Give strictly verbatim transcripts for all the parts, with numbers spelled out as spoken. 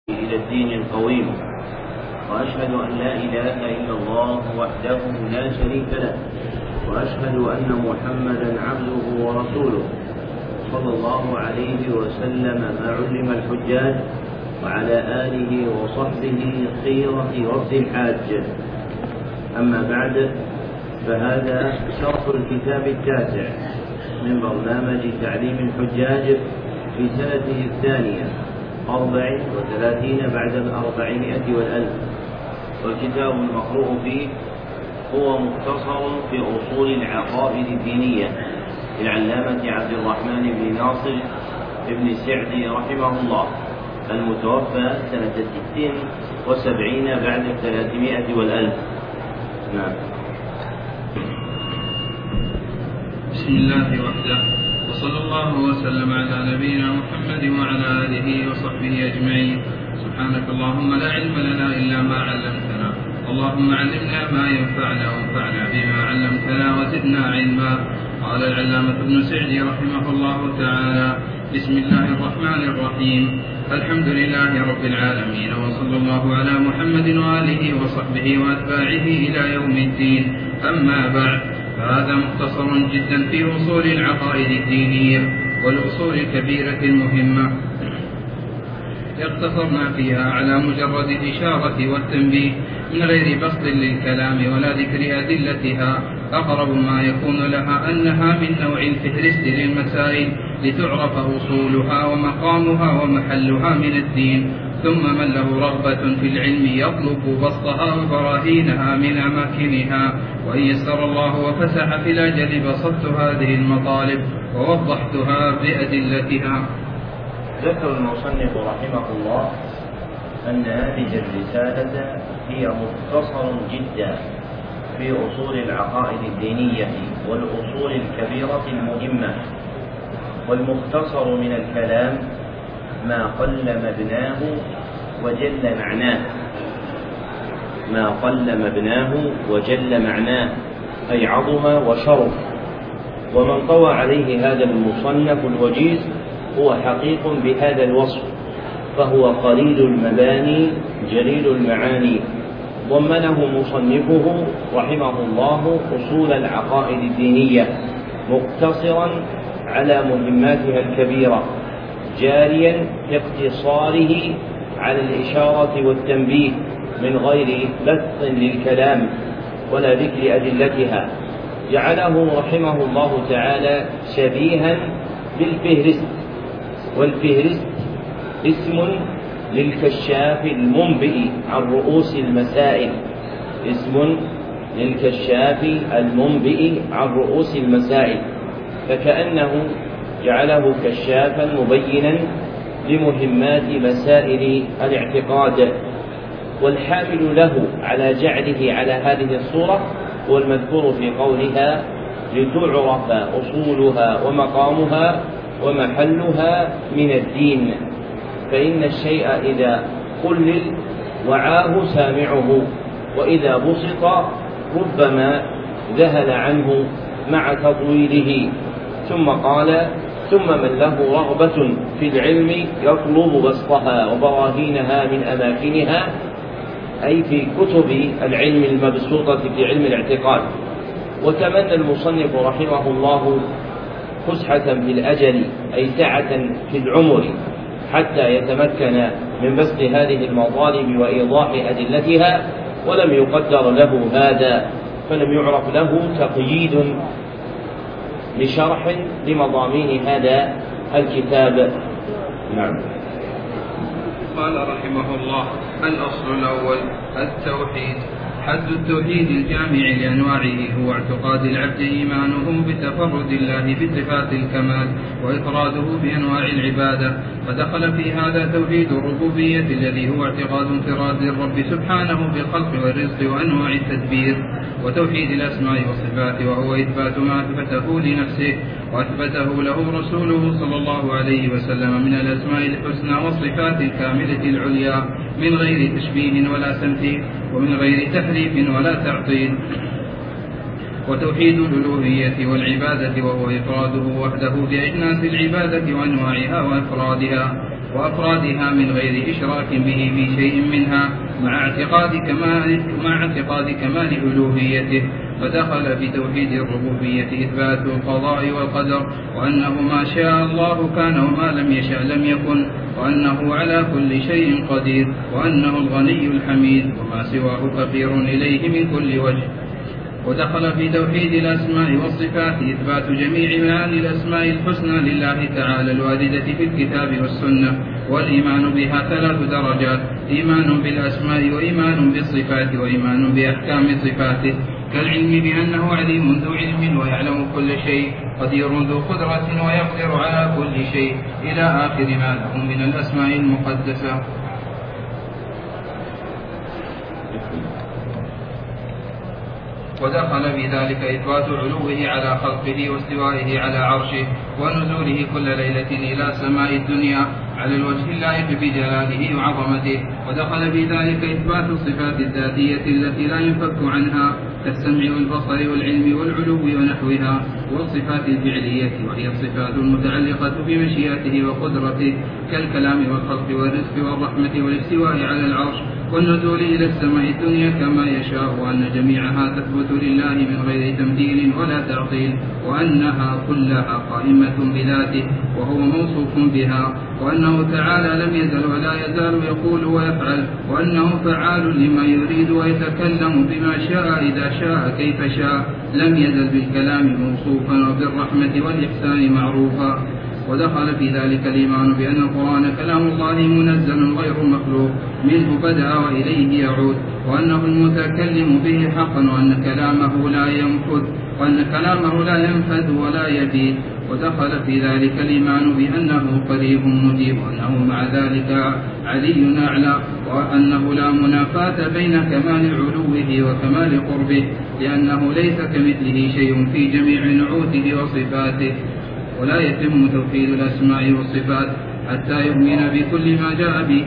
إلى الدين القويم، وأشهد أن لا إله إلا الله وحده لا شريك له، وأشهد أن محمدا عبده ورسوله صلى الله عليه وسلم ما علم الحجاج، وعلى آله وصحبه خيرة وفد الحاج. أما بعد، فهذا شرح الكتاب التاسع من برنامج تعليم الحجاج في سنته الثانية أربع وثلاثين بعد الأربعمائة والألف، والكتاب المقروء فيه هو مختصر في أصول العقائد الدينية للعلامة عبد الرحمن بن ناصر بن سعدي رحمه الله، المتوفى سنة ست وسبعين بعد الثلاثمائة والألف. نعم. بسم الله وحده، وصلى الله وسلم على نبينا محمد وعلى آله وصحبه أجمعين. سبحانك اللهم لا علم لنا إلا ما علمتنا، اللهم علمنا ما ينفعنا وانفعنا بما علمتنا وزدنا علما. قال العلامة ابن سعدي رحمه الله تعالى: بسم الله الرحمن الرحيم، الحمد لله رب العالمين، وصلى الله على محمد وآله وصحبه وأتباعه إلى يوم الدين. أما بعد، فهذا مختصر جدا في أصول العقائد الدينية والأصول الكبيرة المهمة، اقتصرنا فيها على مجرد الإشارة والتنبيه من غير بسط للكلام ولا ذكر أدلتها. أقرب ما يكون لها أنها من نوع الفهرست للمسائل لتعرف أصولها ومقامها ومحلها من الدين. ثم من له رغبة في العلم يطلب بسطها وبراهينها من أماكنها، وإن يسر الله وفسح في الأجل بسطت هذه المطالب ووضحتها بأدلتها. ذكر المصنف رحمه الله أن هذه الرسالة هي مختصر جدا في أصول العقائد الدينية والأصول الكبيرة المهمة. والمختصر من الكلام ما قل مبناه وجل معناه، ما قل مبناه وجل معناه، أي عظم وشرف. ومن طوى عليه هذا المصنف الوجيز هو حقيق بهذا الوصف، فهو قليل المباني جليل المعاني. ضمنه مصنفه رحمه الله أصول العقائد الدينية مقتصرا على مهماتها الكبيرة، جاريا في اقتصاره على الإشارة والتنبيه من غير بسط للكلام ولا ذكر أدلتها. جعله رحمه الله تعالى شبيها بالفهرست، والفهرست اسم للكشاف المنبئ عن رؤوس المسائل، اسم للكشاف المنبئ عن رؤوس المسائل، فكأنه جعله كشافا مبينا لمهمات مسائل الاعتقاد. والحامل له على جعله على هذه الصورة هو المذكور في قولها: لتعرف أصولها ومقامها ومحلها من الدين. فإن الشيء إذا قلل وعاه سامعه، وإذا بسط ربما ذهل عنه مع تطويله. ثم قال: ثم من له رغبة في العلم يطلب بسطها وبراهينها من أماكنها، أي في كتب العلم المبسوطة في علم الاعتقاد. وتمنى المصنف رحمه الله فسحة في الأجل، أي سعة في العمر، حتى يتمكن من بسط هذه المطالب وإيضاح أدلتها، ولم يقدر له هذا، فلم يعرف له تقييد لشرح لمضامين هذا الكتاب. نعم. قال رحمه الله: الأصل الأول التوحيد. حد التوحيد الجامع لأنواعه هو اعتقاد العبد إيمانه بتفرد الله بصفات الكمال وإفراده بأنواع العبادة، فدخل في هذا توحيد الربوبية الذي هو اعتقاد انفراد الرب سبحانه بالخلق والرزق وأنواع التدبير، وتوحيد الأسماء والصفات وهو إثبات ما أثبته لنفسه وأثبته له رسوله صلى الله عليه وسلم من الأسماء الحسنى والصفات الكاملة العليا من غير تشبيه ولا تمثيل ومن غير تحريف ولا تعطيل. وتوحيد الألوهية والعبادة وهو إفراده وحده بأجناس العبادة وأنواعها وأفرادها، وأفرادها من غير إشراك به في شيء منها مع اعتقاد كمال, مع اعتقاد كمال ألوهيته. فدخل في توحيد الربوبية إثبات القضاء والقدر، وأنه ما شاء الله كان وما لم يشاء لم يكن، وأنه على كل شيء قدير، وأنه الغني الحميد وما سواه فقير إليه من كل وجه. ودخل في توحيد الأسماء والصفات إثبات جميع معاني الأسماء الحسنى لله تعالى الواردة في الكتاب والسنة، والإيمان بها ثلاث درجات: إيمان بالأسماء، وإيمان بالصفات، وإيمان بأحكام صفاته، كالعلم بأنه عليم ذو علم ويعلم كل شيء، قدير ذو قدرة ويقدر على كل شيء، إلى آخر ما له من الأسماء المقدسة. ودخل في ذلك إثبات علوه على خلقه واستوائه على عرشه ونزوله كل ليلة إلى سماء الدنيا على الوجه اللائق بجلاله وعظمته. ودخل في ذلك إثبات الصفات الذاتية التي لا ينفك عنها كالسمع والبصر والعلم والعلو ونحوها، والصفات الفعلية وهي الصفات المتعلقة بمشيئته وقدرته كالكلام والخلق والرزق والرحمة والاستواء على العرش والنزول إلى السماء الدنيا كما يشاء، وأن جميعها تثبت لله من غير تمثيل ولا تعطيل، وأنها كلها قائمة بذاته وهو موصوف بها، وأنه تعالى لم يزل ولا يزال يقول ويفعل، وأنه فعال لما يريد ويتكلم بما شاء إذا شاء كيف شاء، لم يزل بالكلام موصوفا وبالرحمة والإحسان معروفا. ودخل في ذلك الإيمان بأن القرآن كلام الله منزل غير مخلوق منه بدأ وإليه يعود، وأنه المتكلم به حقا، وأن كلامه لا ينفذ وأن كلامه لا ينفذ ولا يبيد. ودخل في ذلك الإيمان بأنه قريب مجيب، وأنه مع ذلك علي أعلى، وأنه لا منافاة بين كمال علوه وكمال قربه، لأنه ليس كمثله شيء في جميع نعوته وصفاته. ولا يتم توحيد الأسماء والصفات حتى يؤمن بكل ما جاء به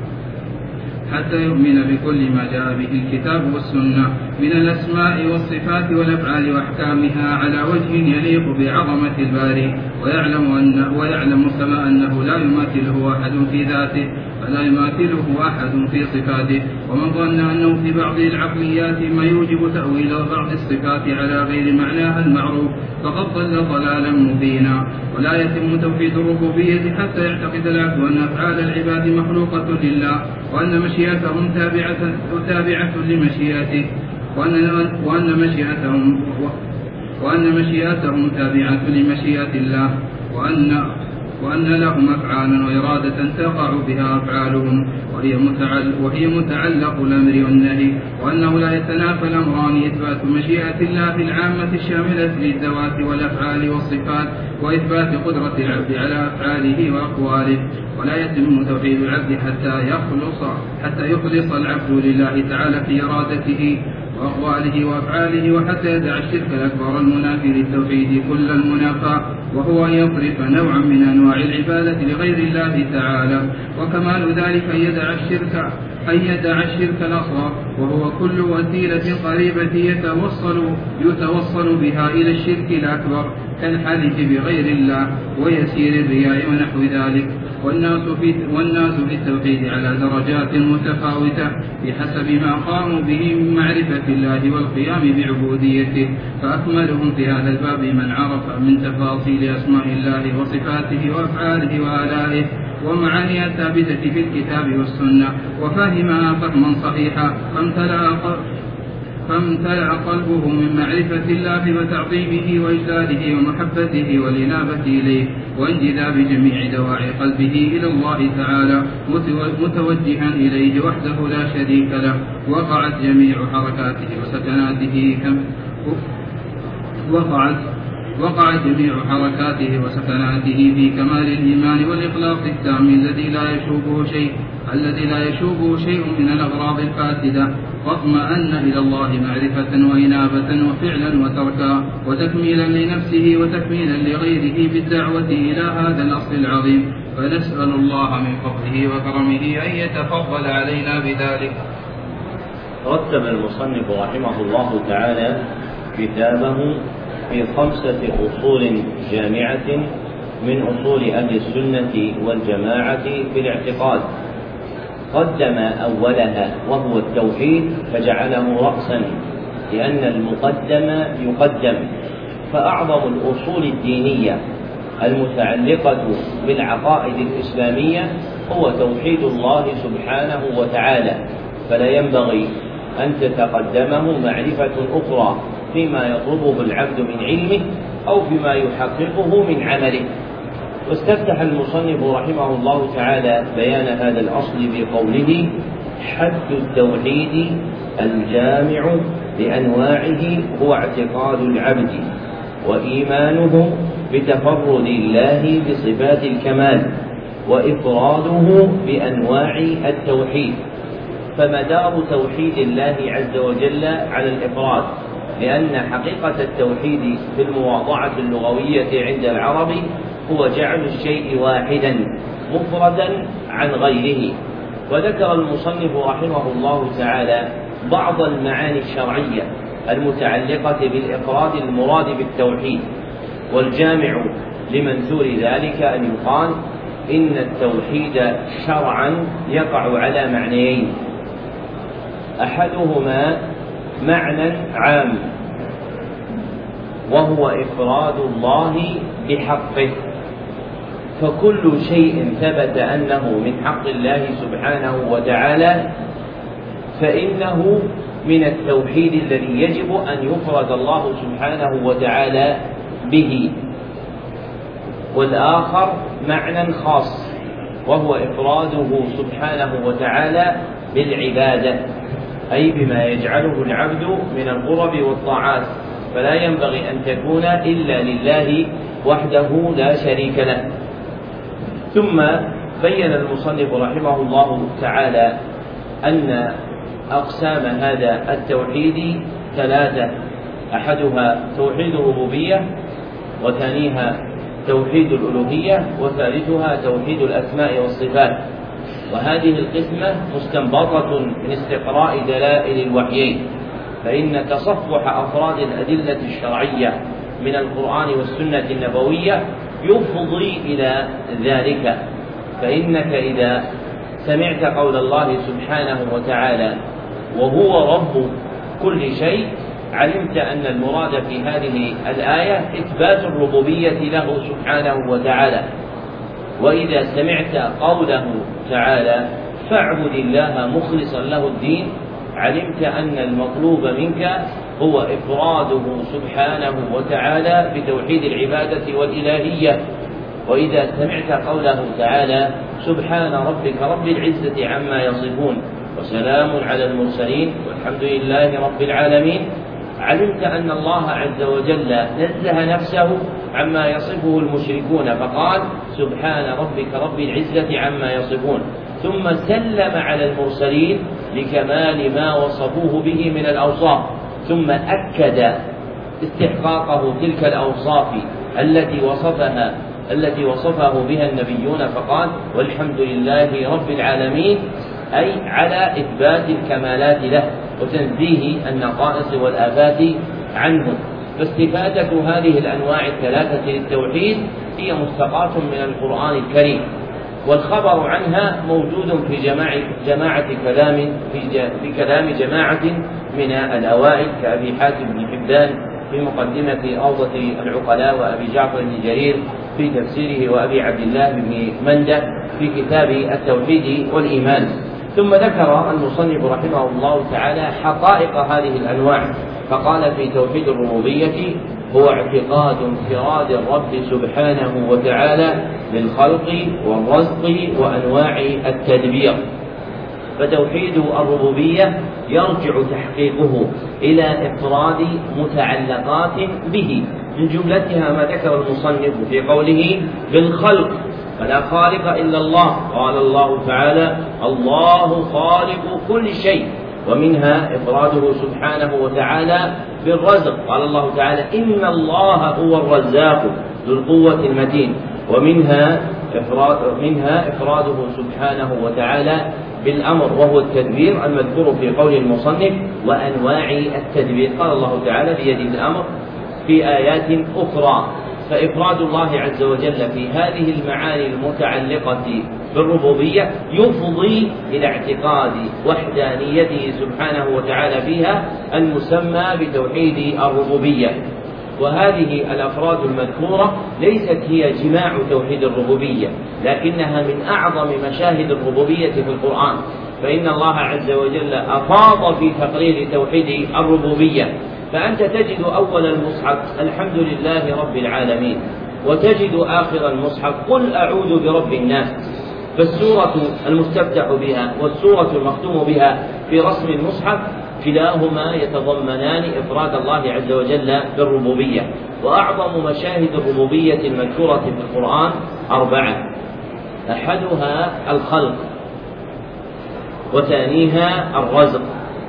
حتى يؤمن بكل ما جاء به الكتاب والسنة من الأسماء والصفات والأفعال وأحكامها على وجه يليق بعظمة الباري، ويعلم أنه ويعلم كما أنه لا يماثله أحد في ذاته فلا يماثله أحد في صفاته. ومن ظن أنه في بعض العقليات ما يوجب تأويل بعض الصفات على غير معناها المعروف فقد ضل ضلالا مبينا. ولا يتم توحيد الربوبية حتى يعتقد العبد أن أفعال العباد مخلوقة لله، وأن مشيئتهم تابعة, تابعة لمشيئته، وأن, وأن مشيئتهم وأن مشيئتهم تابعة لمشيئة الله، وأن وأن لهم أفعالا وإرادة تقع بها أفعالهم، وهي متعلق, وهي متعلق الأمر والنهي، وأنه لا يتنافى الأمران: إثبات مشيئة الله العامة الشاملة للذوات والأفعال والصفات، وإثبات قدرة العبد على أفعاله وأقواله. ولا يتم توحيد العبد حتى يخلص حتى يخلص العبد لله تعالى في إرادته وأقواله وأفعاله، وحتى يدع الشرك الأكبر المنافي للتوحيد كل المنافاة، وهو أن يصرف نوعا من أنواع العبادة لغير الله تعالى. وكمال ذلك أن يدع الشرك أن يدع الشرك الأصغر، وهو كل وسيلة قريبة يتوصل يتوصل بها إلى الشرك الأكبر كالحلف بغير الله ويسير الرياء ونحو ذلك. والناس في, والناس في التوحيد على درجات متفاوتة بحسب ما قاموا به من معرفة الله والقيام بعبوديته، فأكملهم في هذا الباب من عرف من تفاصيل أسماء الله وصفاته وأفعاله وآلائه ومعانيها الثابتة في الكتاب والسنة، وفهمها فهما صحيحا، فامتلأ فامتلأ قلبه من معرفة الله وتعظيمه وإجلاله ومحبته والإنابة إليه وانجذاب جميع دواعي قلبه إلى الله تعالى متوجها إليه وحده لا شريك له. وقعت جميع حركاته وسكناته كم وقعت وقعت جميع حركاته وسكناته في كمال الإيمان والإخلاص التام الذي لا يشوبه شيء الذي لا يشوبه شيء من الأغراض الفاسدة، واطمأن إلى الله معرفة وإنابة وفعلا وتركا وتكميلا لنفسه وتكميلا لغيره بالدعوة إلى هذا الأصل العظيم. فنسأل الله من فضله وكرمه أن يتفضل علينا بذلك. رتب المصنف رحمه الله تعالى كتابه في خمسة أصول جامعة من أصول أهل السنة والجماعة في الاعتقاد، قدم أولها وهو التوحيد فجعله رأسا، لأن المقدم يقدم. فأعظم الأصول الدينية المتعلقة بالعقائد الإسلامية هو توحيد الله سبحانه وتعالى، فلا ينبغي أن تتقدمه معرفة أخرى فيما يطلبه العبد من علمه أو فيما يحققه من عمله. واستفتح المصنف رحمه الله تعالى بيان هذا الأصل بقوله: حد التوحيد الجامع لأنواعه هو اعتقاد العبد وإيمانه بتفرد الله بصفات الكمال وإفراده بأنواع التوحيد. فمدار توحيد الله عز وجل على الإفراد، لأن حقيقة التوحيد في المواضعة اللغوية عند العرب هو جعل الشيء واحدا مفردا عن غيره. وذكر المصنف رحمه الله تعالى بعض المعاني الشرعية المتعلقة بالإفراد المراد بالتوحيد، والجامع لمنثور ذلك أن يقال إن التوحيد شرعا يقع على معنيين: أحدهما معنى عام وهو إفراد الله بحقه، فكل شيء ثبت أنه من حق الله سبحانه وتعالى فإنه من التوحيد الذي يجب أن يفرد الله سبحانه وتعالى به. والآخر معنى خاص وهو إفراده سبحانه وتعالى بالعبادة، أي بما يجعله العبد من القرب والطاعات، فلا ينبغي أن تكون إلا لله وحده لا شريك له. ثم بين المصنف رحمه الله تعالى أن أقسام هذا التوحيد ثلاثة: أحدها توحيد الربوبية، وثانيها توحيد الألوهية، وثالثها توحيد الأسماء والصفات. وهذه القسمة مستنبطة من استقراء دلائل الوحيين، فإن تصفح أفراد الأدلة الشرعية من القرآن والسنة النبوية يفضي إلى ذلك. فإنك إذا سمعت قول الله سبحانه وتعالى وهو رب كل شيء علمت أن المراد في هذه الآية إثبات الربوبية له سبحانه وتعالى. وإذا سمعت قوله تعالى فاعبد الله مخلصا له الدين علمت أن المطلوب منك هو إفراده سبحانه وتعالى بتوحيد العبادة والإلهية. وإذا سمعت قوله تعالى سبحان ربك رب العزة عما يصفون وسلام على المرسلين والحمد لله رب العالمين علمت أن الله عز وجل نزه نفسه عما يصفه المشركون فقال سبحان ربك رب العزة عما يصفون، ثم سلم على المرسلين لكمال ما وصفوه به من الأوصاف، ثم أكد استحقاقه تلك الأوصاف التي وصفها التي وصفه بها النبيون فقال والحمد لله رب العالمين، أي على إثبات الكمالات له وتنزيه النقائص والآفات عنه. فاستفادة هذه الأنواع الثلاثة للتوحيد هي مستقاة من القرآن الكريم، والخبر عنها موجود في جماعة, جماعة كلام في, في كلام جماعة من الأوائل كأبي حاتم بن حبان في مقدمة روضة العقلاء، وأبي جعفر بن جرير في تفسيره، وأبي عبد الله بن مندة في كتاب التوحيد والإيمان. ثم ذكر المصنف رحمه الله تعالى حقائق هذه الأنواع فقال في توحيد الربوبية هو اعتقاد انفراد الرب سبحانه وتعالى بالخلق والرزق وأنواع التدبير. فتوحيد الربوبية يرجع تحقيقه إلى إفراد متعلقات به، من جملتها ما ذكر المصنف في قوله بالخلق فلا خالق إلا الله، قال الله تعالى الله خالق كل شيء، ومنها إفراده سبحانه وتعالى بالرزق، قال الله تعالى إن الله هو الرزاق ذو القوة المتين، ومنها إفراد منها إفراده سبحانه وتعالى بالأمر وهو التدبير المذكور في قول المصنف وأنواع التدبير، قال الله تعالى بيده الأمر في آيات أخرى فإفراد الله عز وجل في هذه المعاني المتعلقة بالربوبية يفضي إلى اعتقاد وحدانيته سبحانه وتعالى فيها المسمى بتوحيد الربوبية. وهذه الأفراد المذكورة ليست هي جماع توحيد الربوبية، لكنها من أعظم مشاهد الربوبية في القرآن، فإن الله عز وجل أفاض في تقرير توحيد الربوبية. فأنت تجد أول المصحف الحمد لله رب العالمين، وتجد آخر المصحف قل أعوذ برب الناس، فالسورة المستفتح بها والسورة المختوم بها في رسم المصحف كلاهما يتضمنان إفراد الله عز وجل بالربوبية. وأعظم مشاهد الربوبية المذكورة في القرآن أربعة: أحدها الخلق، وثانيها الرزق،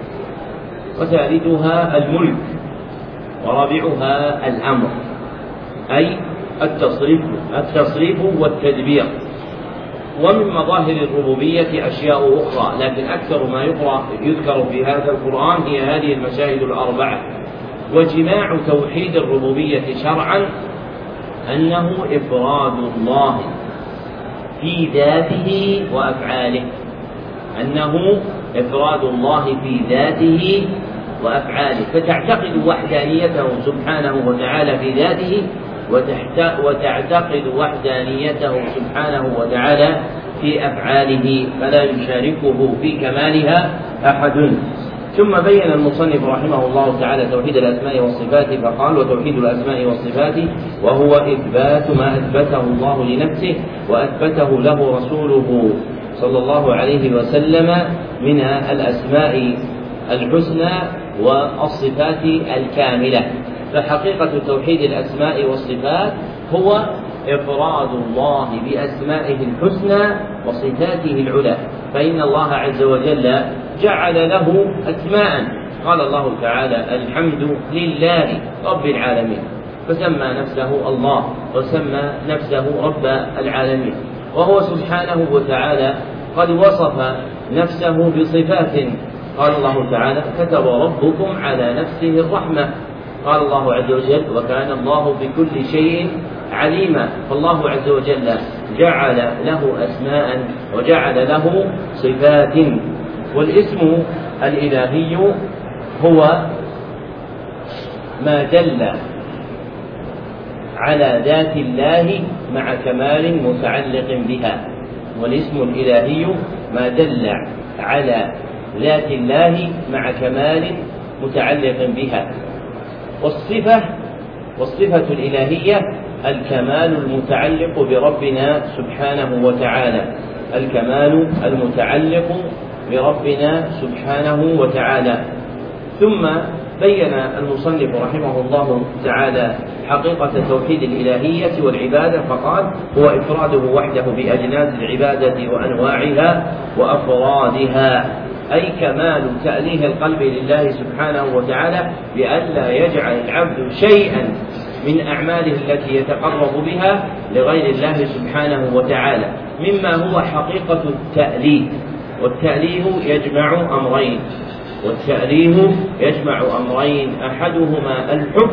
وثالثها الملك، ورابعها الأمر، أي التصريف التصريف والتدبير. ومن مظاهر الربوبية أشياء أخرى، لكن أكثر ما يقرأ يذكر في هذا القرآن هي هذه المشاهد الأربعة. وجماع توحيد الربوبية شرعا أنه إفراد الله في ذاته وأفعاله، أنه إفراد الله في ذاته وأفعاله، فتعتقد وحدانيته سبحانه وتعالى في ذاته، وتعتقد وحدانيته سبحانه وتعالى في أفعاله، فلا يشاركه في كمالها أحد. ثم بين المصنف رحمه الله تعالى توحيد الأسماء والصفات فقال: وتوحيد الأسماء والصفات وهو إثبات ما أثبته الله لنفسه وأثبته له رسوله صلى الله عليه وسلم من الأسماء الحسنى والصفات الكاملة. فحقيقة توحيد الأسماء والصفات هو إفراد الله بأسمائه الحسنى وصفاته العلى، فإن الله عز وجل جعل له أسماء، قال الله تعالى: الحمد لله رب العالمين، فسمى نفسه الله وسمى نفسه رب العالمين. وهو سبحانه وتعالى قد وصف نفسه بصفات، قال الله تعالى: كتب ربكم على نفسه الرحمة، قال الله عز وجل: وكان الله بكل شيء عليما. فالله عز وجل جعل له أسماء وجعل له صفات. والاسم الإلهي هو ما دل على ذات الله مع كمال متعلق بها، والاسم الإلهي ما دل على ذات الله مع كمال متعلق بها. والصفة والصفة الإلهية الكمال المتعلق بربنا سبحانه وتعالى، الكمال المتعلق بربنا سبحانه وتعالى. ثم بين المصنف رحمه الله تعالى حقيقة توحيد الإلهية والعبادة فقال: هو إفراده وحده بأجناس العبادة وأنواعها وأفرادها، أي كمال تأليه القلب لله سبحانه وتعالى بألا يجعل العبد شيئا من أعماله التي يتقرب بها لغير الله سبحانه وتعالى، مما هو حقيقة التأليه. والتأليه يجمع أمرين والتأليه يجمع أمرين أحدهما الحب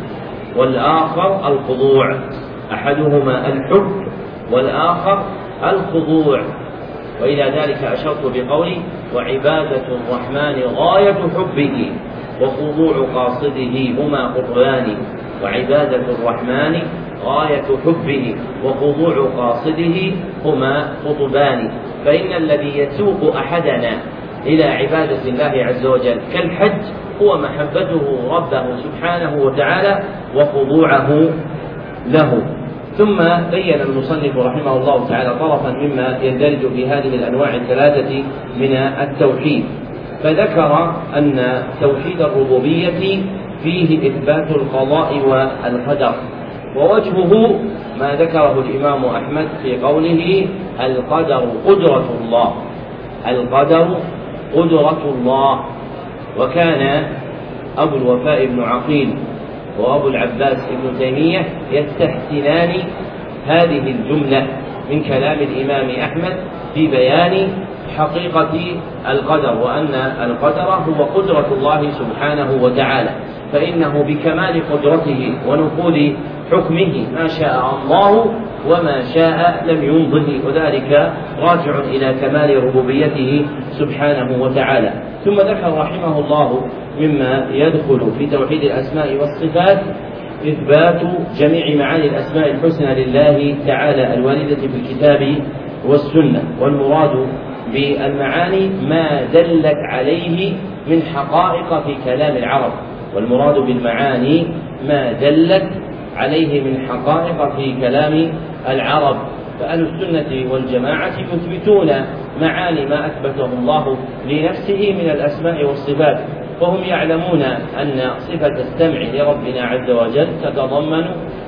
والآخر الخضوع أحدهما الحب والآخر الخضوع وإلى ذلك أشرت بقولي: وعبادة الرحمن غاية حبه وخضوع قاصده هما قطبان. وعبادة الرحمن غاية حبه وخضوع قاصده هما قطبان. فإن الذي يسوق أحدنا إلى عبادة الله عز وجل كالحج هو محبته ربه سبحانه وتعالى وخضوعه له. ثم بين المصنف رحمه الله تعالى طرفا مما يندرج في هذه الأنواع الثلاثة من التوحيد، فذكر أن توحيد الربوبية فيه إثبات القضاء والقدر، ووجهه ما ذكره الإمام أحمد في قوله: القدر قدرة الله، القدر قدرة الله. وكان أبو الوفاء بن عقيل وأبو العباس ابن تيمية يستحسنان هذه الجملة من كلام الإمام أحمد في بيان حقيقة القدر، وأن القدر هو قدرة الله سبحانه وتعالى، فإنه بكمال قدرته ونفوذ حكمه ما شاء الله وما شاء لم يمضه، وذلك راجع إلى كمال ربوبيته سبحانه وتعالى. ثم ذكر رحمه الله مما يدخل في توحيد الأسماء والصفات إثبات جميع معاني الأسماء الحسنى لله تعالى الواردة في الكتاب والسنة، والمراد بالمعاني ما دلت عليه من حقائق في كلام العرب، والمراد بالمعاني ما دلت عليه من حقائق في كلام العرب. فأهل السنة والجماعة يثبتون معاني ما أثبته الله لنفسه من الأسماء والصفات، وهم يعلمون أن صفة السمع لربنا عز وجل تتضمن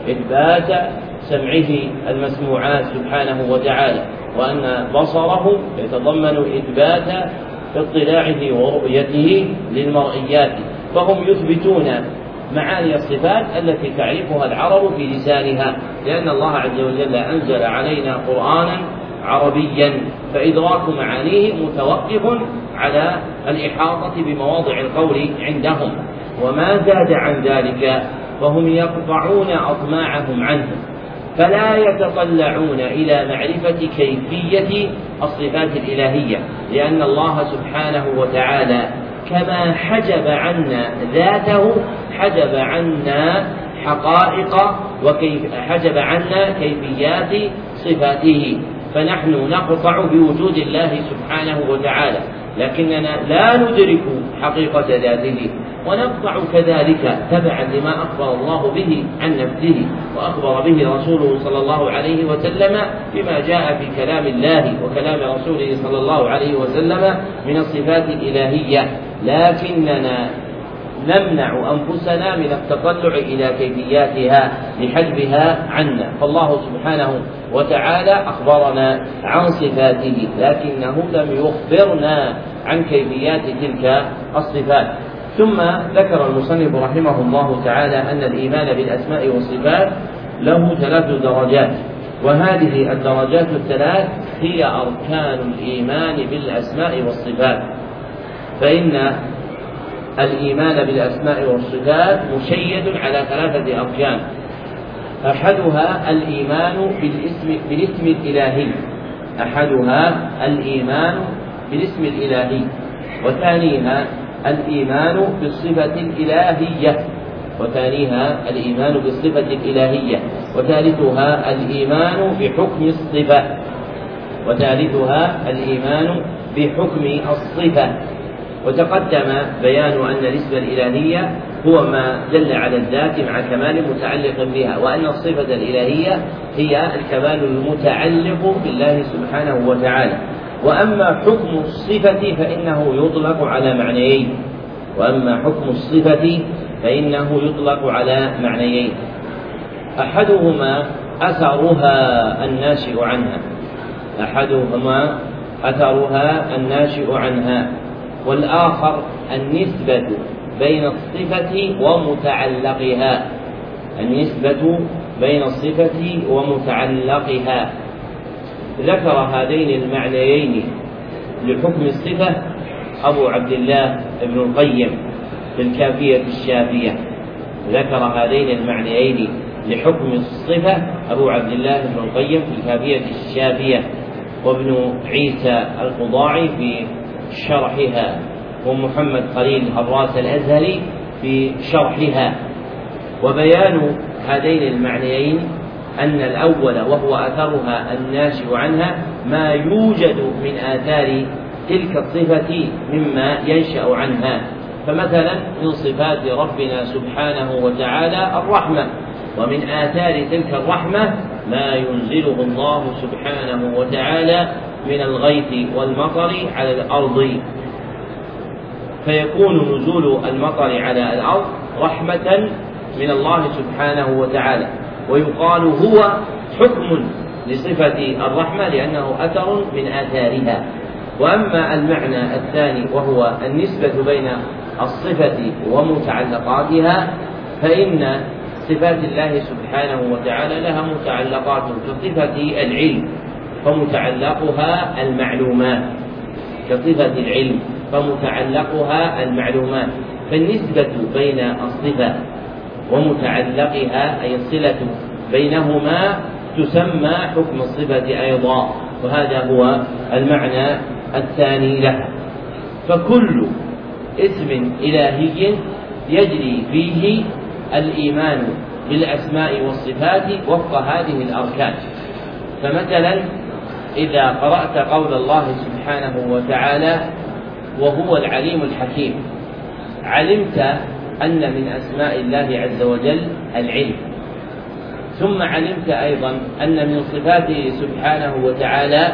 إثبات سمعه المسموعات سبحانه وتعالى، وأن بصره يتضمن إثبات اطلاعه ورؤيته للمرئيات، فهم يثبتون معاني الصفات التي تعرفها العرب في لسانها، لأن الله عز وجل أنزل علينا قرآنا عربيا، فإدراك معانيه متوقف على الإحاطة بمواضع القول عندهم، وما زاد عن ذلك فهم يقطعون أطماعهم عنه، فلا يتطلعون إلى معرفة كيفية الصفات الإلهية، لأن الله سبحانه وتعالى كما حجب عنا ذاته حجب عنا حقائق وكيف حجب عنا كيفيات صفاته، فنحن نقطع بوجود الله سبحانه وتعالى، لكننا لا ندرك حقيقة ذاته، ونقطع كذلك تبعا لما أخبر الله به عن نفسه وأخبر به رسوله صلى الله عليه وسلم بما جاء في كلام الله وكلام رسوله صلى الله عليه وسلم من الصفات الإلهية، لكننا نمنع أنفسنا من التطلع إلى كيفياتها لحجبها عنا. فالله سبحانه وتعالى أخبرنا عن صفاته، لكنه لم يخبرنا عن كيفيات تلك الصفات. ثم ذكر المصنف رحمه الله تعالى أن الإيمان بالأسماء والصفات له ثلاث درجات، وهذه الدرجات الثلاث هي أركان الإيمان بالأسماء والصفات، فإن الإيمان بالأسماء والصفات مشيد على ثلاثة أركان. أحدها الإيمان بالاسم, بالاسم الإلهي أحدها الإيمان بالاسم الإلهي وثانيها الإيمان بالصفة الإلهية وثانيها الإيمان بالصفة الإلهية وثالثها الإيمان بحكم الصفة وثالثها الإيمان بحكم الصفة. وتقدم بيان أن الاسم الإلهية هو ما دل على الذات مع كمال متعلق بها، وأن الصفة الإلهية هي الكمال المتعلق بالله سبحانه وتعالى. وأما حكم الصفة فإنه يطلق على معنيين وأما حكم الصفة فإنه يطلق على معنيين أحدهما أثرها الناشئ عنها أحدهما أثرها الناشئ عنها والآخر النسبة بين الصفة ومتعلقها النسبة بين الصفة ومتعلقها. ذكر هذين المعنيين لحكم الصفة أبو عبد الله ابن القيم في الكافية الشافية ذكر هذين المعنيين لحكم الصفة أبو عبد الله ابن القيم في الكافية الشافية، وابن عيسى القضاعي في شرحها، ومحمد خليل الراس الأزهري في شرحها. وبيان هذين المعنيين أن الأول وهو أثرها الناشئ عنها ما يوجد من آثار تلك الصفة مما ينشأ عنها، فمثلا من صفات ربنا سبحانه وتعالى الرحمة، ومن آثار تلك الرحمة ما ينزله الله سبحانه وتعالى من الغيث والمطر على الأرض، فيكون نزول المطر على الأرض رحمة من الله سبحانه وتعالى، ويقال هو حكم لصفة الرحمة لأنه أثر من آثارها. وأما المعنى الثاني وهو النسبة بين الصفة ومتعلقاتها، فإن صفات الله سبحانه وتعالى لها متعلقات كصفة العلم فمتعلقها المعلومات، كصفة العلم فمتعلقها المعلومات، فالنسبة بين الصفة ومتعلقها أي الصلة بينهما تسمى حكم الصفة أيضا، وهذا هو المعنى الثاني لها. فكل اسم إلهي يجري فيه الإيمان بالأسماء والصفات وفق هذه الأركان. فمثلا إذا قرأت قول الله سبحانه وتعالى وهو العليم الحكيم، علمت أن من أسماء الله عز وجل العلم، ثم علمت أيضا أن من صفاته سبحانه وتعالى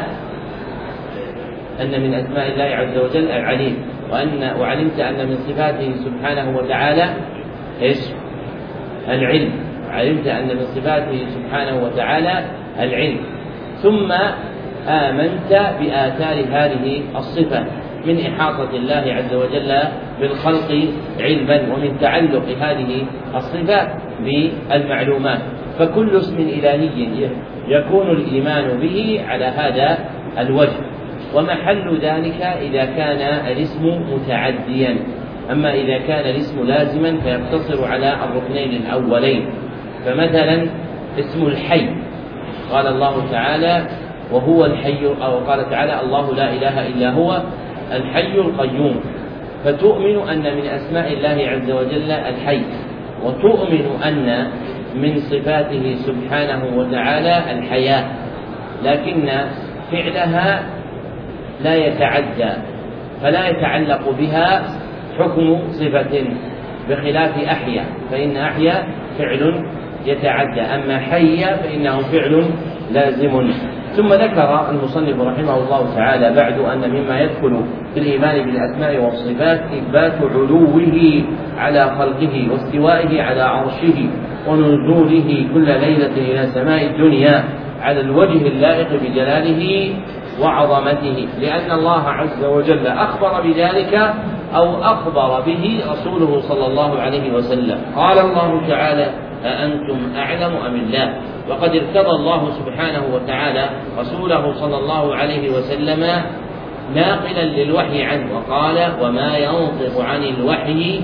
أن من أسماء الله عز وجل العليم، وأن وعلمت أن من صفاته سبحانه وتعالى إيش؟ العلم، علمت أن من صفاته سبحانه وتعالى العلم، ثم آمنت بآثار هذه الصفة من إحاطة الله عز وجل بالخلق علما، ومن تعلق هذه الصفة بالمعلومات. فكل اسم إلهي يكون الإيمان به على هذا الوجه، ومحل ذلك إذا كان الاسم متعديا. أما إذا كان الاسم لازما فيقتصر على الركنين الأولين. فمثلا اسم الحي قال الله تعالى وهو الحي، أو قال تعالى الله لا إله إلا هو الحي القيوم، فتؤمن أن من أسماء الله عز وجل الحي، وتؤمن أن من صفاته سبحانه وتعالى الحياة، لكن فعلها لا يتعدى، فلا يتعلق بها حكم صفة، بخلاف أحيا، فإن أحيا فعل يتعدى، أما حي فإنه فعل لازم. ثم ذكر المصنف رحمه الله تعالى بعد أن مما يدخل في الإيمان بالأسماء والصفات إثبات علوه على خلقه واستوائه على عرشه ونزوله كل ليلة إلى سماء الدنيا على الوجه اللائق بجلاله وعظمته، لأن الله عز وجل أخبر بذلك أو أخبر به رسوله صلى الله عليه وسلم. قال الله تعالى أأنتم أعلم أم الله؟ وقد ارتضى الله سبحانه وتعالى رسوله صلى الله عليه وسلم ناقلا للوحي عنه، وقال وما ينطق عن الوحي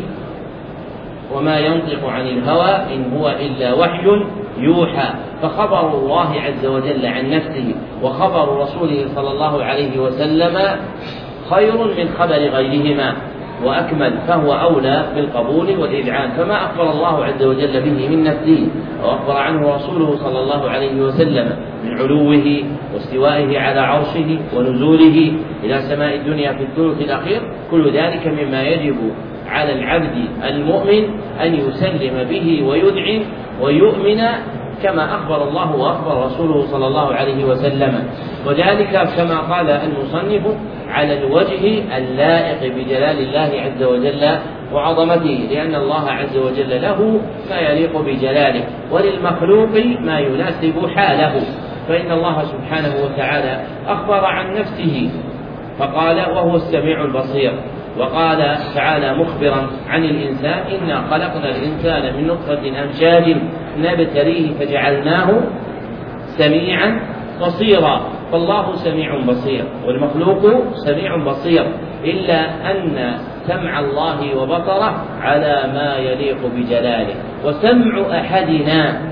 وما ينطق عن الهوى إن هو إلا وحي يوحى. فخبر الله عز وجل عن نفسه وخبر رسوله صلى الله عليه وسلم خير من خبر غيرهما وأكمل، فهو أولى بالقبول والإذعان. فما أخبر الله عز وجل به من نفسه وأخبر عنه رسوله صلى الله عليه وسلم من علوه واستوائه على عرشه ونزوله إلى سماء الدنيا في الثلث الأخير، كل ذلك مما يجب على العبد المؤمن أن يسلم به ويذعن ويؤمن كما أخبر الله وأخبر رسوله صلى الله عليه وسلم، وذلك كما قال المصنف على الوجه اللائق بجلال الله عز وجل وعظمته، لأن الله عز وجل له ما يليق بجلاله، وللمخلوق ما يناسب حاله. فإن الله سبحانه وتعالى أخبر عن نفسه فقال وهو السميع البصير، وقال تعالى مخبرا عن الإنسان إنا خلقنا الإنسان من نطفة أمشاج نبتليه فجعلناه سميعا بصيرا. فالله سميع بصير والمخلوق سميع بصير، إلا أن سمع الله وبصره على ما يليق بجلاله، وسمع أحدنا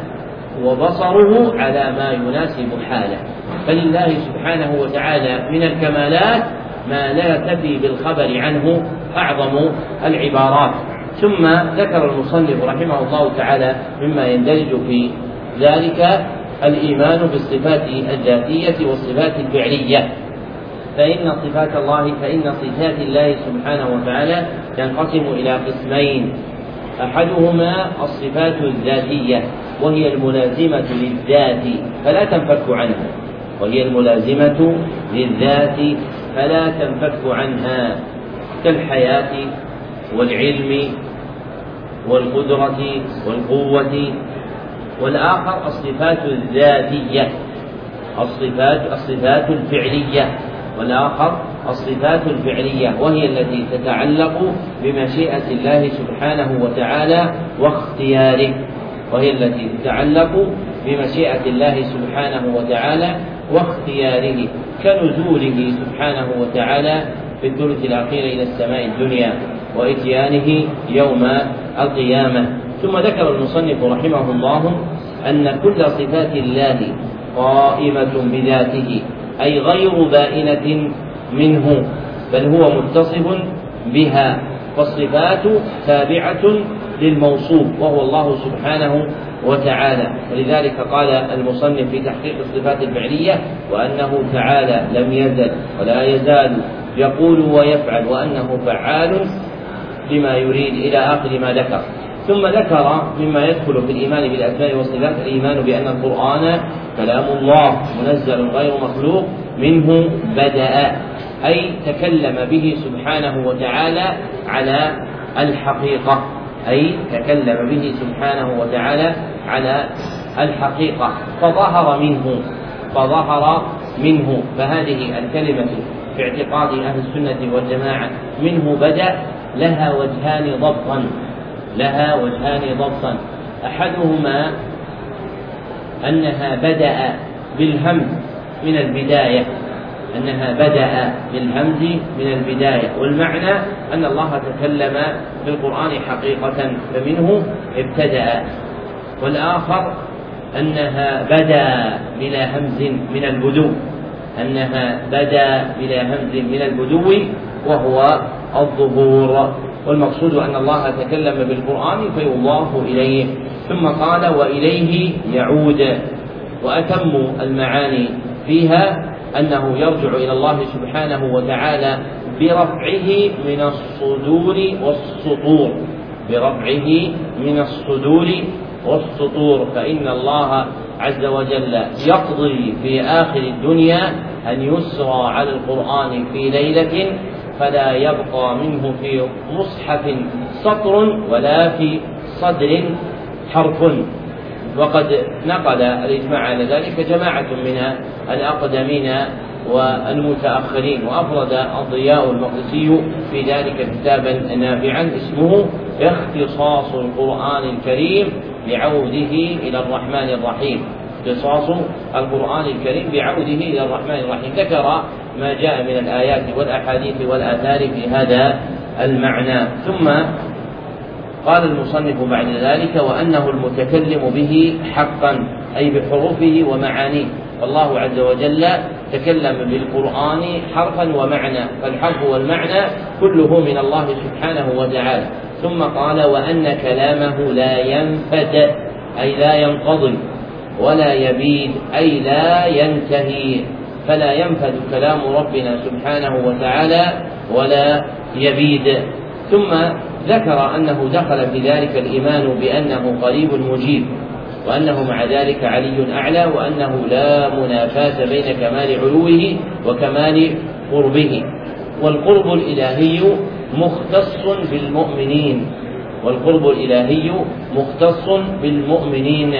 وبصره على ما يناسب حاله. فلله سبحانه وتعالى من الكمالات ما لا تفي بالخبر عنه أعظم العبارات. ثم ذكر المصنف رحمه الله تعالى مما يندرج في ذلك الإيمان بالصفات الذاتية والصفات الفعلية. فإن صفات الله فإن صفات الله سبحانه وتعالى تنقسم إلى قسمين، أحدهما الصفات الذاتية وهي الملازمة للذات فلا تنفك عنها، وهي الملازمة للذات فلا تنفك عنها، كالحياة والعلم والقدرة والقوة. والآخر الصفات الذاتية الصفات الصفات الفعلية والآخر الصفات الفعلية وهي التي تتعلق بمشيئة الله سبحانه وتعالى واختياره وهي التي تتعلق بمشيئة الله سبحانه وتعالى واختياره، كنزوله سبحانه وتعالى في الثلث الأخير إلى السماء الدنيا وإتيانه يوم القيامة. ثم ذكر المصنف رحمه الله أن كل صفات الله قائمة بذاته، أي غير بائنة منه، بل هو متصف بها، فالصفات تابعة للموصوف وهو الله سبحانه وتعالى. ولذلك قال المصنف في تحقيق الصفات الفعلية: وأنه تعالى لم يزل ولا يزال يقول ويفعل، وأنه فعال لما يريد، إلى آخر ما ذكر. ثم ذكر مما يدخل في الإيمان بالأسماء والصفات الإيمان بأن القرآن كلام الله منزل غير مخلوق، منه بدأ، أي تكلم به سبحانه وتعالى على الحقيقة، أي تكلم به سبحانه وتعالى على الحقيقة، فظهر منه فظهر منه فهذه الكلمة في اعتقاد أهل السنة والجماعة منه بدأ لها وجهان ضبطا لها وجهان ضبطا أحدهما أنها بدأ بالهمز من البداية أنها بدأ بالهمز من البداية والمعنى أن الله تكلم في القرآن حقيقة فمنه ابتدأ. والآخر أنها بدأ بلا همز من البدو أنها بدأ بلا همز من البدو وهو الظهور، والمقصود أن الله تكلم بالقرآن فيضاف إليه. ثم قال: وإليه يعود، وأتم المعاني فيها أنه يرجع إلى الله سبحانه وتعالى برفعه من الصدور والسطور برفعه من الصدور والسطور فإن الله عز وجل يقضي في آخر الدنيا أن يسرى على القرآن في ليلة فلا يبقى منه في مصحف سطر ولا في صدر حرف. وقد نقل الإجماع على ذلك جماعة من الأقدمين والمتأخرين، وأفرد الضياء المقدسي في ذلك كتابا نافعا اسمه اختصاص القرآن الكريم بعوده إلى الرحمن الرحيم اختصاص القرآن الكريم بعوده إلى الرحمن الرحيم. ذكر ما جاء من الآيات والأحاديث والآثار في هذا المعنى. ثم قال المصنف بعد ذلك: وأنه المتكلم به حقا، أي بحروفه ومعانيه، فالله عز وجل تكلم بالقرآن حرفا ومعنى، فالحرف والمعنى كله من الله سبحانه وتعالى. ثم قال: وأن كلامه لا ينفد، أي لا ينقضي، ولا يبيد، أي لا ينتهي، فلا ينفد كلام ربنا سبحانه وتعالى ولا يبيد. ثم ذكر أنه دخل في ذلك الإيمان بأنه قريب مجيب، وأنه مع ذلك علي أعلى، وأنه لا منافاة بين كمال علوه وكمال قربه. والقرب الإلهي مختص بالمؤمنين والقرب الإلهي مختص بالمؤمنين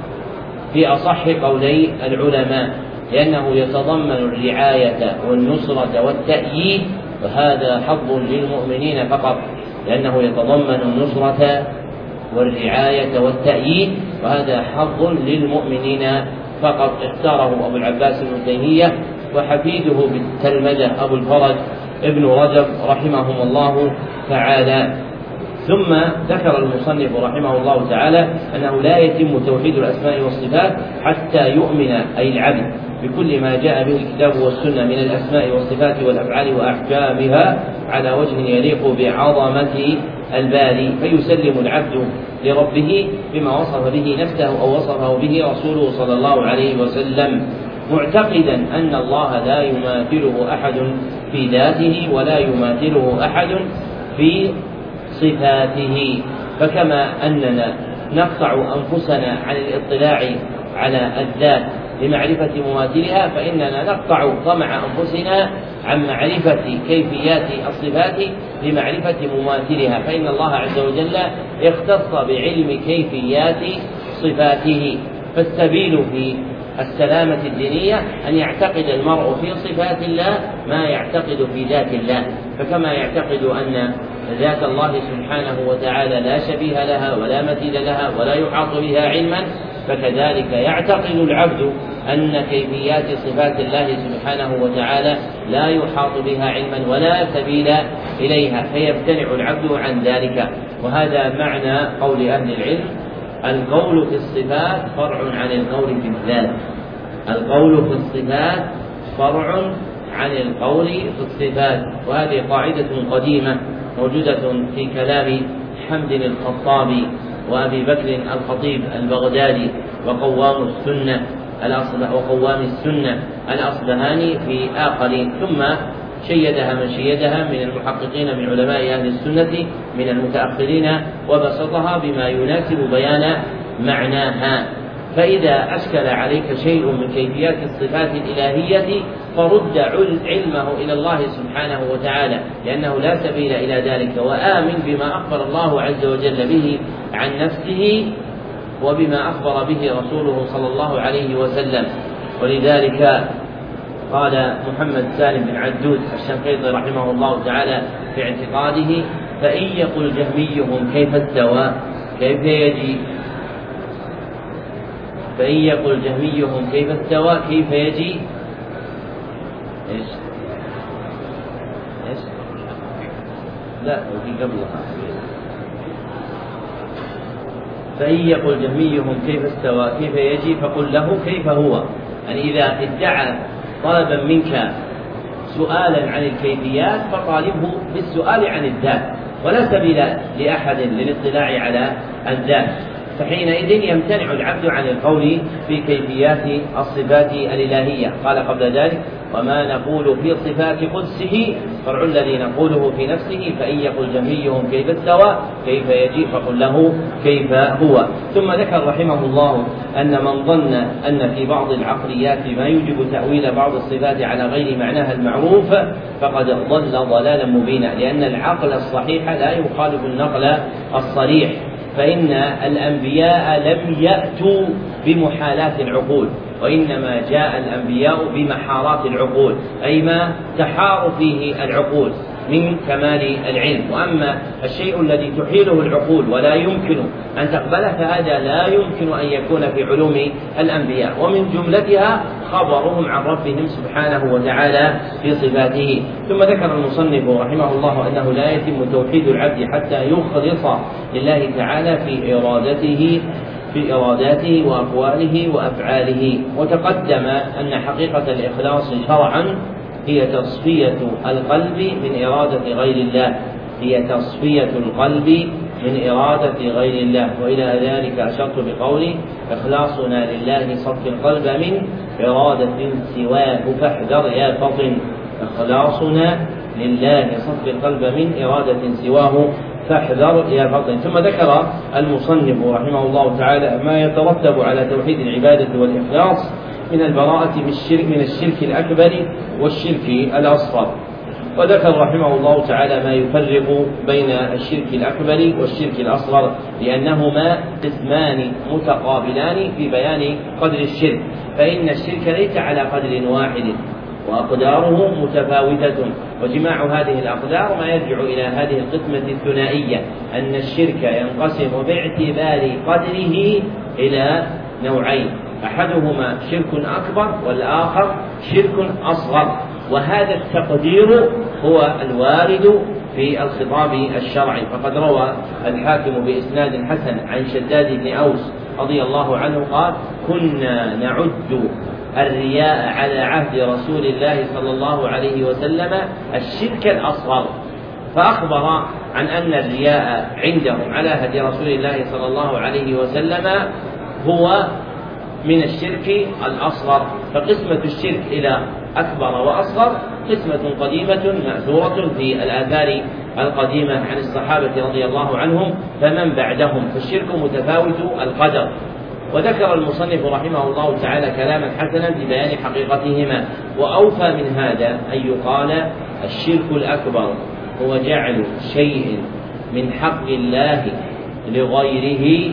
في أصح قولي العلماء، لأنه يتضمن الرعاية والنصرة والتأييد، وهذا حظ للمؤمنين فقط، لأنه يتضمن النصرة والرعاية والتأييد، وهذا حظ للمؤمنين فقط. اختاره أبو العباس ابن تيمية وحفيده بالتلمذة أبو الفرج ابن رجب رحمهم الله تعالى. ثم ذكر المصنف رحمه الله تعالى أنه لا يتم توحيد الأسماء والصفات حتى يؤمن أي العبد بكل ما جاء به الكتاب والسنة من الأسماء والصفات والأفعال وأحكامها على وجه يليق بعظمة الباري، فيسلم العبد لربه بما وصف به نفسه أو وصفه به رسوله صلى الله عليه وسلم، معتقدا أن الله لا يماثله أحد في ذاته ولا يماثله أحد في صفاته. فكما أننا نقطع أنفسنا عن الاطلاع على الذات لمعرفة مماثلها، فإننا نقطع طمع أنفسنا عن معرفة كيفيات الصفات لمعرفة مماثلها، فإن الله عز وجل اختص بعلم كيفيات صفاته. فالسبيل في السلامة الدينية أن يعتقد المرء في صفات الله ما يعتقد في ذات الله، فكما يعتقد أن ذات الله سبحانه وتعالى لا شبيه لها ولا مثيل لها ولا يحاط بها علما، فكذلك يعتقد العبد أن كيفيات صفات الله سبحانه وتعالى لا يحاط بها علما ولا سبيل إليها، فيمتنع العبد عن ذلك. وهذا معنى قول أهل العلم: القول في الصفات فرع عن القول في الذات. القول في الصفات فرع عن القول في الصفات. وهذه قاعدة قديمة موجودة في كلام حمد الخطابي وأبي بكر الخطيب البغدادي وقوام السنة وقوام السنة الأصبهاني في آخر، ثم شيدها من شيدها من المحققين من علماء أهل السنة من المتأخرين، وبسطها بما يناسب بيان معناها. فإذا أشكل عليك شيء من كيفيات الصفات الإلهية فرد علمه إلى الله سبحانه وتعالى، لأنه لا سبيل إلى ذلك، وآمن بما أخبر الله عز وجل به عن نفسه وبما أخبر به رسوله صلى الله عليه وسلم. ولذلك قال محمد سالم بن عدود الشنقيطي رحمه الله تعالى في اعتقاده: فإن يقل جهميهم كيف استوى كيف يجي فإن يقل جهميهم كيف استوى كيف يجي إيش إيش لا وفي قبلها فإن يقل جهميهم كيف استوى كيف يجي فقل له كيف هو. يعني إذا ادعى طلبا منك سؤالا عن الكيفيات فطالبه بالسؤال عن الذات، ولا سبيل لأحد للاطلاع على الذات، فحينئذ يمتنع العبد عن القول في كيفيات الصفات الإلهية. قال قبل ذلك: وما نقول في صفات قدسه فرع الذي نقوله في نفسه، فإن يقل جهميهم كيف استوى كيف يجي فقل له كيف هو. ثم ذكر رحمه الله أن من ظن أن في بعض العقليات ما يوجب تأويل بعض الصفات على غير معناها المعروف فقد ضل ضلالا مبينا، لأن العقل الصحيح لا يخالف النقل الصريح، فإن الأنبياء لم يأتوا بمحالات العقول، وإنما جاء الأنبياء بمحارات العقول، أي ما تحار فيه العقول من كمال العلم. وأما الشيء الذي تحيله العقول ولا يمكن أن تقبله فهذا لا يمكن أن يكون في علوم الأنبياء، ومن جملتها خبرهم عن ربهم سبحانه وتعالى في صفاته. ثم ذكر المصنف رحمه الله أنه لا يتم توحيد العبد حتى يخلص لله تعالى في إرادته في إراداته وأقواله وأفعاله. وتقدم أن حقيقة الإخلاص شرعا هي تصفية القلب من إرادة غير الله هي تصفية القلب من إرادة غير الله. وإلى ذلك أشرت بقولي: إخلاصنا لله صف القلب من إرادة سواه فاحذر يا فطن. إخلاصنا لله صف القلب من إرادة سواه فاحذر يا فطن. ثم ذكر المصنف رحمه الله تعالى ما يترتب على توحيد العبادة والإخلاص من البراءة من الشرك, من الشرك الأكبر والشرك الأصغر. وذكر رحمه الله تعالى ما يفرق بين الشرك الأكبر والشرك الأصغر، لأنهما قسمان متقابلان في بيان قدر الشرك، فإن الشرك ليس على قدر واحد وأقداره متفاوتة، وجماع هذه الأقدار ما يرجع إلى هذه القسمة الثنائية، أن الشرك ينقسم باعتبار قدره إلى نوعين: أحدهما شرك أكبر والآخر شرك أصغر. وهذا التقدير هو الوارد في الخطاب الشرعي، فقد روى الحاكم بإسناد حسن عن شداد بن أوس رضي الله عنه قال: كنا نعد الرياء على عهد رسول الله صلى الله عليه وسلم الشرك الأصغر، فأخبر عن أن الرياء عندهم على عهد رسول الله صلى الله عليه وسلم هو من الشرك الأصغر. فقسمة الشرك إلى أكبر وأصغر قسمة قديمة مأثورة في الآثار القديمة عن الصحابة رضي الله عنهم فمن بعدهم، فالشرك متفاوت القدر. وذكر المصنف رحمه الله تعالى كلاما حسنا في بيان حقيقتهما، وأوفى من هذا أن يقال: الشرك الأكبر هو جعل شيء من حق الله لغيره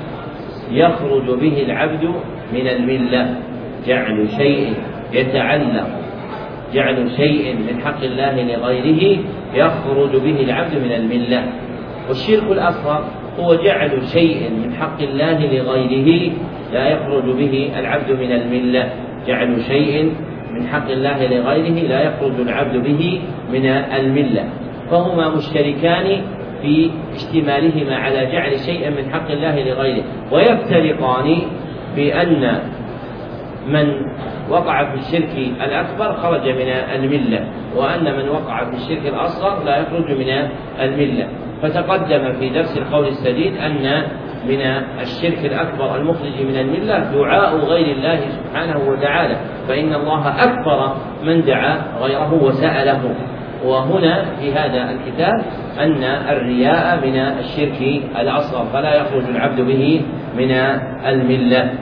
يخرج به العبد من الملة، جعل شيء يتعلق جعل شيء من حق الله لغيره يخرج به العبد من الملة. والشرك الأصغر هو جعل شيء من حق الله لغيره لا يخرج به العبد من الملة، جعل شيء من حق الله لغيره لا يخرج العبد به من الملة، فهما مشتركان في اشتمالهما على جعل شيء من حق الله لغيره، ويفترقان بأن من وقع في الشرك الأكبر خرج من الملة، وأن من وقع في الشرك الأصغر لا يخرج من الملة. فتقدم في درس القول السديد أن من الشرك الأكبر المخرج من الملة دعاء غير الله سبحانه وتعالى، فإن الله أكبر من دعا غيره وسأله. وهنا في هذا الكتاب أن الرياء من الشرك الأصغر فلا يخرج العبد به من الملة.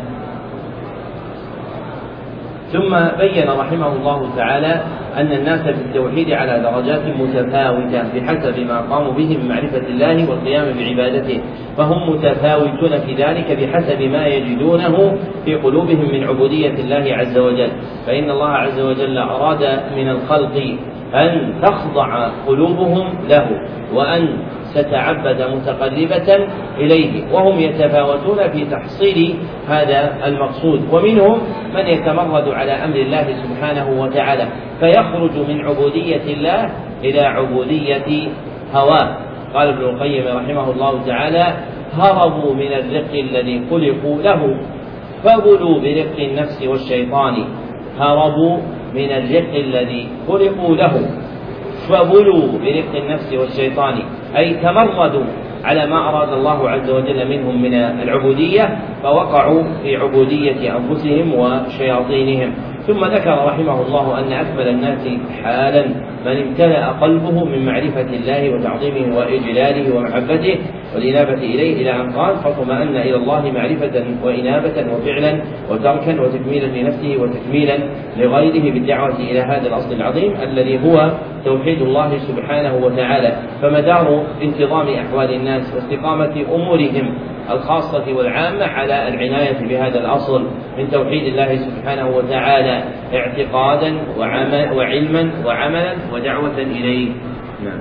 ثم بين رحمه الله تعالى أن الناس في التوحيد على درجات متفاوتة بحسب ما قاموا به من معرفة الله والقيام بعبادته، فهم متفاوتون في ذلك بحسب ما يجدونه في قلوبهم من عبودية الله عز وجل. فإن الله عز وجل أراد من الخلق أن تخضع قلوبهم له وأن تتعبد متقربة إليه، وهم يتفاوتون في تحصيل هذا المقصود. ومنهم من يتمرد على أمر الله سبحانه وتعالى فيخرج من عبودية الله إلى عبودية هواه. قال ابن القيم رحمه الله تعالى: هربوا من الرق الذي خلقوا له فبلوا برق النفس والشيطان. هربوا من الرق الذي خلقوا له فبلوا برق النفس والشيطان، أي تمردوا على ما أراد الله عز وجل منهم من العبودية فوقعوا في عبودية أنفسهم وشياطينهم. ثم ذكر رحمه الله أن أكمل الناس حالا من امتلأ قلبه من معرفة الله وتعظيمه وإجلاله ومحبته والإنابة إليه، إلى أن قال: فاطمأن إلى الله معرفة وإنابة وفعلا وتركا وتكميلا لنفسه وتكميلا لغيره بالدعوة إلى هذا الأصل العظيم الذي هو توحيد الله سبحانه وتعالى. فمدار انتظام أحوال الناس واستقامة أمورهم الخاصة والعامة على العناية بهذا الأصل من توحيد الله سبحانه وتعالى اعتقادا وعمل وعلما وعملا ودعوة إليه. نعم.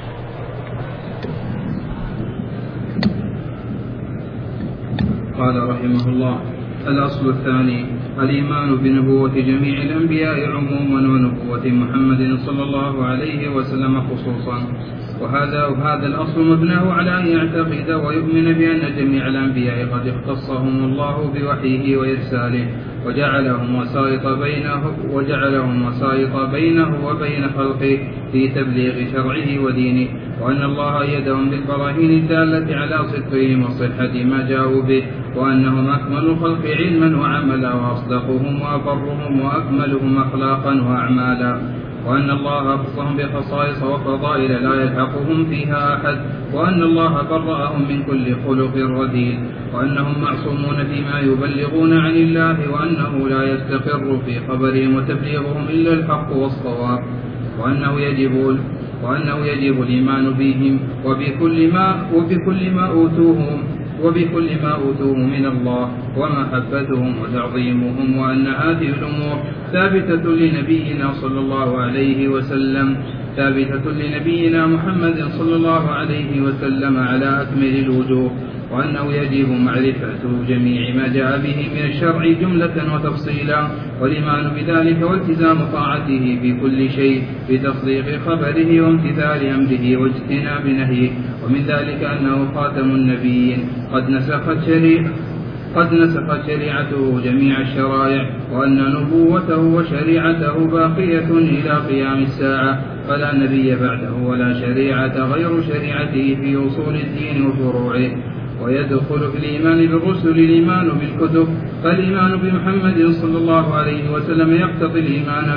قال رحمه الله: الأصل الثاني الإيمان بنبوة جميع الأنبياء عموما ونبوة محمد صلى الله عليه وسلم خصوصا. وهذا وهذا الأصل مبناه على أن يعتقد ويؤمن بأن جميع الأنبياء قد اختصهم الله بوحيه وإرساله وجعلهم وسائط بينه وجعلهم وسائط بينه وبين خلقه في تبليغ شرعه ودينه، وأن الله أيدهم بالبراهين الدالة على صدقهم وصحة ما جاءوا به، وأنهم أكمل الخلق علما وعملا وأصدقهم وأبرهم وأكملهم أخلاقا وأعمالا، وأن الله أخصهم بخصائص وفضائل لا يلحقهم فيها أحد، وأن الله برأهم من كل خلق رذيل، وأنهم معصومون فيما يبلغون عن الله، وأنه لا يستقر في خبرهم وتبليغهم إلا الحق والصواب، وأنه يجب وأنه يجب الإيمان بهم وبكل ما وبكل ما أوتوهم وبكل ما أوتوه من الله ومحبتهم وتعظيمهم، وأن هذه الأمور ثابتة لنبينا صلى الله عليه وسلم ثابتة لنبينا محمد صلى الله عليه وسلم على أكمل الوجوه، وأنه يجب معرفة جميع ما جاء به من الشرع جملة وتفصيلا، والإيمان بذلك والتزام طاعته في كل شيء بتصديق خبره وامتثال أمره واجتناب نهيه. ومن ذلك أنه خاتم النبيين قد نسخت شريعة قد نسخت شريعته جميع الشرائع، وأن نبوته وشريعته باقية إلى قيام الساعة، فلا نبي بعده ولا شريعة غير شريعته في أصول الدين وفروعه. ويدخل في الإيمان بالرسل الإيمان بالكتب، فالإيمان بمحمد صلى الله عليه وسلم يقتضي الإيمان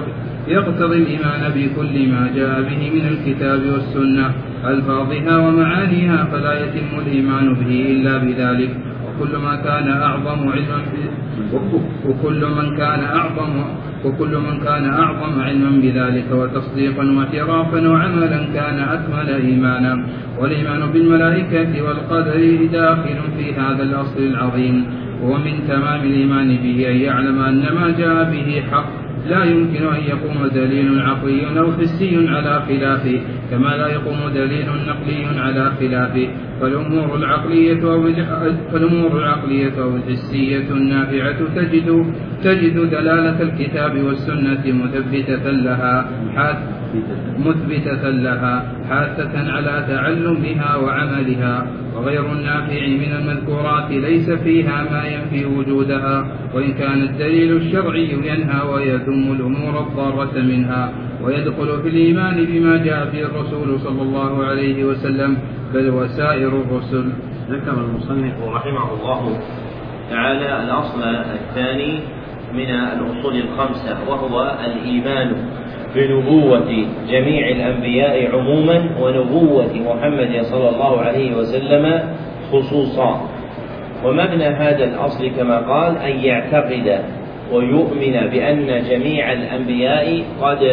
يقتضي الإيمان بكل ما جاء به من الكتاب والسنة ألفاظها ومعانيها، فلا يتم الإيمان به إلا بذلك. وكل ما كان أعظم علما وكل من كان أعظم وكل من كان أعظم علما بذلك وتصديقا واعترافا وعملا كان أكمل إيمانا. والإيمان بالملائكة والقدر داخل في هذا الأصل العظيم، ومن تمام الإيمان به أن يعلم أن ما جاء به حق لا يمكن أن يقوم دليل عقلي أو حسي على خلافه، كما لا يقوم دليل نقلي على خلافه. فالأمور العقلية أو فالأمور العقلية أو الحسية النافعة تجد تجد دلالة الكتاب والسنة مثبتة لها مثبتة لها حاثة على تعلمها وعملها، وغير النافع من المذكورات ليس فيها ما ينفي وجودها، وإن كان الدليل الشرعي ينهى ويذم الأمور الضارة منها، ويدخل في الإيمان بما جاء به الرسول صلى الله عليه وسلم بل وسائر الرسل. ذكر المصنف رحمه الله تعالى الأصل الثاني من الأصول الخمسة، وهو الإيمان بنبوة جميع الأنبياء عموما ونبوة محمد صلى الله عليه وسلم خصوصا. ومبنى هذا الأصل كما قال أن يعتقد ويؤمن بأن جميع الأنبياء قد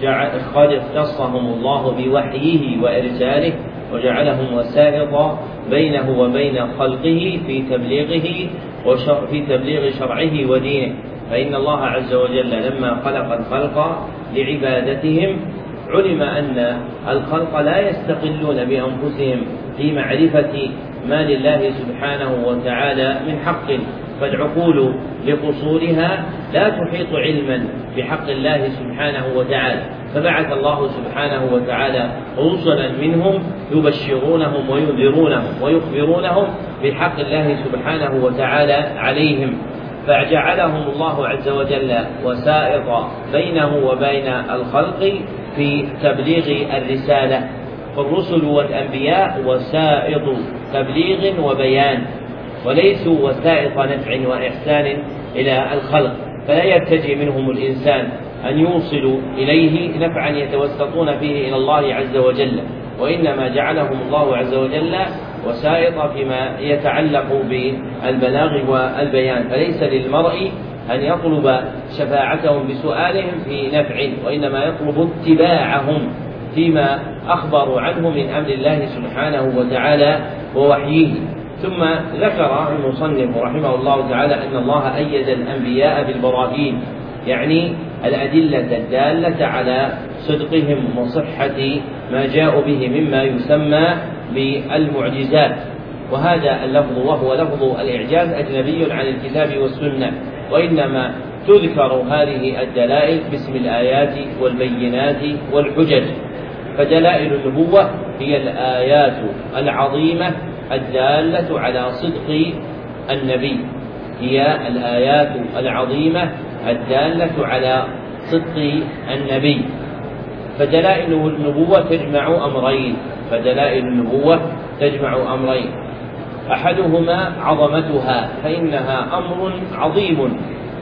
قد اختصهم الله بوحيه وإرساله وجعلهم وسائط بينه وبين خلقه في تبليغه وفي تبليغ شرعه ودينه. فإن الله عز وجل لما خلق الخلق لعبادتهم علم أن الخلق لا يستقلون بأنفسهم في معرفة ما لله سبحانه وتعالى من حق، فالعقول لقصورها لا تحيط علما بحق الله سبحانه وتعالى، فبعث الله سبحانه وتعالى رسلا منهم يبشرونهم وينذرونهم ويخبرونهم بحق الله سبحانه وتعالى عليهم، فجعلهم الله عز وجل وسائط بينه وبين الخلق في تبليغ الرسالة. فالرسل والأنبياء وسائط تبليغ وبيان، وليسوا وسائط نفع وإحسان إلى الخلق، فلا يرتجي منهم الإنسان أن يوصلوا إليه نفعا يتوسطون فيه إلى الله عز وجل، وإنما جعلهم الله عز وجل وسائط فيما يتعلق بالبلاغ والبيان، فليس للمرء أن يطلب شفاعتهم بسؤالهم في نفع، وإنما يطلب اتباعهم فيما أخبروا عنه من أمر الله سبحانه وتعالى ووحيه. ثم ذكر المصنف رحمه الله تعالى أن الله أيد الأنبياء بالبراهين، يعني الأدلة الدالة على صدقهم وصحة ما جاءوا به مما يسمى بالمعجزات، وهذا اللفظ وهو لفظ الإعجاز أجنبي عن الكتاب والسنة، وإنما تذكر هذه الدلائل باسم الآيات والبينات والحجج. فدلائل النبوة هي الآيات العظيمة الدالة على صدق النبي، هي الآيات العظيمة الدالة على صدق النبي. فدلائل النبوة تجمع أمرين فدلائل النبوة تجمع أمرين أحدهما عظمتها، فإنها أمر عظيم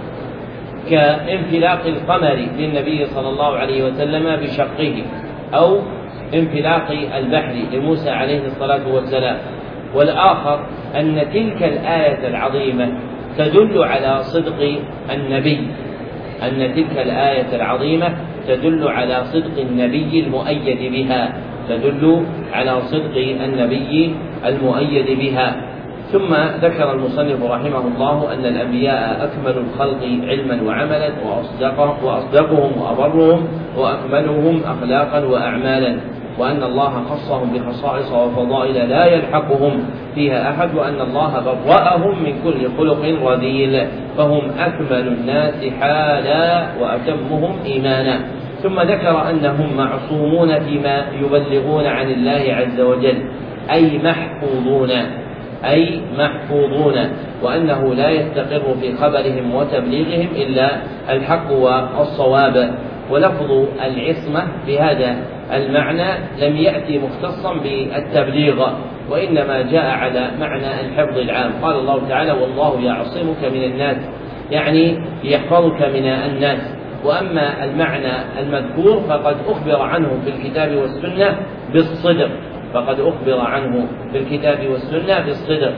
كانفلاق القمر للنبي صلى الله عليه وسلم بشقه، أو انفلاق البحر لموسى عليه الصلاة والسلام. والآخر أن تلك الآية العظيمة تدل على صدق النبي أن تلك الآية العظيمة تدل على صدق النبي المؤيد بها تدل على صدق النبي المؤيد بها. ثم ذكر المصنف رحمه الله أن الأنبياء أكمل الخلق علما وعملا وأصدقهم, وأصدقهم وأبرهم وأكملهم أخلاقا وأعمالا، وأن الله خصهم بخصائص وفضائل لا يلحقهم فيها أحد، وأن الله برأهم من كل خلق رذيل، فهم أكمل الناس حالا وأتمهم إيمانا. ثم ذكر أنهم معصومون فيما يبلغون عن الله عز وجل، أي محفوظون أي محفوظون وأنه لا يستقر في خبرهم وتبليغهم إلا الحق والصواب. ولفظ العصمة بهذا المعنى لم يأتي مختصا بالتبليغ، وإنما جاء على معنى الحفظ العام. قال الله تعالى: والله يعصمك من الناس، يعني يحفظك من الناس. وأما المعنى المذكور فقد أخبر عنه في الكتاب والسنة بالصدق فقد أخبر عنه في الكتاب والسنة بالصدق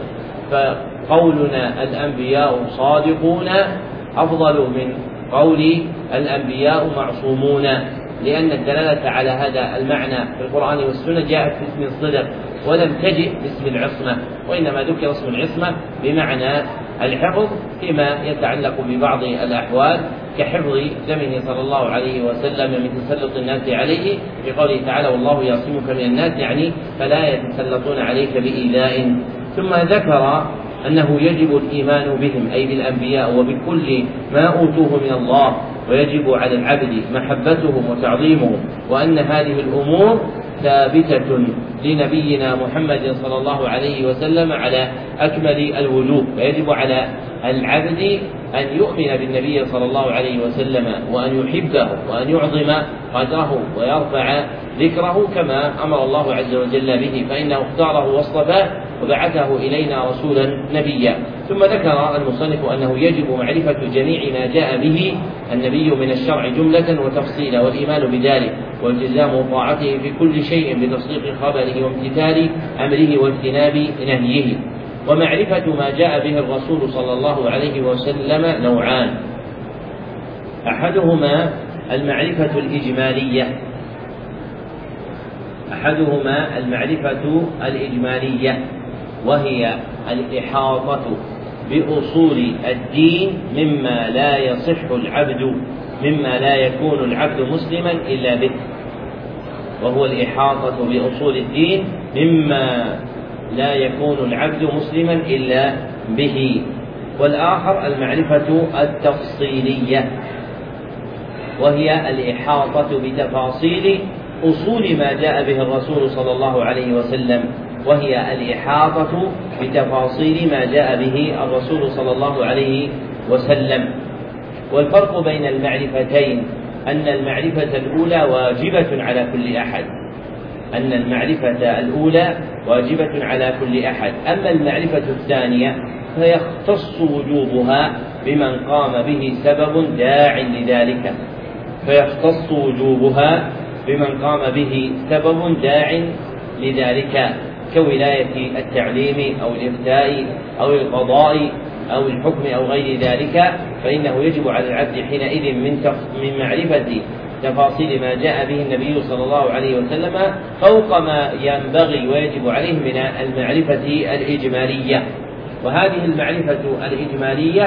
فقولنا الأنبياء صادقون أفضل من قول الأنبياء معصومون، لأن الدلالة على هذا المعنى في القرآن والسنة جاءت باسم الصدق ولم تجئ باسم العصمة، وإنما ذكر اسم العصمة بمعنى الحفظ فيما يتعلق ببعض الأحوال كحفظ دمه صلى الله عليه وسلم من تسلط الناس عليه، بقوله تعالى والله يعصمك من الناس، يعني فلا يتسلطون عليك بإيذاء. ثم ذكر أنه يجب الإيمان بهم أي بالأنبياء وبكل ما أوتوه من الله، ويجب على العبد محبتهم وتعظيمهم، وأن هذه الأمور ثابتة لنبينا محمد صلى الله عليه وسلم على أكمل الوجوه. فيجب على العبد أن يؤمن بالنبي صلى الله عليه وسلم وأن يحبه وأن يعظم قدره ويرفع ذكره كما أمر الله عز وجل به، فإنه اختاره واصطفاه وبعثه إلينا رسولا نبيا. ثم ذكر المصنف أنه يجب معرفة جميع ما جاء به النبي من الشرع جملة وتفصيلا، والإيمان بذلك والتزام طاعته في كل شيء بتصديق خبره وامتثال أمره واجتناب نهيه. ومعرفة ما جاء به الرسول صلى الله عليه وسلم نوعان: أحدهما المعرفة الإجمالية أحدهما المعرفة الإجمالية وهي الإحاطة بأصول الدين مما لا يصح العبد مما لا يكون العبد مسلما إلا به، وهو الإحاطة بأصول الدين مما لا يكون العبد مسلما إلا به. والآخر المعرفة التفصيلية وهي الإحاطة بتفاصيل أصول ما جاء به الرسول صلى الله عليه وسلم وهي الإحاطة بتفاصيل ما جاء به الرسول صلى الله عليه وسلم. والفرق بين المعرفتين أن المعرفة الأولى واجبة على كل أحد أن المعرفة الأولى واجبة على كل أحد أما المعرفة الثانية فيختص وجوبها بمن قام به سبب داع لذلك فيختص وجوبها بمن قام به سبب داع لذلك كولاية التعليم أو الإفتاء أو القضاء أو الحكم أو غير ذلك، فإنه يجب على العبد حينئذ من من معرفة تفاصيل ما جاء به النبي صلى الله عليه وسلم فوق ما ينبغي ويجب عليه من المعرفة الإجمالية. وهذه المعرفة الإجمالية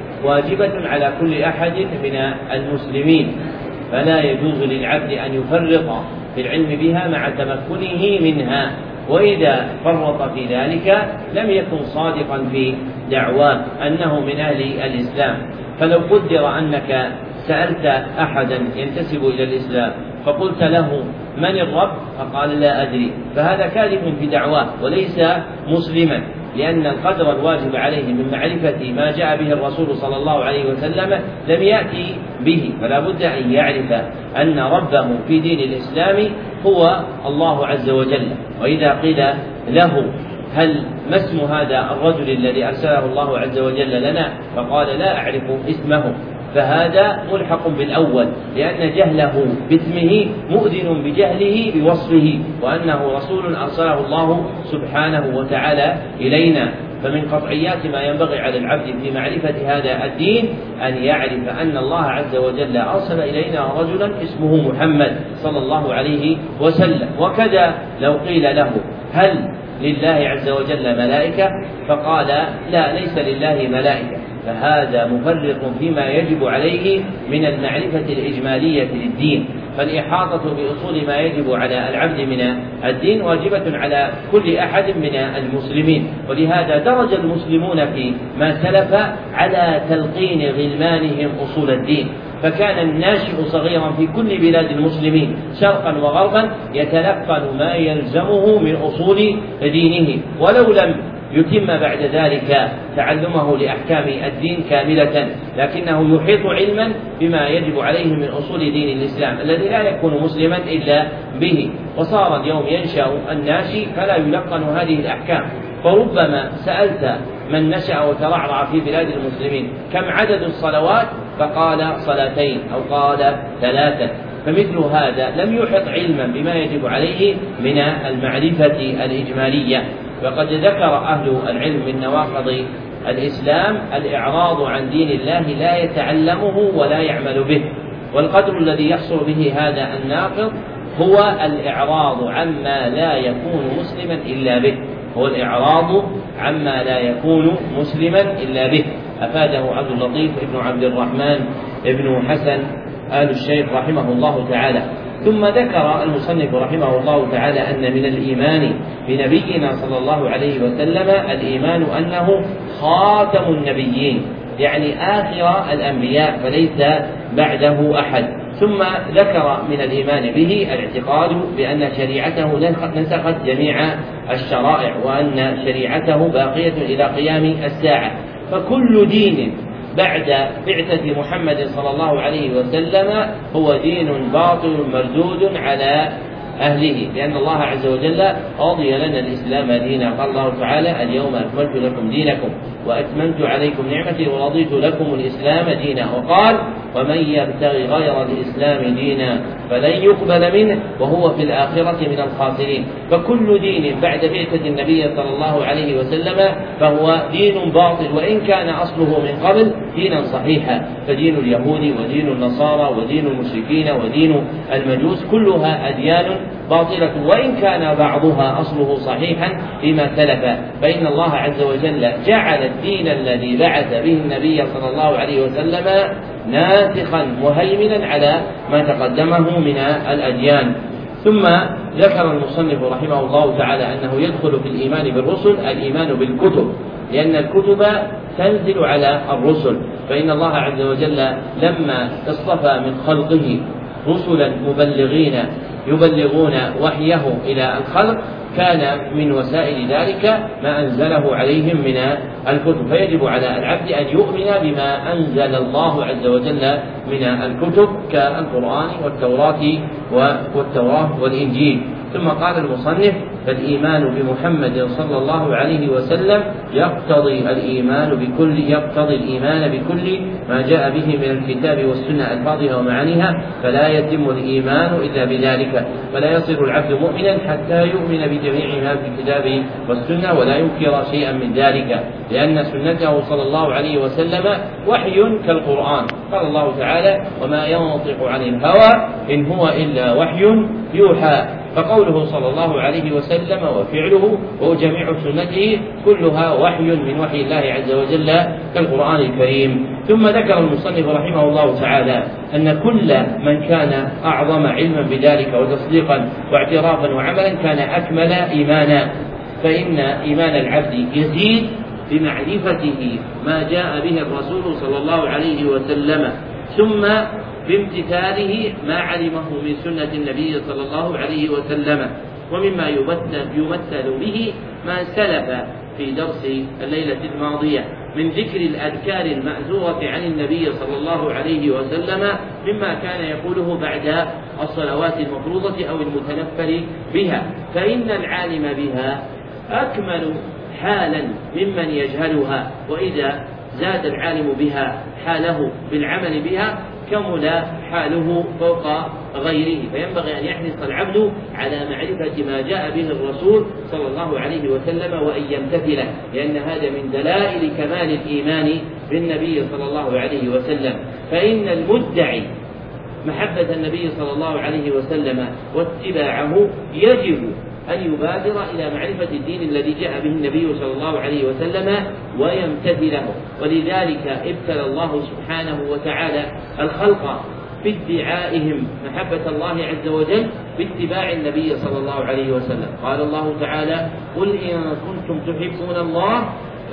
واجبة على كل أحد من المسلمين، فلا يجوز للعبد أن يفرط في العلم بها مع تمكنه منها، وإذا فرط في ذلك لم يكن صادقا في دعواه أنه من أهل الإسلام. فلو قدر أنك سألت أحدا ينتسب إلى الإسلام فقلت له من الرب فقال لا أدري، فهذا كاذب في دعواه وليس مسلما، لأن القدر الواجب عليه من معرفة ما جاء به الرسول صلى الله عليه وسلم لم يأتي به، فلا بد أن يعرف أن ربه في دين الإسلام هو الله عز وجل. وإذا قيل له هل ما اسم هذا الرجل الذي أرسله الله عز وجل لنا فقال لا أعرف اسمه، فهذا ملحق بالأول، لأن جهله باسمه مؤذن بجهله بوصفه وأنه رسول أرسله الله سبحانه وتعالى إلينا. فمن قطعيات ما ينبغي على العبد في معرفة هذا الدين أن يعرف أن الله عز وجل أرسل إلينا رجلا اسمه محمد صلى الله عليه وسلم. وكذا لو قيل له هل لله عز وجل ملائكة فقال لا ليس لله ملائكة، فهذا مفرق فيما يجب عليه من المعرفة الإجمالية للدين. فالإحاطة بأصول ما يجب على العبد من الدين واجبة على كل أحد من المسلمين، ولهذا درج المسلمون في ما سلف على تلقين غلمانهم أصول الدين، فكان الناشئ صغيرا في كل بلاد المسلمين شرقا وغربا يتلقن ما يلزمه من أصول دينه، ولو لم يتم بعد ذلك تعلمه لأحكام الدين كاملة، لكنه يحيط علما بما يجب عليه من أصول دين الإسلام الذي لا يكون مسلما إلا به. وصار اليوم ينشأ الناشئ فلا يلقن هذه الأحكام، فربما سألت من نشأ وترعرع في بلاد المسلمين كم عدد الصلوات فقال صلاتين أو قال ثلاثة، فمثل هذا لم يحط علما بما يجب عليه من المعرفة الإجمالية. وقد ذكر أهل العلم من نواقض الإسلام الإعراض عن دين الله لا يتعلمه ولا يعمل به، والقدر الذي يحصل به هذا الناقض هو الإعراض عما لا يكون مسلما إلا به، هو الإعراض عما لا يكون مسلما إلا به. أفاده عبد اللطيف ابن عبد الرحمن ابن حسن آل الشيخ رحمه الله تعالى. ثم ذكر المصنف رحمه الله تعالى أن من الإيمان بنبينا صلى الله عليه وسلم الإيمان أنه خاتم النبيين، يعني آخر الأنبياء فليس بعده أحد. ثم ذكر من الإيمان به الاعتقاد بأن شريعته نسخت جميع الشرائع وأن شريعته باقية إلى قيام الساعة، فكل دين بعد بعثة محمد صلى الله عليه وسلم هو دين باطل مردود على أهله، لأن الله عز وجل رضي لنا الإسلام دينا. قال الله تعالى: اليوم أكملت لكم دينكم وأتممت عليكم نعمتي ورضيت لكم الإسلام دينا. وقال: ومن يبتغي غير الإسلام دينا فلن يقبل منه وهو في الآخرة من الخاسرين. فكل دين بعد بعثة النبي صلى الله عليه وسلم فهو دين باطل، وإن كان أصله من قبل دينا صحيحا، فدين اليهود ودين النصارى ودين المشركين ودين المجوس كلها أديان باطلة، وإن كان بعضها أصله صحيحا فيما سلف، فإن الله عز وجل جعل الدين الذي بعث به النبي صلى الله عليه وسلم ناسخا مهيمنا على ما تقدمه من الأديان. ثم ذكر المصنف رحمه الله تعالى أنه يدخل في الإيمان بالرسل الإيمان بالكتب، لأن الكتب تنزل على الرسل، فإن الله عز وجل لما اصطفى من خلقه رسلا مبلغين يبلغون وحيه إلى الخلق كان من وسائل ذلك ما أنزله عليهم من الكتب، فيجب على العبد أن يؤمن بما أنزل الله عز وجل من الكتب كالقرآن والتوراة والتوراة والإنجيل. ثم قال المصنف: فالإيمان بمحمد صلى الله عليه وسلم يقتضي الإيمان بكل يقتضي الإيمان بكل ما جاء به من الكتاب والسنة ألفاظها ومعانيها، فلا يتم الإيمان إلا بذلك، ولا يصير العبد مؤمنا حتى يؤمن بجميع ما في الكتاب والسنة ولا ينكر شيئا من ذلك، لأن سنته صلى الله عليه وسلم وحي كالقرآن. قال الله تعالى: وما ينطق عن الهوى إن هو إلا وحي يوحى. فقوله صلى الله عليه وسلم وفعله وجميع سنته كلها وحي من وحي الله عز وجل كالقرآن الكريم. ثم ذكر المصنف رحمه الله تعالى أن كل من كان أعظم علما بذلك وتصديقا واعترافا وعملا كان أكمل إيمانا، فإن إيمان العبد يزيد بمعرفته ما جاء به الرسول صلى الله عليه وسلم، ثم بامتثاله ما علمه من سنة النبي صلى الله عليه وسلم. ومما يمثل به ما سلف في درس الليلة الماضية من ذكر الأذكار المأثورة عن النبي صلى الله عليه وسلم مما كان يقوله بعد الصلوات المفروضة أو المتنفل بها، فإن العالم بها أكمل حالا ممن يجهلها، وإذا زاد العالم بها حاله بالعمل بها كمل حاله فوق غيره، فينبغي أن يحرص العبد على معرفة ما جاء به الرسول صلى الله عليه وسلم وأن يمتثله، لأن هذا من دلائل كمال الإيمان بالنبي صلى الله عليه وسلم. فإن المدعي محبة النبي صلى الله عليه وسلم واتباعه يجب أن يبادر إلى معرفة الدين الذي جاء به النبي صلى الله عليه وسلم ويمتثله، ولذلك ابتلى الله سبحانه وتعالى الخلق بادعائهم محبة الله عز وجل باتباع النبي صلى الله عليه وسلم. قال الله تعالى: قل إن كنتم تحبون الله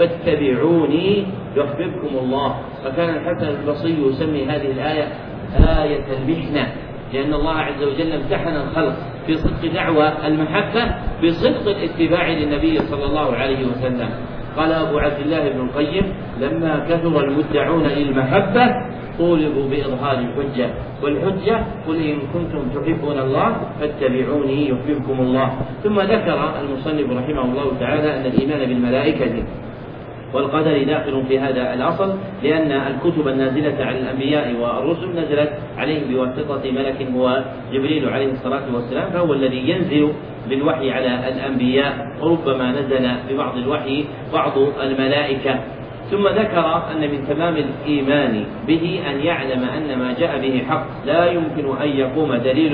فاتبعوني يحببكم الله. فكان الحسن البصري يسمي هذه الآية آية المحنة، لأن الله عز وجل امتحن الخلق في صدق دعوى المحبة بصدق الاتباع للنبي صلى الله عليه وسلم. قال أبو عبد الله بن القيم: لما كثر المدعون للمحبة طولبوا بإظهار الحجة، والحجة قل إن كنتم تحبون الله فاتبعوني يحببكم الله. ثم ذكر المصنف رحمه الله تعالى أن الإيمان بالملائكة والقدر داخل في هذا الأصل، لأن الكتب النازلة على الأنبياء والرسل نزلت عليهم بواسطة ملك هو جبريل عليه الصلاة والسلام، فهو الذي ينزل بالوحي على الأنبياء، وربما نزل ببعض الوحي بعض الملائكة. ثم ذكر أن من تمام الإيمان به أن يعلم أن ما جاء به حق لا يمكن أن يقوم دليل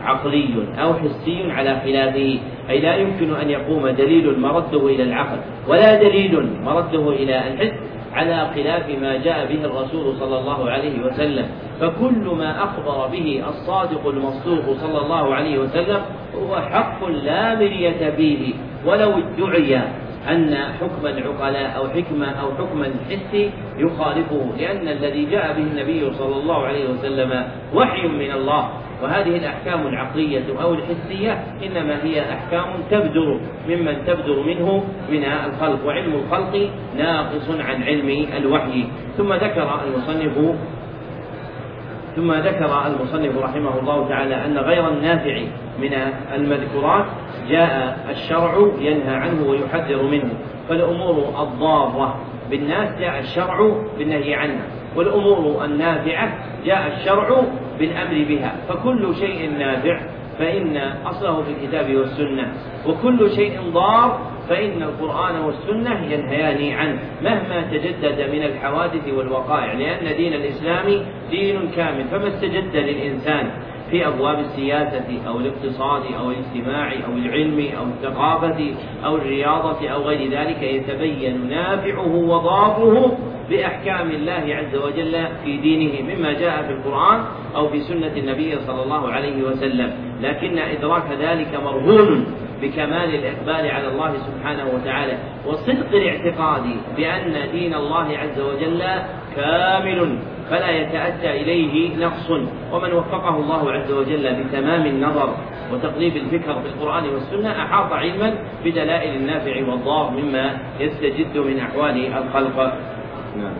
عقلي أو حسي على خلافه، أي لا يمكن أن يقوم دليل مرده إلى العقل ولا دليل مرده إلى الحس على خلاف ما جاء به الرسول صلى الله عليه وسلم. فكل ما أخبر به الصادق المصدوق صلى الله عليه وسلم هو حق لا مرية فيه، ولو ادعي أن حكم العقلاء أو حكمة أو حكم الحس يخالفه، لأن الذي جاء به النبي صلى الله عليه وسلم وحي من الله، وهذه الأحكام العقلية أو الحسية إنما هي أحكام تبدر ممن تبدر منه من الخلق، وعلم الخلق ناقص عن علم الوحي. ثم ذكر المصنف ثم ذكر المصنف رحمه الله تعالى أن غير النافع من المذكورات جاء الشرع ينهى عنه ويحذر منه، فالأمور الضارة بالناس جاء الشرع بالنهي عنها، والأمور النافعة جاء الشرع بالأمر بها. فكل شيء نافع فإن أصله في الكتاب والسنة، وكل شيء ضار فإن القرآن والسنة ينهيان عنه مهما تجدد من الحوادث والوقائع، لأن دين الإسلام دين كامل، فما استجد للإنسان في أبواب السياسة أو الاقتصاد أو الاجتماع أو العلم أو الثقافة أو الرياضة أو غير ذلك يتبين نافعه وضاره بأحكام الله عز وجل في دينه مما جاء في القرآن أو في سنة النبي صلى الله عليه وسلم، لكن إدراك ذلك مرهون بكمال الإقبال على الله سبحانه وتعالى وصدق الاعتقاد بأن دين الله عز وجل كامل فلا يتأتى إليه نقص. ومن وفقه الله عز وجل بتمام النظر وتقليب الفكر في القرآن والسنة أحاط علما بدلائل النافع والضار مما يستجد من أحوال الخلق. نعم.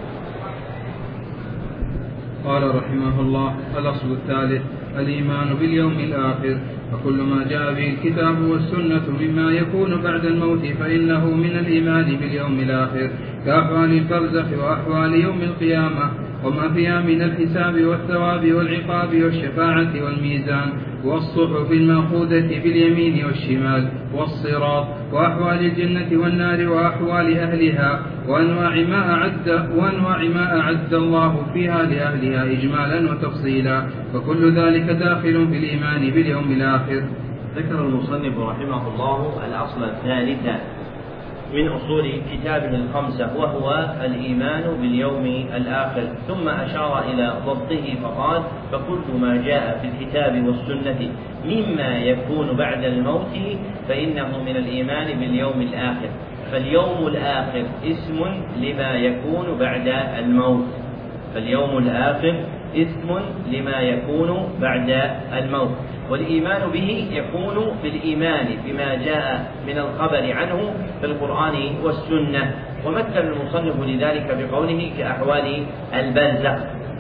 قال رحمه الله: الأصل الثالث الإيمان باليوم الآخر، فكل ما جاء به الكتاب والسنة مما يكون بعد الموت فإنه من الإيمان باليوم الآخر، كأحوال البرزخ وأحوال يوم القيامة وما فيها من الحساب والثواب والعقاب والشفاعة والميزان والصحف المأخوذة باليمين والشمال والصراط وأحوال الجنة والنار وأحوال أهلها وأنواع ما أعد, وأنواع ما أعد الله فيها لأهلها إجمالا وتفصيلا، فكل ذلك داخل في الإيمان باليوم الآخر. ذكر المصنف رحمه الله الأصل الثالث من أصول كتابه الخمسة وهو الإيمان باليوم الآخر، ثم أشار إلى ضبطه فقال: فكل ما جاء في الكتاب والسنة مما يكون بعد الموت فإنه من الإيمان باليوم الآخر. فاليوم الآخر اسم لما يكون بعد الموت، فاليوم الآخر اسم لما يكون بعد الموت، والإيمان به يكون بالإيمان بما جاء من الخبر عنه في القرآن والسنة. ومثل المصنف لذلك بقوله: كأحوال البرزخ،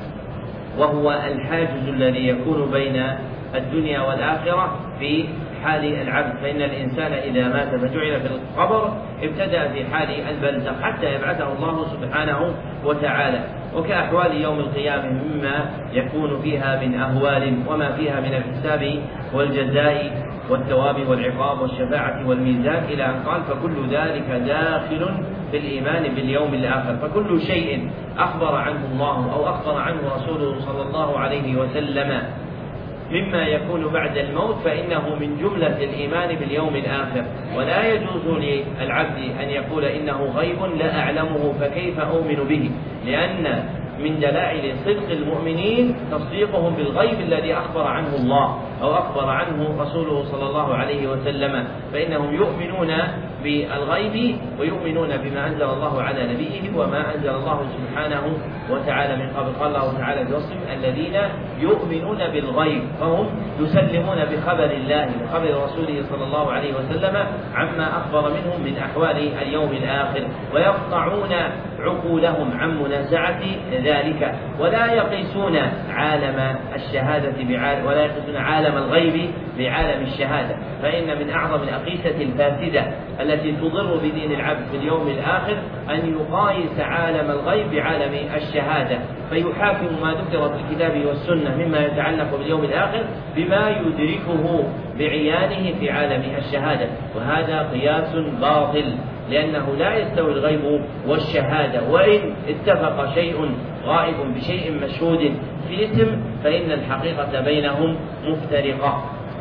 وهو الحاجز الذي يكون بين الدنيا والآخرة في حال العبد، فإن الإنسان إذا مات فجعل في القبر ابتدأ في حال البرزخ حتى يبعثه الله سبحانه وتعالى. وكأحوال يوم القيامة مما يكون فيها من أهوال وما فيها من الحساب والجزاء والثواب والعقاب والشفاعة والميزان إلى أن قال: فكل ذلك داخل في الإيمان باليوم الآخر. فكل شيء أخبر عنه الله أو أخبر عنه رسوله صلى الله عليه وسلم مما يكون بعد الموت فإنه من جملة الإيمان باليوم الآخر. ولا يجوز للعبد أن يقول إنه غيب لا أعلمه فكيف أؤمن به، لأن من دلائل صدق المؤمنين تصديقهم بالغيب الذي أخبر عنه الله أو أخبر عنه رسوله صلى الله عليه وسلم، فإنهم يؤمنون بالغيب ويؤمنون بما أنزل الله على نبيه وما أنزل الله سبحانه وتعالى من قبل. قال الله تعالى بوصف الذين يؤمنون بالغيب، فهم يسلمون بخبر الله وخبر رسوله صلى الله عليه وسلم عما أخبر منهم من أحوال اليوم الآخر، ويقطعون عقولهم عن منازعة ذلك، ولا يقيسون عالم الشهادة بعالم ولا يقيسون عالم الغيب بعالم الشهادة. فإن من أعظم الأقيسة الفاسدة التي تضر بدين العبد في اليوم الآخر أن يقايس عالم الغيب بعالم الشهادة، فيحاكم ما ذكر في الكتاب والسنة مما يتعلق باليوم الآخر بما يدركه بعيانه في عالم الشهادة، وهذا قياس باطل، لأنه لا يستوي الغيب والشهادة، وإن اتفق شيء غائب بشيء مشهود في اسم فإن الحقيقة بينهم مفترقة.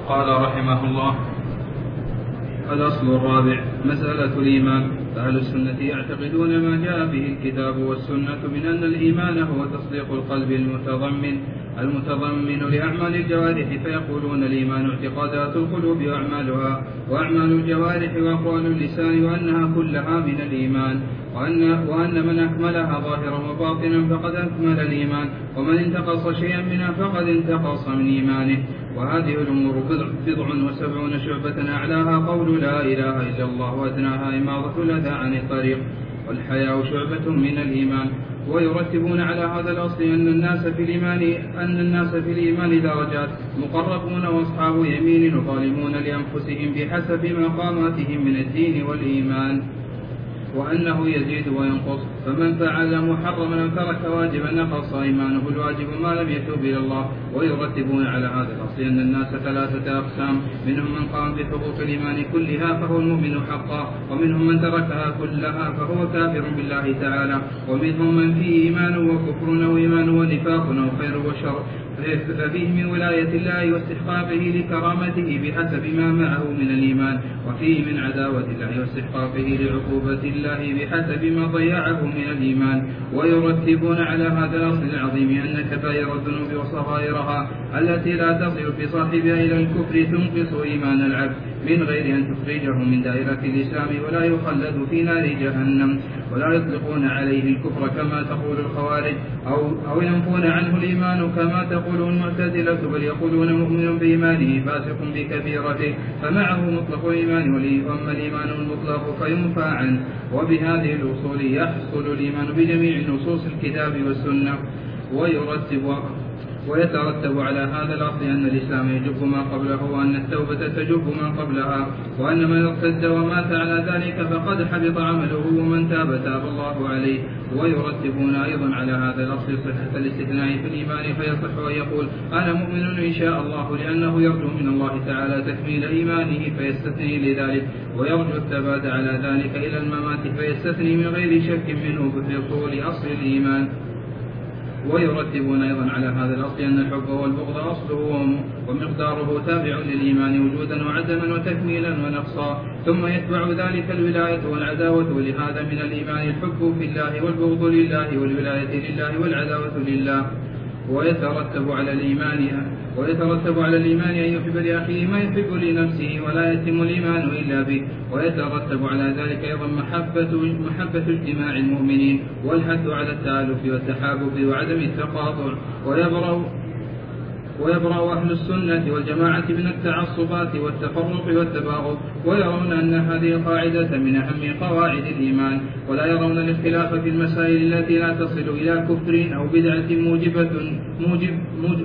قال رحمه الله: الأصل الرابع مسألة الإيمان. فأهل السنة يعتقدون ما جاء به الكتاب والسنة من أن الإيمان هو تصديق القلب المتضمن المتضمن لأعمال الجوارح، فيقولون الإيمان اعتقادات القلوب وأعمالها وأعمال الجوارح وأقوال اللسان، وأنها كلها من الإيمان، وأن, وأن من أكملها ظاهرا وباطنا فقد أكمل الإيمان، ومن انتقص شيئا منها فقد انتقص من إيمانه. وهذه الأمور بضع وسبعون شعبة، أعلاها قول لا إله إلا الله، وأدناها إماطة الأذى عن الطريق، والحياء شعبة من الإيمان. ويرتبون على هذا الأصل أن الناس في الإيمان أن الناس في الإيمان درجات، مقربون وأصحاب يمين وظالمون لأنفسهم بحسب مقاماتهم من الدين والإيمان، وأنه يزيد وينقص، فمن فعل محرما أو ترك واجبا نقص إيمانه الواجب ما لم يتوب إلى الله. ويرتبون على هذا الأصل أن الناس ثلاثة أقسام، منهم من قام بحقوق الإيمان كلها فهو المؤمن حقا، ومنهم من تركها كلها فهو كافر بالله تعالى، ومنهم من فيه إيمان وكفر أو إيمان ونفاق أو خير وشر، ففيه من ولاية الله واستحقاقه لكرامته بحسب ما معه من الإيمان، وفيه من عداوة الله واستحقاقه لعقوبة الله بحسب ما ضيعه من الإيمان. ويرتبون على هذا الأصل العظيم أن كبائر الذنوب وصغائرها التي لا تصل في صاحبها إلى الكفر تنقص إيمان العبد من غير أن تخرجه من دائرة الإسلام، ولا يخلد في نار جهنم، ولا يطلقون عليه الكفر كما تقول الخوارج، أو, أو ينفون عنه الإيمان كما تقول المعتزلة، بل يقولون مؤمن بإيمانه فاسق بكبيرته، فمعه مطلق الإيمان، وأما الإيمان المطلق فينفى عنه. وبهذه الأصول يحصل الإيمان بجميع نصوص الكتاب والسنة. ويرتب ويترتب على هذا الأصل أن الإسلام يجب ما قبله، وأن التوبة تجب ما قبلها، وأن من ارتد ومات على ذلك فقد حبط عمله، ومن تاب تاب الله عليه. ويرتبون أيضا على هذا الأصل صحة الاستثناء في الإيمان، فيصح أن يقول أنا مؤمن إن شاء الله، لأنه يرجو من الله تعالى تكميل إيمانه فيستثني لذلك، ويرجو الثبات على ذلك إلى الممات فيستثني من غير شك منه بحصول أصل الإيمان. ويرتبون أيضا على هذا الأصل أن الحب والبغض أصله ومقداره تابع للإيمان وجودا وعدما وتكميلا ونقصا، ثم يتبع ذلك الولاية والعداوة، ولهذا من الإيمان الحب في الله والبغض لله والولاية لله والعداوة لله. ويترتب على الإيمان ويترتب على الإيمان أن يحب لأخيه ما يحب لنفسه، ولا يتم الإيمان إلا به. ويترتب على ذلك أيضا محبة محبة اجتماع المؤمنين، والحث على التآلف والتحابب وعدم التقاطع. ويبرأ ويبرأ أهل السنة والجماعة من التعصبات والتفرق والتباغض، ويرون أن هذه القاعدة من أهم قواعد الإيمان، ولا يرون الاختلاف في المسائل التي لا تصل إلى كفر أو بدعة موجبة موجب موجب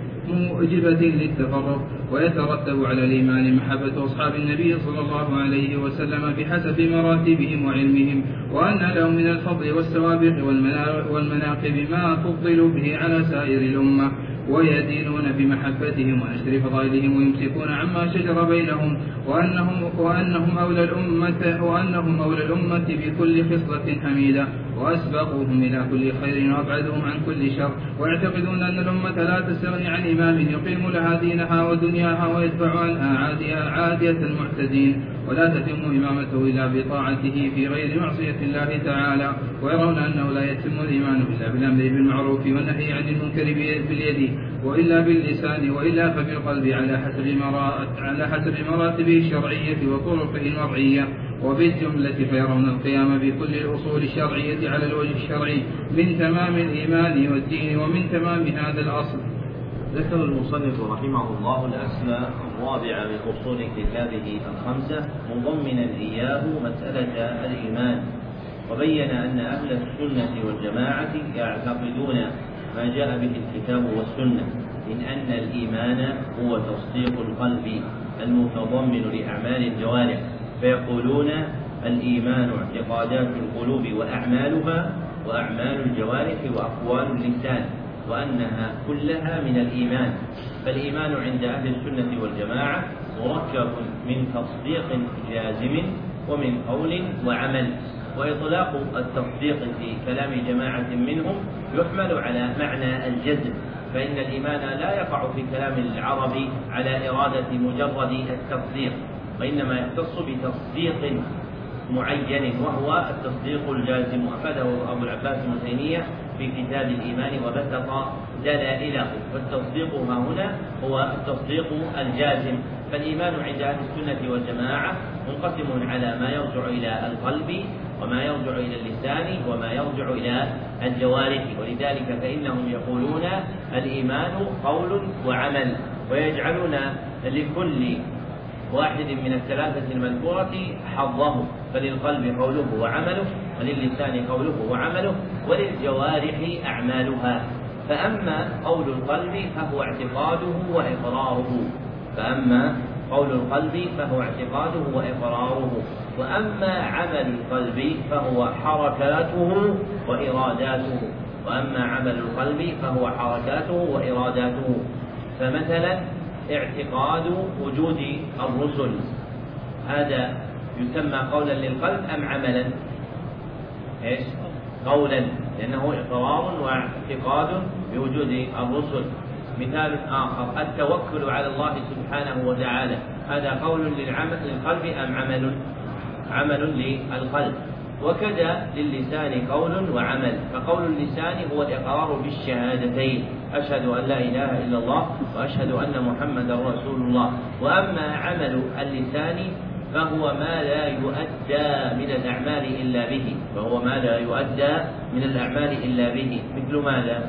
موجبة للتفرق. ويترتب على الإيمان محبة أصحاب النبي صلى الله عليه وسلم بحسب مراتبهم وعلمهم، وأن لهم من الفضل والسوابق والمناقب ما تفضل به على سائر الأمة، ويدينون بمحبتهم ونشر فضائلهم، ويمسكون عما شجر بينهم، وأنهم, وأنهم أولى الأمة وأنهم أولى الأمة بكل خصلة حميدة، وأسبقوهم إلى كل خير وأبعدهم عن كل شر. ويعتقدون أن الأمة لا تستغني عن إمام يقيم لها دينها ودنياها ويدفع عنها عادية, عادية المعتدين، ولا تتم إمامته إلا بطاعته في غير معصية الله تعالى. ويرون أنه لا يتم الإيمان إلا بالأمر بالمعروف والنهي عن المنكر باليد، وإلا باللسان، وإلا فبالقلب على حسب على حسب مراتبه الشرعية وطرقه المرعية. وبالجملة فيرون القيام بكل الأصول الشرعية على الوجه الشرعي من تمام الإيمان والدين ومن تمام هذا الأصل. ذكر المصنف رحمه الله الأصل الرابع من أصول كتابه الخمسة مضمنا إياه مسألة الإيمان، وبين أن أهل السنة والجماعة يعتقدون ما جاء به الكتاب والسنة من أن الإيمان هو تصديق القلب المتضمن لأعمال الجوارح، فيقولون الإيمان اعتقادات القلوب وأعمالها وأعمال الجوارح وأقوال اللسان، وأنها كلها من الإيمان. فالإيمان عند أهل السنة والجماعة مركب من تصديق جازم ومن قول وعمل، وإطلاق التصديق في كلام جماعة منهم يحمل على معنى الجزم، فإن الإيمان لا يقع في كلام العرب على إرادة مجرد التصديق، وإنما يختص بتصديق معين وهو التصديق الجازم، أفاده أبو العباس ابن تيمية في كتاب الإيمان وبسط دلائله. والتصديق ها هنا هو التصديق الجازم. فالإيمان عند أهل السنة والجماعة منقسم على ما يرجع إلى القلب وما يرجع إلى اللسان وما يرجع إلى الجوارح، ولذلك فإنهم يقولون الإيمان قول وعمل، ويجعلون لكل واحد من الثلاثة المذكورة حظه، فللقلب قوله وعمله، وللسان قوله وعمله، وللجوارح أعمالها. فأما قول القلب فهو اعتقاده وإقراره فأما قول القلب فهو اعتقاده وإقراره وأما عمل القلب فهو حركاته وإراداته وأما عمل القلب فهو حركاته وإراداته فمثلا اعتقاد وجود الرسل، هذا يسمى قولا للقلب أم عملا؟ إيش؟ قولا، لأنه إقرار واعتقاد بوجود الرسل. مثال آخر التوكل على الله سبحانه وتعالى، هذا قول للقلب أم عمل؟ عمل للقلب. وكذا للسان قول وعمل، فقول اللسان هو الإقرار بالشهادتين، أشهد أن لا إله إلا الله وأشهد أن محمدا رسول الله. وأما عمل اللسان فهو ما لا يؤدى من الأعمال إلا به فهو ما لا يؤدى من الأعمال إلا به مثل ماذا؟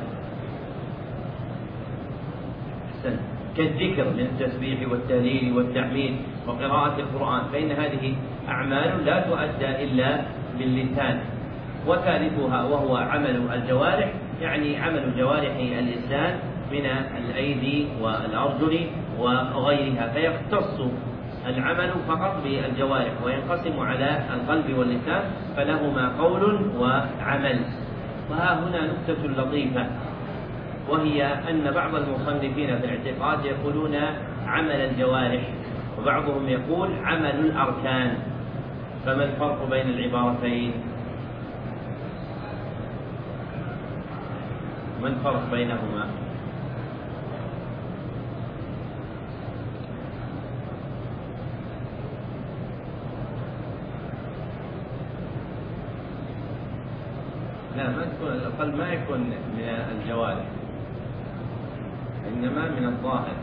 كالذكر من التسبيح والتهليل والتحميد وقراءة القرآن، فإن هذه أعمال لا تؤدى إلا باللسان. وثالثها وهو عمل الجوارح، يعني عمل جوارح اللسان من الأيدي والأرجل وغيرها، فيختص العمل فقط بالجوارح وينقسم على القلب واللسان، فلهما قول وعمل. وها هنا نكتة لطيفة، وهي أن بعض المصنفين في الاعتقاد يقولون عمل الجوارح، وبعضهم يقول عمل الأركان. فما الفرق بين العبارتين؟ ما الفرق بينهما؟ لا، ما تكون القلب ما يكون من الجوارح، إنما من الظاهر.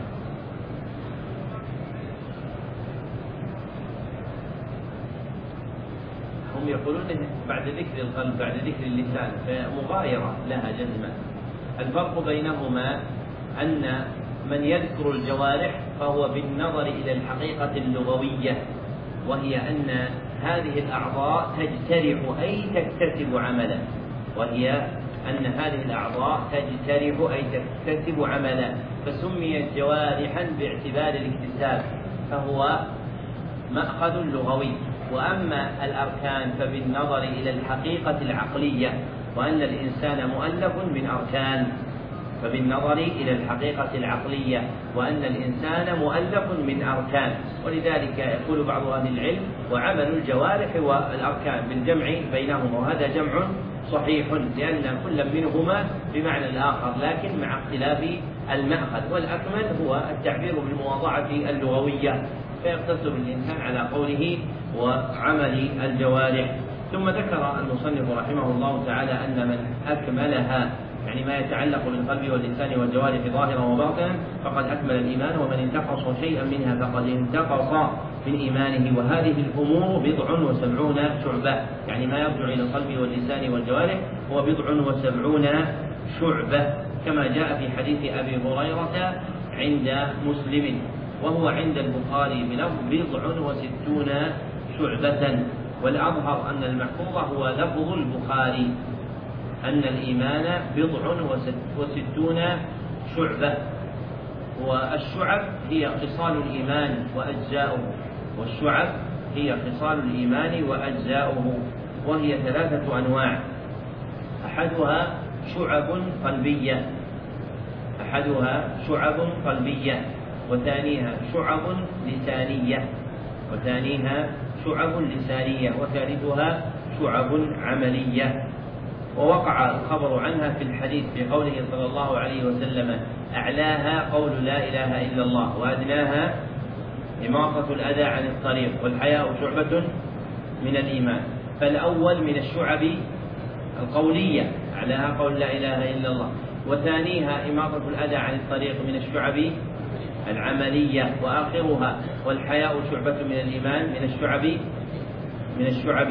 هم يقولون بعد ذكر القلب بعد ذكر اللسان فمغايرة لها جزما. الفرق بينهما أن من يذكر الجوارح فهو بالنظر إلى الحقيقة اللغوية، وهي أن هذه الأعضاء تجترح أي تكتسب عملا، وهي أن هذه الأعضاء تجترح أي تكتسب عملا، فسميت جوارحا باعتبار الاكتساب، فهو مأخذ لغوي. وأما الأركان فبالنظر إلى الحقيقة العقلية، وأن الإنسان مؤلف من أركان، فبالنظر إلى الحقيقة العقلية وأن الإنسان مؤلف من أركان. ولذلك يقول بعض أهل العلم وعمل الجوارح والأركان بالجمع بينهما، وهذا جمع صحيح لأن كل منهما بمعنى الآخر لكن مع اختلاف المأخذ، والأكمل هو التعبير بالمواضعة اللغوية، فيقتصر الإنسان على قوله وعمل الجوارح. ثم ذكر المصنف رحمه الله تعالى أن من أكملها، يعني ما يتعلق بالقلب واللسان والجوارح ظاهرا وباطنا، فقد أكمل الإيمان، ومن انتقص شيئا منها فقد انتقص من إيمانه. وهذه الأمور بضع وسبعون شعبة، يعني ما يرجع إلى القلب واللسان والجوارح هو بضع وسبعون شعبة، كما جاء في حديث أبي هريرة عند مسلم، وهو عند البخاري بلفظ بضع وستون شعبة. والأظهر أن المحفوظ هو لفظ البخاري، أن الإيمان بضع وستون شعبة. والشعب هي خصال الإيمان وأجزاؤه، والشعب هي خصال الإيمان وأجزاؤه، وهي ثلاثة أنواع: أحدها شعب قلبية أحدها شعب قلبية وثانيها شعب لسانية وثانيها شعب لسانية وثالثها شعب عملية. ووقع الخبر عنها في الحديث في قوله صلى الله عليه وسلم: أعلاها قول لا إله إلا الله، وأدناها إماطة الأذى عن الطريق، والحياء شعبة من الإيمان. فالأول من الشعب القولية، أعلاها قول لا إله إلا الله، وثانيها إماطة الأذى عن الطريق من الشعب العملية، وآخرها والحياء شعبة من الإيمان من الشعب من الشعب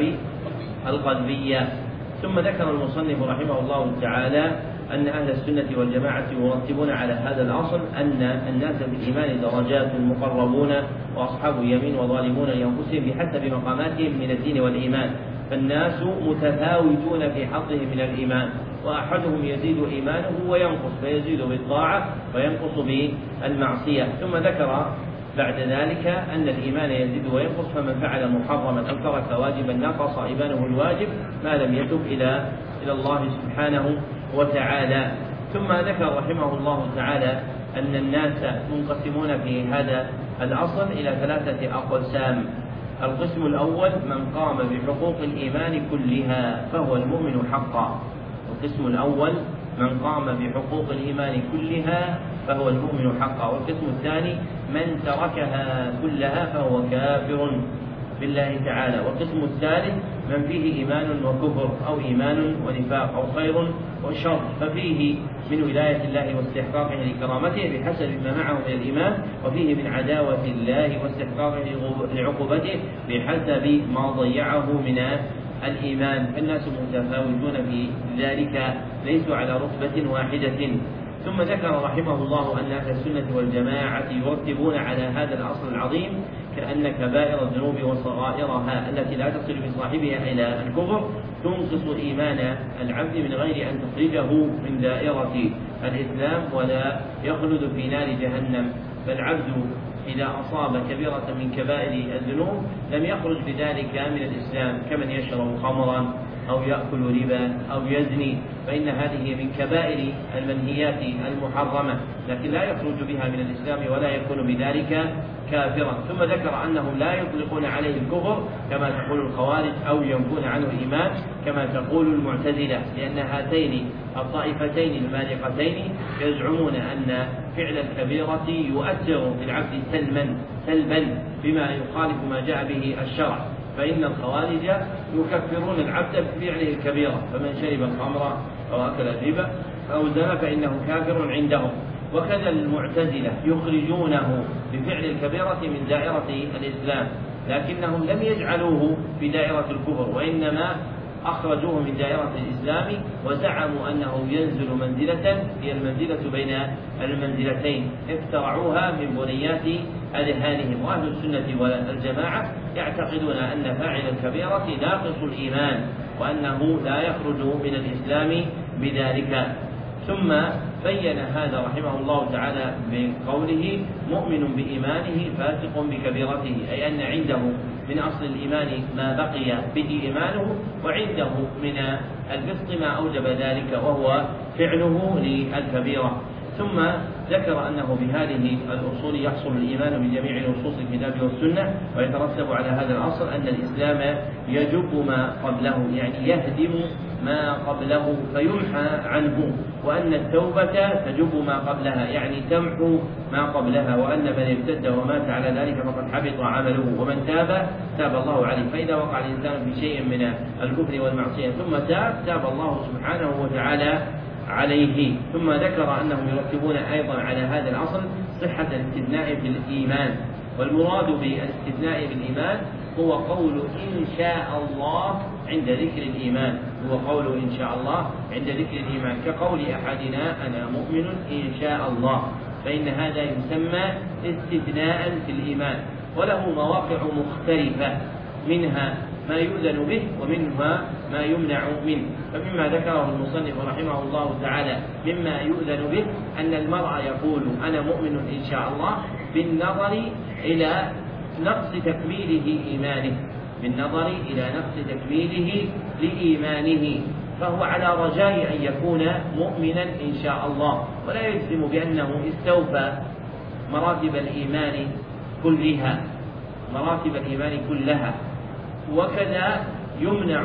القلبية. ثم ذكر المصنف رحمه الله تعالى أن أهل السنة والجماعة يرتبون على هذا الأصل أن الناس في الإيمان درجات مقربون وأصحاب يمين وظالمون لأنفسهم بحسب مقاماتهم من الدين والإيمان، فالناس متفاوتون في حظهم من الإيمان، وأحدهم يزيد إيمانه وينقص، فيزيد بالطاعة وينقص بالمعصية. ثم ذكر بعد ذلك أن الإيمان يزيد وينقص، فمن فعل محرما أو ترك واجبا نقص إيمانه الواجب ما لم يتب إلى إلى الله سبحانه وتعالى. ثم ذكر رحمه الله تعالى أن الناس منقسمون في هذا الأصل إلى ثلاثة أقسام. القسم الأول من قام بحقوق الإيمان كلها فهو المؤمن حقا. القسم الأول من قام بحقوق الإيمان كلها فهو المؤمن حقا. والقسم الثاني من تركها كلها فهو كافر بالله تعالى. والقسم الثالث من فيه إيمان وكفر أو إيمان ونفاق أو خير وشر، ففيه من ولاية الله واستحقاقه لكرامته بحسب ما معه من الإيمان، وفيه من عداوة الله واستحقاقه لعقوبته بحسب ما ضيعه من الإيمان. فالناس متفاوتون في ذلك، ليسوا على رتبة واحدة. ثم ذكر رحمه الله أن أهل السنة والجماعة يرتبون على هذا الأصل العظيم كأن كبائر الذنوب وصغائرها التي لا تصل بصاحبها إلى الكفر تنقص إيمان العبد من غير أن تخرجه من دائرة الإسلام ولا يخلد في نار جهنم. فالعبد إذا أصاب كبيرة من كبائر الذنوب لم يخرج بذلك من الإسلام، كمن يشرب خمرا أو يأكل ربا أو يزني، فإن هذه من كبائر المنهيات المحرمة، لكن لا يخرج بها من الإسلام ولا يكون بذلك كافرا. ثم ذكر أنهم لا يطلقون عليه الكفر كما تقول الخوارج أو ينفون عنه الإيمان كما تقول المعتزلة، لأن هاتين الطائفتين المالقتين يزعمون أن فعل الكبيرة يؤثر في العبد سلما سلبا بما يخالف ما جاء به الشرع، فإن الخوارج يكفرون العبد بفعله الكبيرة، فمن شرب الخمر أو أكل الربا أو زنى فإنه كافر عندهم. وكذا المعتزلة يخرجونه بفعل الكبيرة من دائرة الإسلام، لكنهم لم يجعلوه في دائرة الكفر، وإنما أخرجوه من دائرة الإسلام وزعموا أنه ينزل منزلة هي المنزلة بين المنزلتين، اخترعوها من بنيات أذهانهم. وأهل السنة والجماعة يعتقدون أن فاعل الكبيرة ناقص الإيمان وأنه لا يخرج من الإسلام بذلك. ثم بين هذا رحمه الله تعالى بقوله مؤمن بإيمانه فاسق بكبيرته، أي أن عنده من أصل الإيمان ما بقي به إيمانه، وعنده من الفسق ما أوجب ذلك وهو فعله للكبيرة. ثم ذكر أنه بهذه الأصول يحصل الإيمان بجميع نصوص الكتاب والسنة، ويترتب على هذا الأصل أن الإسلام يجب ما قبله، يعني يهدم ما قبله فيمحى عنه، وأن التوبة تجب ما قبلها يعني تمحو ما قبلها، وأن من ارتد ومات على ذلك فقد حبط عمله، ومن تاب تاب الله عليه. فإذا وقع الإنسان في شيء من الكفر والمعصية ثم تاب تاب الله سبحانه وتعالى عليه. ثم ذكر أنهم يرتبون أيضا على هذا الأصل صحة الاستثناء في الإيمان، والمراد بالاستثناء بالإيمان هو قول إن شاء الله عند ذكر الإيمان، هو قول إن شاء الله عند ذكر الإيمان، كقول أحدنا أنا مؤمن إن شاء الله، فإن هذا يسمى استثناء في الإيمان، وله مواقع مختلفة، منها ما يؤذن به ومنها ما يمنع منه. فمما ذكره المصنف رحمه الله تعالى مما يؤذن به أن المرء يقول أنا مؤمن إن شاء الله بالنظر إلى نقص تكميله إيمانه، بالنظر إلى نقص تكميله لإيمانه، فهو على رجاء أن يكون مؤمنا إن شاء الله، ولا يجزم بأنه استوفى مراتب الإيمان كلها مراتب الإيمان كلها. وكذا يمنع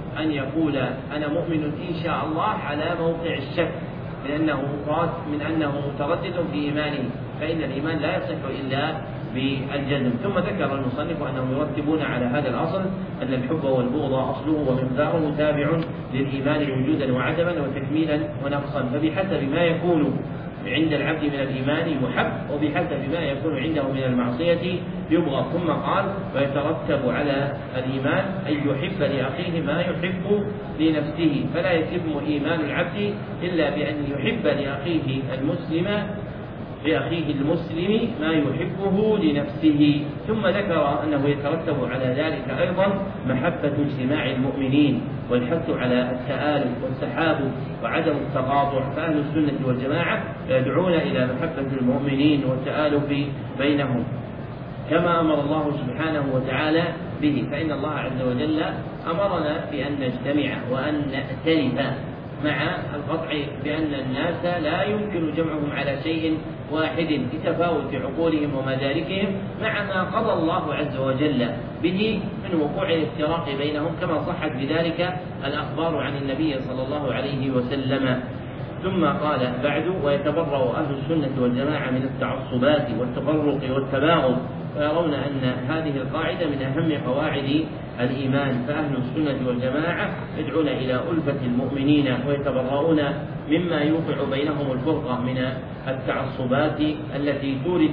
أن يقول أنا مؤمن إن شاء الله على موقع الشك من أنه من أنه متردد في إيمانه، فإن الإيمان لا يصح إلا بالجزم. ثم ذكر المصنف أنهم يرتبون على هذا الأصل أن الحب والبغض أصله ومقداره تابع للإيمان وجودا وعدما وتكميلا ونقصا، فبحسب ما يكون عند العبد من الإيمان يحب، وبحسب ما يكون عنده من المعصية يبغض. ثم قال ويترتب على الإيمان أن يحب لأخيه ما يحب لنفسه، فلا يتم إيمان العبد إلا بأن يحب لأخيه المسلم لأخيه المسلم ما يحبه لنفسه. ثم ذكر أنه يترتب على ذلك أيضا محبة اجتماع المؤمنين والحث على التآلف والتحابب وعدم التقاطع، فأهل السنة والجماعة يدعون إلى محبة المؤمنين والتآلف بينهم كما أمر الله سبحانه وتعالى به، فإن الله عز وجل أمرنا بأن نجتمع وأن نأتلف، مع القطع بأن الناس لا يمكن جمعهم على شيء واحد بتفاوت عقولهم ومداركهم، مع ما قضى الله عز وجل به من وقوع الافتراق بينهم كما صحت بذلك الأخبار عن النبي صلى الله عليه وسلم. ثم قال بعد ويتبرأ أهل السنة والجماعة من التعصبات والتفرق والتباغض، ويرون أن هذه القاعدة من أهم قواعد الإيمان، فأهل السنة والجماعة يدعون إلى ألفة المؤمنين ويتبرؤون مما يوقع بينهم الفرقة من التعصبات التي تورث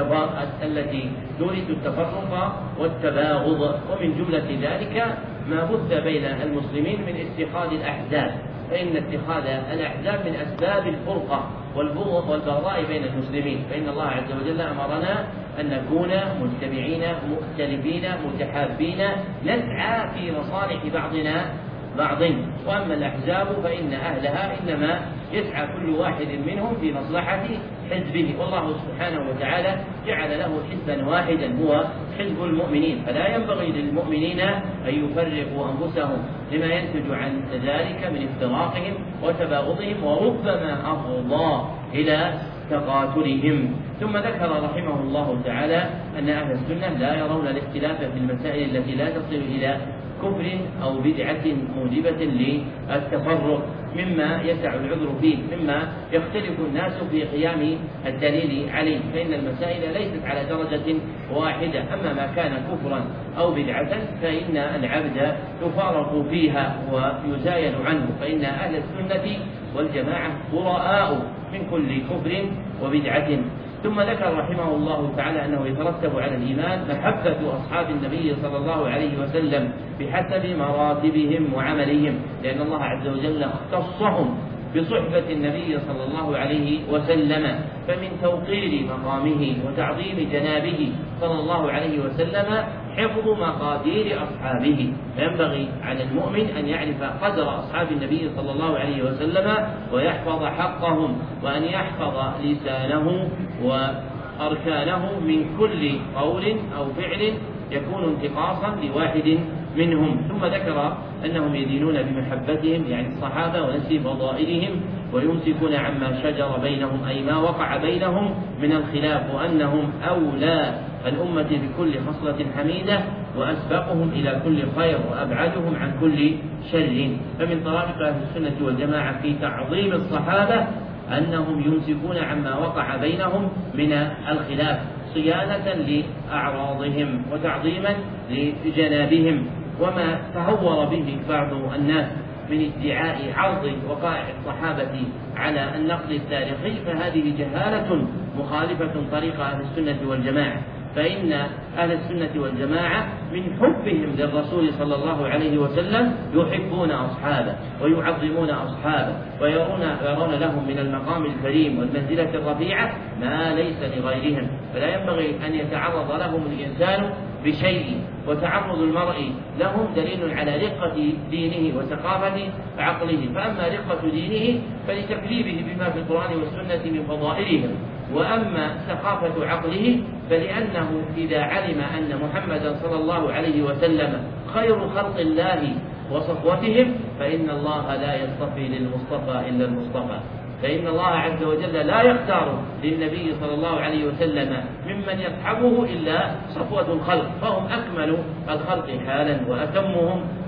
التي تورث التفرق والتباغض. ومن جملة ذلك ما بث بين المسلمين من اتخاذ الأحزاب، فإن اتخاذ الأحزاب من أسباب الفرقة والبغض والبغضاء بين المسلمين، فإن الله عز وجل أمرنا أن نكون مجتمعين مؤتلفين متحابين نسعى في مصالح بعضنا بعض. وأما الأحزاب فإن أهلها إنما يسعى كل واحد منهم في مصلحة حزبه، والله سبحانه وتعالى جعل له حزبا واحدا هو حزب المؤمنين، فلا ينبغي للمؤمنين أن يفرقوا أنفسهم لما ينتج عن ذلك من افتراقهم وتباغضهم وربما أفضى إلى تقاتلهم. ثم ذكر رحمه الله تعالى أن أهل السنة لا يرون الاختلاف في المسائل التي لا تصل إلى كفر أو بدعة موجبة للتفرق مما يسع العذر فيه، مما يختلف الناس في قيام الدليل عليه، فإن المسائل ليست على درجة واحدة. أما ما كان كفرا أو بدعة فإن العبد يفارق فيها ويزايد عنه، فإن أهل السنة والجماعة براء من كل كفر وبدعة. ثم ذكر رحمه الله تعالى أنه يترتب على الإيمان محبة أصحاب النبي صلى الله عليه وسلم بحسب مراتبهم وعملهم، لأن الله عز وجل اختصهم بصحبة النبي صلى الله عليه وسلم، فمن توقير مقامه وتعظيم جنابه صلى الله عليه وسلم حفظ مقادير أصحابه، فينبغي على المؤمن أن يعرف قدر أصحاب النبي صلى الله عليه وسلم ويحفظ حقهم، وأن يحفظ لسانه وأركانه من كل قول أو فعل يكون انتقاصا لواحد منهم. ثم ذكر أنهم يدينون بمحبتهم يعني الصحابة ونسي فضائلهم، ويمسكون عما شجر بينهم أي ما وقع بينهم من الخلاف، وأنهم أولى الأمة بكل خصلة حميدة وأسبقهم إلى كل خير وأبعدهم عن كل شر. فمن طرائق أهل السنة والجماعة في تعظيم الصحابة أنهم يمسكون عما وقع بينهم من الخلاف صيانة لأعراضهم وتعظيما لجنابهم. وما تهور به بعض الناس من ادعاء عرض وقائع الصحابة على النقل التاريخي فهذه جهالة مخالفة طريق أهل السنة والجماعة، فإن أهل السنة والجماعة من حبهم للرسول صلى الله عليه وسلم يحبون أصحابه ويعظمون أصحابه ويرون يرون لهم من المقام الكريم والمنزلة الرفيعة ما ليس لغيرهم، فلا ينبغي أن يتعرض لهم الإنسان بشيء، وتعرض المرء لهم دليل على رقة دينه وثقافة عقله. فأما رقة دينه فلتكذيبه بما في القرآن والسنة من فضائلهم، وأما ثقافة عقله فلأنه إذا علم أن محمدا صلى الله عليه وسلم خير خلق الله وصفوتهم فإن الله لا يصطفي للمصطفى إلا المصطفى، فإن الله عز وجل لا يختار للنبي صلى الله عليه وسلم ممن يصحبه إلا صفوة الخلق، فهم أكمل الخلق حالا وأتمهم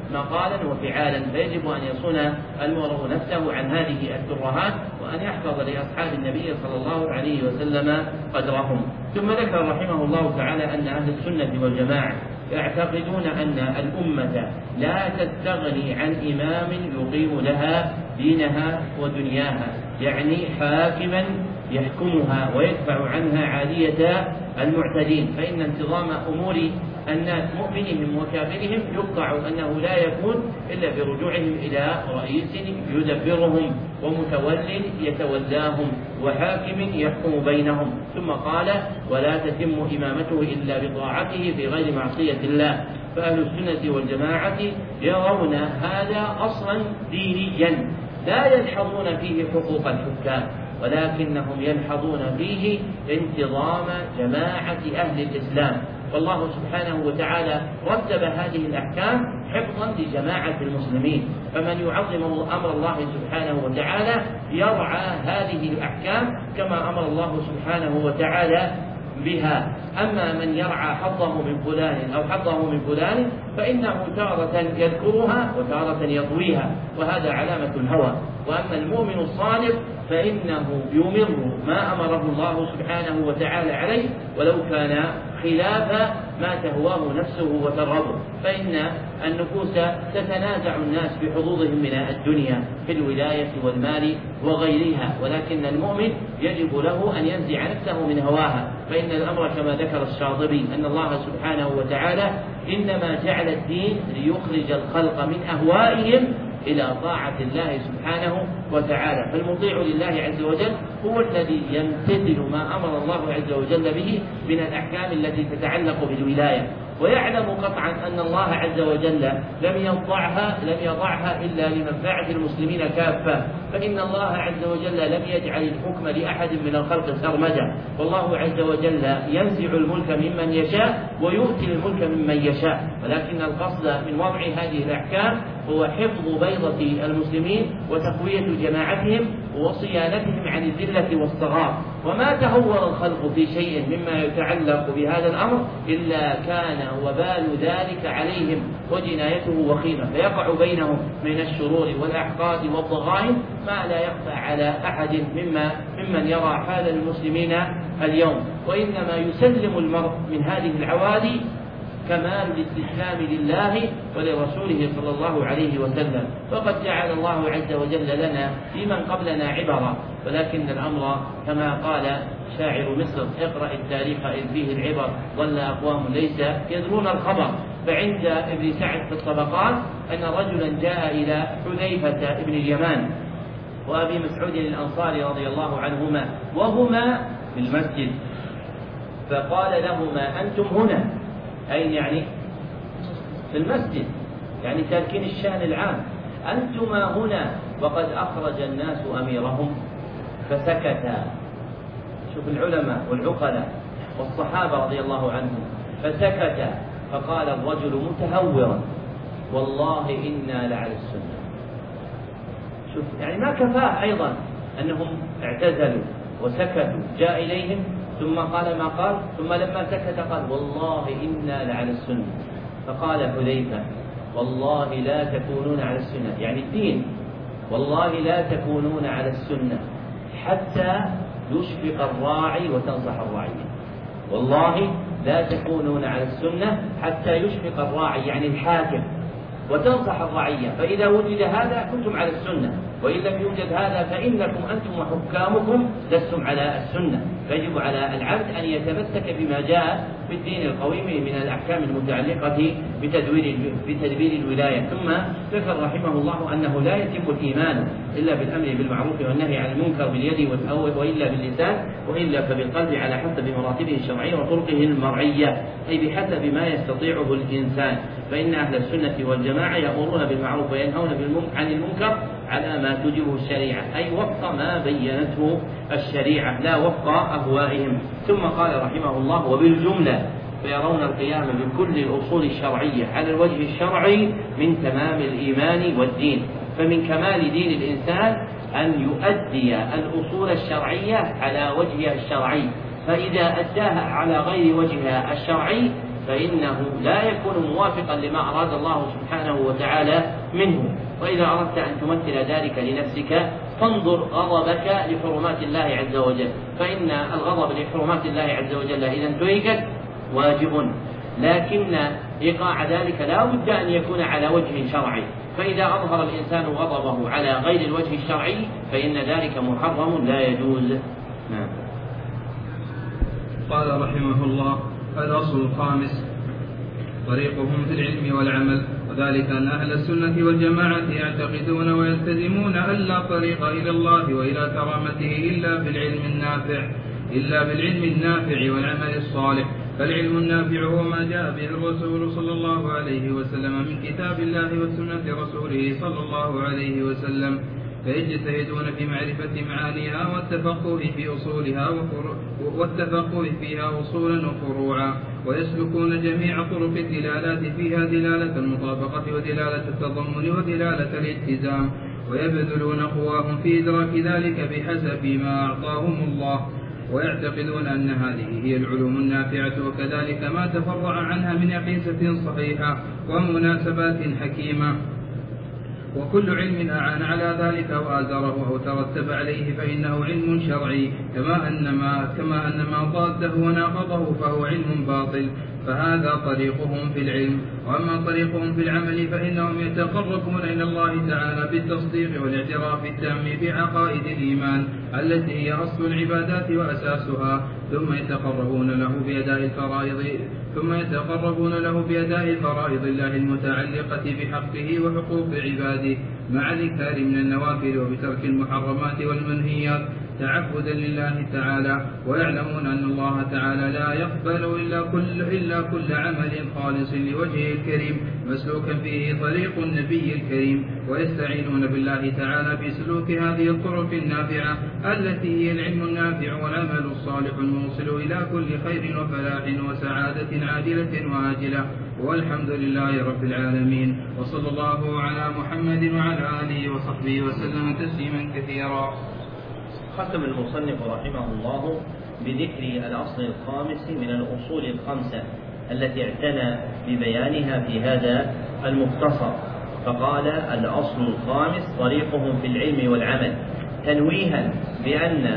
مقالا وفعالا، فيجب أن يصون المرء نفسه عن هذه الترهات وأن يحفظ لأصحاب النبي صلى الله عليه وسلم قدرهم. ثم ذكر رحمه الله تعالى أن أهل السنة والجماعة يعتقدون أن الأمة لا تستغني عن إمام يقيم لها دينها ودنياها، يعني حاكما يحكمها ويدفع عنها عالية المعتدين، فإن انتظام أمور الناس مؤمنهم وكافرهم يقطع أنه لا يكون إلا برجوعهم إلى رئيس يدبرهم ومتول يتولاهم وحاكم يحكم بينهم. ثم قال: ولا تتم إمامته إلا بطاعته في غير معصية الله. فأهل السنة والجماعة يرون هذا أصلا دينيا لا يلحظون فيه حقوق الحكام، ولكنهم يلحظون فيه انتظام جماعة أهل الإسلام. والله سبحانه وتعالى رتب هذه الأحكام حفظا لجماعة المسلمين، فمن يعظم أمر الله سبحانه وتعالى يرعى هذه الأحكام كما أمر الله سبحانه وتعالى بها. أما من يرعى حظه من فلان أو حظه من فلان فإنه تارة يذكرها وتارة يطويها، وهذا علامة الهوى. وأما المؤمن الصادق فإنه يمر ما أمره الله سبحانه وتعالى عليه ولو كان خلاف ما تهواه نفسه وترغبه، فإن النفوس تتنازع الناس بحظوظهم من الدنيا في الولاية والمال وغيرها، ولكن المؤمن يجب له أن ينزع نفسه من هواها، فإن الأمر كما ذكر الشاطبي أن الله سبحانه وتعالى إنما جعل الدين ليخرج الخلق من أهوائهم إلى طاعة الله سبحانه وتعالى. فالمطيع لله عز وجل هو الذي يمتثل ما أمر الله عز وجل به من الأحكام التي تتعلق بالولاية، ويعلم قطعا أن الله عز وجل لم يضعها لم يضعها إلا لمنفعة المسلمين كافة، فإن الله عز وجل لم يجعل الحكم لأحد من الخلق سرمدا، والله عز وجل ينزع الملك ممن يشاء ويؤتي الملك ممن يشاء، ولكن القصد من وضع هذه الأحكام هو حفظ بيضة المسلمين وتقوية جماعتهم وصيانتهم عن الذلة والصغار. وما تهور الخلق في شيء مما يتعلق بهذا الأمر إلا كان وبال ذلك عليهم وجنايته وخيمة، فيقع بينهم من الشرور والأحقاد والضغائن ما لا يخفى على أحد مما ممن يرى حال المسلمين اليوم. وإنما يسلم المرء من هذه العوادي كمال الاستسلام لله ولرسوله صلى الله عليه وسلم، وقد جعل الله عز وجل لنا في من قبلنا عبرا، ولكن الأمر كما قال شاعر مصر: اقرأ التاريخ إذ فيه العبر ظل أقوام ليس يدرون الخبر. فعند ابن سعد في الطبقات أن رجلا جاء إلى حذيفة ابن اليمان وأبي مسعود الأنصاري رضي الله عنهما وهما في المسجد، فقال لهما: أنتم هنا، أين يعني؟ في المسجد، يعني تاركين الشأن العام، أنتما هنا وقد أخرج الناس أميرهم. فسكتا. شوف العلماء والعقلاء والصحابة رضي الله عنهم، فسكتا. فقال الرجل متهورا: والله إنا لعلى السنة. شوف يعني ما كفاه أيضا أنهم اعتزلوا وسكتوا، جاء إليهم ثم قال ما قال، ثم لما سكت قال: والله إنا لعلى السنة. فقال حذيفة: والله لا تكونون على السنة، يعني الدين، والله لا تكونون على السنة حتى يشفق الراعي وتنصح الراعية. والله لا تكونون على السنة حتى يشفق الراعي يعني الحاكم وتنصح الرعية، فإذا وجد هذا كنتم على السنة، وإن لم يوجد هذا فإنكم أنتم وحكامكم لستم على السنة. فيجب على العبد أن يتمسك بما جاء في الدين القويم من الأحكام المتعلقة بتدوير بتدبير الولاية. ثم ذكر رحمه الله أنه لا يتم الإيمان إلا بالأمر بالمعروف والنهي عن المنكر باليد وإلا باللسان، وإلا فبالقلب على حسب مراتبه الشرعية وطرقه المرعية، أي بحسب ما يستطيعه الإنسان. فإن أهل السنة والجماعة يأمرون بالمعروف وينهون عن المنكر على ما توجبه الشريعة، أي وفق ما بينته الشريعة لا وفق أهوائهم. ثم قال رحمه الله: وبالجملة فيرون القيام بكل الأصول الشرعية على الوجه الشرعي من تمام الإيمان والدين. فمن كمال دين الإنسان أن يؤدي الأصول الشرعية على وجهها الشرعي، فإذا أداها على غير وجهها الشرعي فإنه لا يكون موافقا لما أراد الله سبحانه وتعالى منه. وإذا أردت أن تمثل ذلك لنفسك فانظر غضبك لحرمات الله عز وجل، فإن الغضب لحرمات الله عز وجل إذا انتهكت واجب، لكن إيقاع ذلك لا بد أن يكون على وجه شرعي، فإذا أظهر الإنسان غضبه على غير الوجه الشرعي فإن ذلك محرم لا يجوز. نعم. قال رحمه الله: الأصل الخامس طريقهم في العلم والعمل، وذلك أن أهل السنة والجماعة يعتقدون ويلتزمون أن لا طريق إلى الله وإلى كرامته إلا بالعلم النافع إلا بالعلم النافع والعمل الصالح. فالعلم النافع هو ما جاء به الرسول صلى الله عليه وسلم من كتاب الله وسنة رسوله صلى الله عليه وسلم، فيجتهدون في معرفة معانيها والتفقه في أصولها والتفقه فيها أصولا وفروعا، ويسلكون جميع طرق الدلالات فيها دلالة المطابقة ودلالة التضمن ودلالة الالتزام، ويبذلون قواهم في إدراك ذلك بحسب ما أعطاهم الله، ويعتقدون أن هذه هي العلوم النافعة، وكذلك ما تفرع عنها من أقيسة صحيحة ومناسبات حكيمة. وكل علم أعان على ذلك وآزره أو ترتب عليه فإنه علم شرعي، كما أن ما, كما أن ما ضاده وناقضه فهو علم باطل. فهذا طريقهم في العلم. وأما طريقهم في العمل فإنهم يتقربون إلى الله تعالى بالتصديق والاعتراف التام بعقائد الإيمان التي هي أصل العبادات وأساسها، ثم يتقربون له بأداء الفرائض ثم يتقربون له بأداء فرائض الله المتعلقة بحقه وحقوق عباده مع الإكثار من النوافل وبترك المحرمات والمنهيات تعبدا لله تعالى، ويعلمون أن الله تعالى لا يقبل إلا كل, إلا كل عمل خالص لوجهه الكريم مسلوكا فيه طريق النبي الكريم، ويستعينون بالله تعالى في سلوك هذه الطرق النافعة التي هي العلم النافع والعمل الصالح الموصل إلى كل خير وفلاح وسعادة عاجلة وآجلة. والحمد لله رب العالمين، وصلى الله على محمد وعلى آله وصحبه وسلم تسليما كثيرا. ختم المصنف رحمه الله بذكر الأصل الخامس من الأصول الخمسة التي اعتنى ببيانها في هذا المختصر، فقال: الأصل الخامس طريقهم في العلم والعمل، تنويها بأن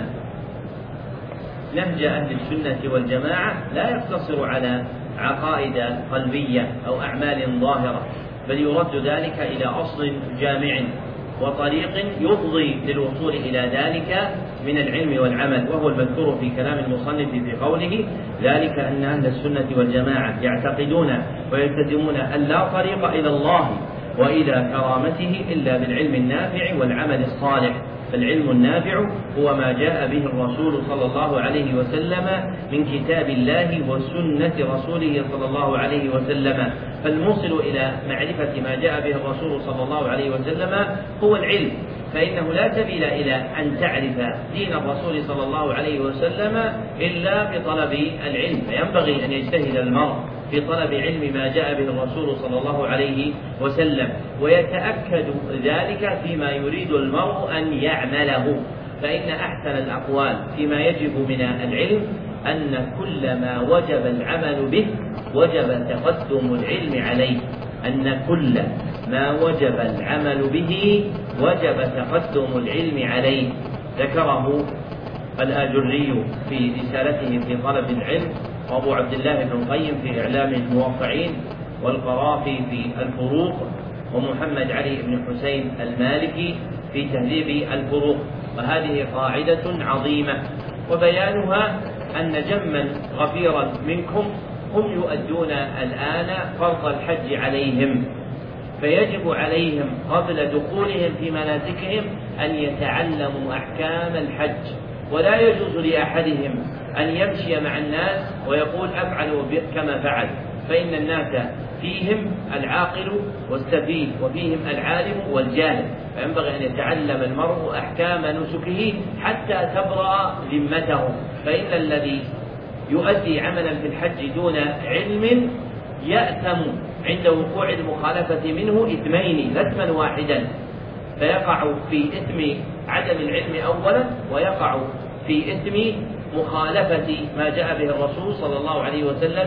نهج أهل السنة والجماعة لا يقتصر على عقائد قلبية أو أعمال ظاهرة، بل يرد ذلك إلى أصل جامع وطريق يفضي للوصول إلى ذلك من العلم والعمل، وهو المذكور في كلام المصنف في قوله: ذلك أن أهل السنة والجماعة يعتقدون ويلتزمون أن لا طريق إلى الله وإلى كرامته إلا بالعلم النافع والعمل الصالح. فالعلم النافع هو ما جاء به الرسول صلى الله عليه وسلم من كتاب الله وسنة رسوله صلى الله عليه وسلم، فالموصل إلى معرفة ما جاء به الرسول صلى الله عليه وسلم هو العلم، فإنه لا سبيل إلى أن تعرف دين الرسول صلى الله عليه وسلم إلا بطلب العلم، فينبغي أن يجتهد المرء في طلب علم ما جاء به الرسول صلى الله عليه وسلم، ويتأكد ذلك فيما يريد المرء أن يعمله. فإن أحسن الأقوال فيما يجب من العلم أن كل ما وجب العمل به وجب تقدم العلم عليه، أن كل ما وجب العمل به وجب تقدم العلم عليه. ذكره الآجري في رسالته في طلب العلم، وأبو عبد الله بن القيم في إعلام الموقعين، والقرافي في الفروق، ومحمد علي بن حسين المالكي في تهذيب الفروق. وهذه قاعدة عظيمة، وبيانها أن جما غفيرا منكم هم يؤدون الآن فرض الحج عليهم، فيجب عليهم قبل دخولهم في مناسكهم أن يتعلموا أحكام الحج، ولا يجوز لأحدهم أن يمشي مع الناس ويقول أفعل كما فعل، فإن الناس فيهم العاقل والسفيه وفيهم العالم والجاهل، فينبغي أن يتعلم المرء أحكام نسكه حتى تبرأ ذمته. فإن الذي يؤدي عملا في الحج دون علم يأثم عند وقوع المخالفة منه إثمين لا إثما واحدا، فيقع في إثم عدم العلم أولا، ويقع في إثم مخالفة ما جاء به الرسول صلى الله عليه وسلم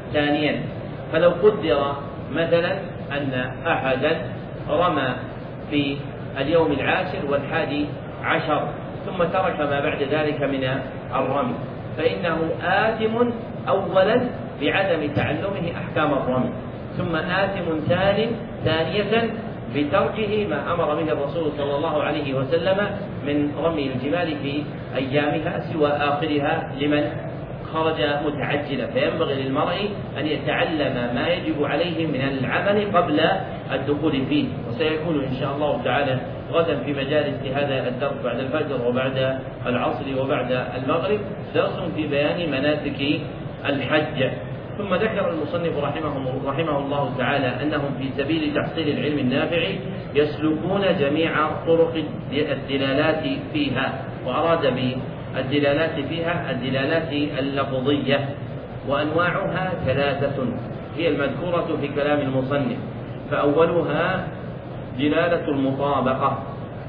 ثانيا. فلو قدر مثلا أن أحدا رمى في اليوم العاشر والحادي عشر ثم ترك ما بعد ذلك من الرمي، فإنه آثم أولا بعدم تعلمه أحكام الرمي، ثم آثم ثاني ثانية بتركه ما أمر به الرسول صلى الله عليه وسلم من رمي الجمال في أيامها سوى آخرها لمن خرج متعجلا. فينبغي للمرء أن يتعلم ما يجب عليه من العمل قبل الدخول فيه. وسيكون إن شاء الله تعالى غدا في مجالس هذا الدرس بعد الفجر وبعد العصر وبعد المغرب درس في بيان مناسك الحج. ثم ذكر المصنف رحمه, رحمه الله تعالى أنهم في سبيل تحصيل العلم النافع يسلكون جميع طرق الدلالات فيها، وأراد بالدلالات فيها الدلالات اللفظية، وأنواعها ثلاثة هي المذكورة في كلام المصنف. فأولها دلالة المطابقة،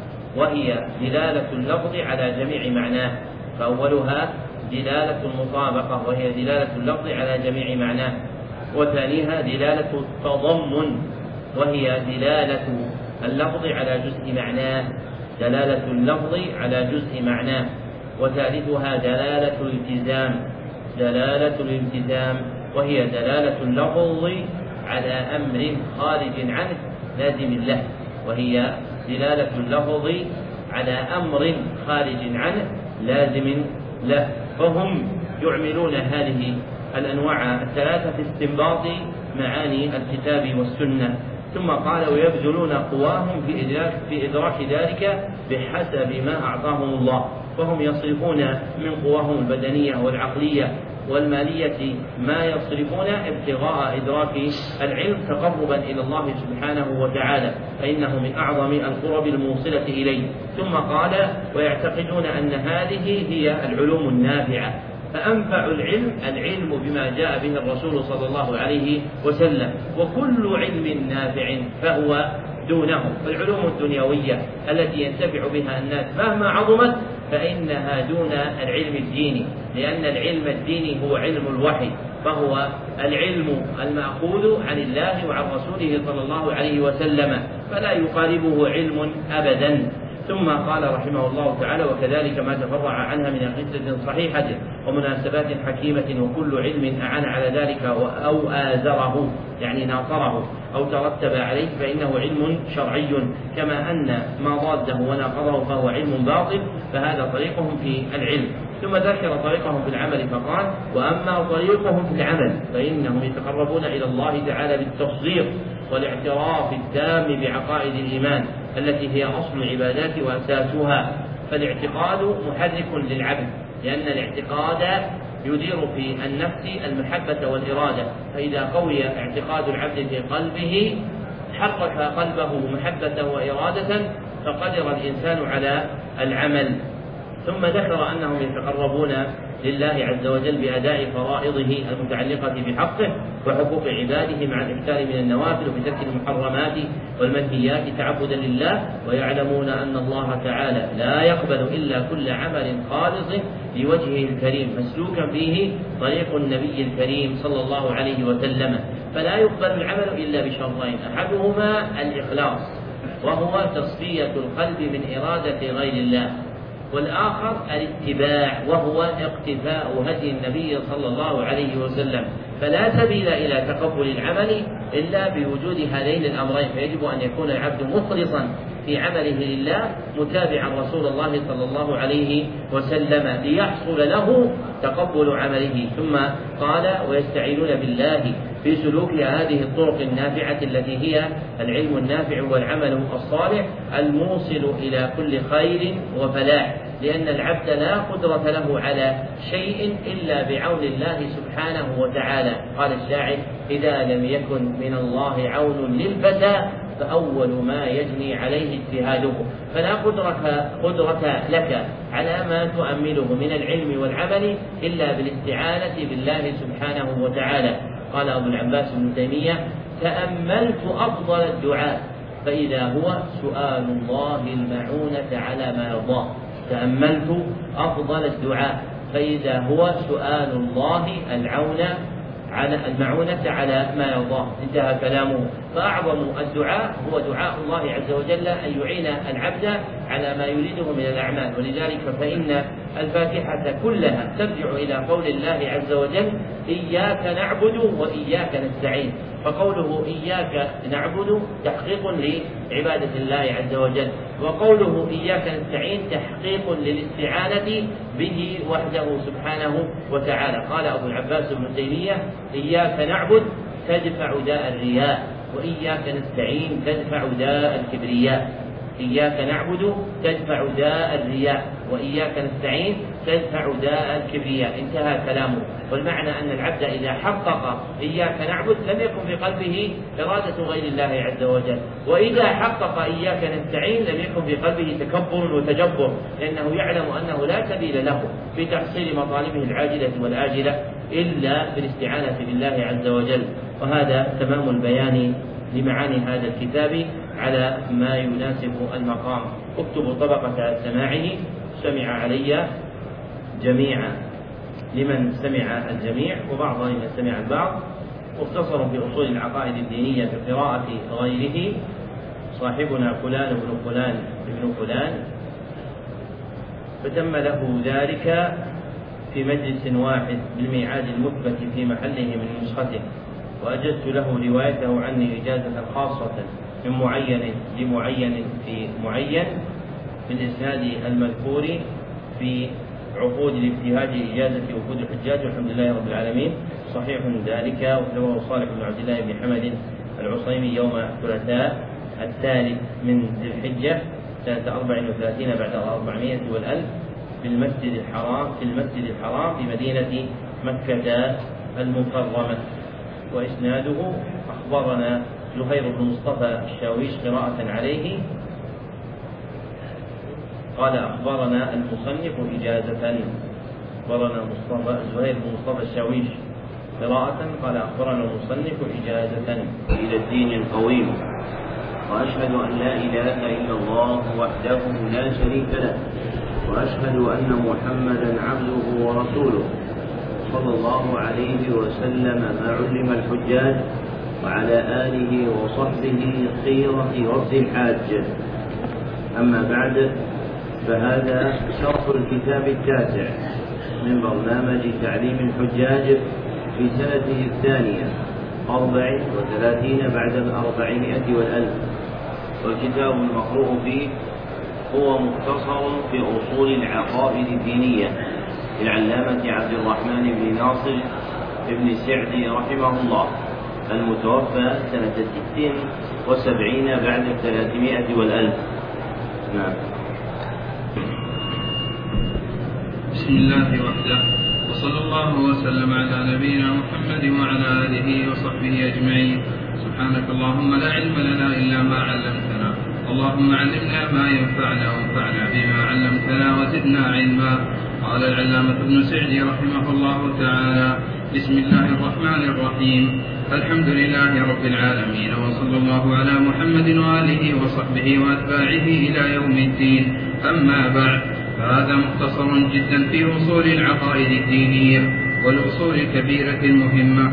وهي دلالة اللفظ على جميع معناه. فأولها دلالة المطابقة وهي دلالة اللفظ على جميع معناه. وثانيها دلالة التضمن، وهي دلالة اللفظ على جزء معناه، دلالة اللفظ على جزء معناه. وثالثها دلالة الالتزام، دلالة الالتزام وهي دلالة اللفظ على أمر خارج عنه لازم له، وهي دلالة اللفظ على أمر خارج عنه لازم له. فهم يعملون هذه الأنواع الثلاثة في استنباط معاني الكتاب والسنة. ثم قال ويبذلون قواهم في إدراك, في إدراك ذلك بحسب ما أعطاهم الله، فهم يصرفون من قواهم البدنية والعقلية والمالية ما يصرفون ابتغاء إدراك العلم تقربا إلى الله سبحانه وتعالى، فإنه من أعظم القرب الموصلة إليه. ثم قال ويعتقدون أن هذه هي العلوم النافعة، فأنفع العلم العلم بما جاء به الرسول صلى الله عليه وسلم، وكل علم نافع فهو دونه. فالعلوم الدنيوية التي ينتفع بها الناس مهما عظمت فإنها دون العلم الديني، لأن العلم الديني هو علم الوحي، فهو العلم المأخوذ عن الله وعن رسوله صلى الله عليه وسلم، فلا يقاربه علم أبدا. ثم قال رحمه الله تعالى وكذلك ما تفرع عنها من قصة صحيحة ومناسبات حكيمة، وكل علم أعان على ذلك أو آزره يعني ناصره أو ترتب عليه فإنه علم شرعي، كما أن ما ضاده وناقضه فهو علم باطل، فهذا طريقهم في العلم. ثم ذكر طريقهم في العمل فقال وأما طريقهم في العمل فإنهم يتقربون إلى الله تعالى بالتصديق والاعتراف التام بعقائد الإيمان التي هي أصل العبادات وأساسها. فالاعتقاد محرك للعبد، لأن الاعتقاد يدير في النفس المحبة والإرادة، فإذا قوي اعتقاد العبد في قلبه حرك قلبه محبة وإرادة فقدر الإنسان على العمل. ثم ذكر أنهم يتقربون لله عز وجل بأداء فرائضه المتعلقة بحقه وحقوق عباده مع الإكثار من النوافل وبترك المحرمات والمنهيات تعبدا لله، ويعلمون أن الله تعالى لا يقبل إلا كل عمل خالص لوجهه الكريم مسلوكا فيه طريق النبي الكريم صلى الله عليه وسلم، فلا يقبل العمل إلا بشرطين، أحدهما الإخلاص وهو تصفية القلب من إرادة غير الله، والآخر الاتباع وهو اقتفاء هدي النبي صلى الله عليه وسلم. فلا سبيل إلى تقبل العمل إلا بوجود هذين الأمرين، فيجب أن يكون العبد مخلصا في عمله لله متابعا رسول الله صلى الله عليه وسلم ليحصل له تقبل عمله. ثم قال ويستعينون بالله في سلوك هذه الطرق النافعة التي هي العلم النافع والعمل الصالح الموصل إلى كل خير وفلاح، لأن العبد لا قدرة له على شيء إلا بعون الله سبحانه وتعالى. قال الشاعر إذا لم يكن من الله عون للفتى فأول ما يجني عليه اجتهاده، فلا قدرة, قدرة لك على ما تؤمله من العلم والعمل إلا بالاستعانة بالله سبحانه وتعالى. قال أبو العباس بن تيمية تأملت أفضل الدعاء فإذا هو سؤال الله المعونة على ما يرضاه. تأملت أفضل الدعاء فإذا هو سؤال الله العون على المعونة على ما يرضاه. انتهى كلامه. فأعظم الدعاء هو دعاء الله عز وجل أن يعين العبد على ما يريده من الأعمال، ولذلك فإن الفاتحة كلها ترجع إلى قول الله عز وجل إياك نعبد وإياك نستعين. فقوله إياك نعبد تحقيق لعبادة الله عز وجل، وقوله إياك نستعين تحقيق للاستعانة به وحده سبحانه وتعالى. قال أبو العباس ابن تيمية إياك نعبد تدفع داء الرياء، وإياك نستعين تدفع داء الكبرياء. إياك نعبد تدفع داء الرياء، وإياك نستعين تدفع داء الكبرياء. انتهى كلامه. والمعنى أن العبد إذا حقق إياك نعبد لم يكن في قلبه إرادة غير الله عز وجل، وإذا حقق إياك نستعين لم يكن في قلبه تكبر وتجبر، لأنه يعلم أنه لا سبيل له في تحصيل مطالبه العاجلة والآجلة إلا بالاستعانة بالله عز وجل. وهذا تمام البيان لمعاني هذا الكتاب على ما يناسب المقام. اكتبوا طبقة سماعه. سمع علي جميعا لمن سمع الجميع، وبعض لمن سمع البعض. مختصر في أصول العقائد الدينية بقراءة غيره، صاحبنا فلان بن فلان ابن فلان، فتم له ذلك في مجلس واحد بالميعاد المثبت في محله من نسخته، وأجزت له روايته عني إجازة خاصة من معين لمعين في معين بالإسناد المذكور في عقود الابتهاج إجازة وفود الحجاج، والحمد لله رب العالمين. صحيح ذلك. وكتبه صالح بن عبد الله بن حمد العصيمي يوم الثلاثاء الثالث من ذي الحجة سنة أربع وثلاثين بعد أربعمائة والألف في المسجد الحرام في المسجد الحرام في مدينة مكة المكرمة. وإسناده أخبرنا زهير بن مصطفى الشاويش قراءة عليه قال أخبرنا المصنف إجازة. أخبرنا مصطفى زهير بن مصطفى الشاويش قراءة قال أخبرنا المصنف إجازة. إلى الدين القويم، وأشهد أن لا إله إلا الله وحده لا شريك له، وأشهد أن محمدا عبده ورسوله صلى الله عليه وسلم ما علم الحجاج، وعلى آله وصحبه خيرة رد الحاج. أما بعد، فهذا شرح الكتاب التاسع من برنامج تعليم الحجاج في سنته الثانية أربع وثلاثين بعد الأربعمائة والألف. والكتاب المقروء فيه هو مختصر في أصول العقائد الدينية للعلامة عبد الرحمن بن ناصر بن سعدي رحمه الله، المتوفى سنة ست وسبعين بعد الثلاثمائة والألف. نعم. بسم الله وحده، وصلى الله وسلم على نبينا محمد وعلى آله وصحبه أجمعين. سبحانك اللهم لا علم لنا إلا ما علمتنا، اللهم علمنا ما ينفعنا وانفعنا بما علمتنا وزدنا علما. قال العلامة ابن سعدي رحمه الله تعالى: بسم الله الرحمن الرحيم، الحمد لله رب العالمين، وصلى الله على محمد وآله وصحبه وأتباعه إلى يوم الدين. أما بعد، فهذا مختصر جدا في أصول العقائد الدينية والأصول الكبيرة المهمة،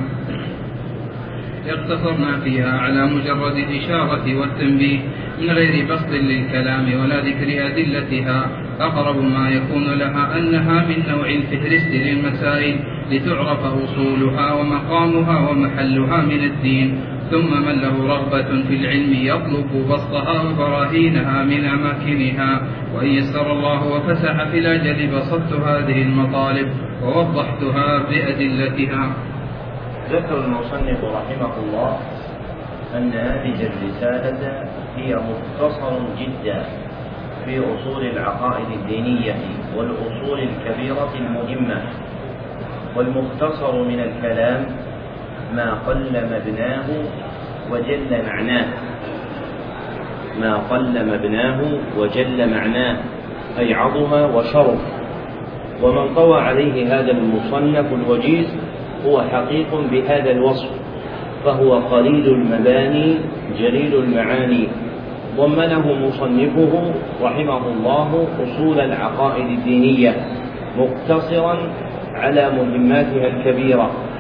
اقتصرنا فيها على مجرد الإشارة والتنبيه من غير بسط للكلام ولا ذكر أدلتها. أقرب ما يكون لها أنها من نوع الفهرست للمسائل لتعرف أصولها ومقامها ومحلها من الدين. ثم من له رغبة في العلم يطلب بسطها وبراهينها من أماكنها، وإن يسر الله وفسح في الأجل بسطت هذه المطالب ووضحتها بأدلتها. ذكر المصنف رحمه الله أن هذه الرسالة هي مختصر جدا في أصول العقائد الدينية والأصول الكبيرة المهمة. والمختصر من الكلام ما قل مبناه وجل معناه ما قل مبناه وجل معناه أي عظم وشرف. ومن طوى عليه هذا المصنف الوجيز هو حقيق بهذا الوصف، فهو قليل المباني جليل المعاني. ضمنه مصنفه رحمه الله أصول العقائد الدينية مقتصرا على مهماتها الكبيرة،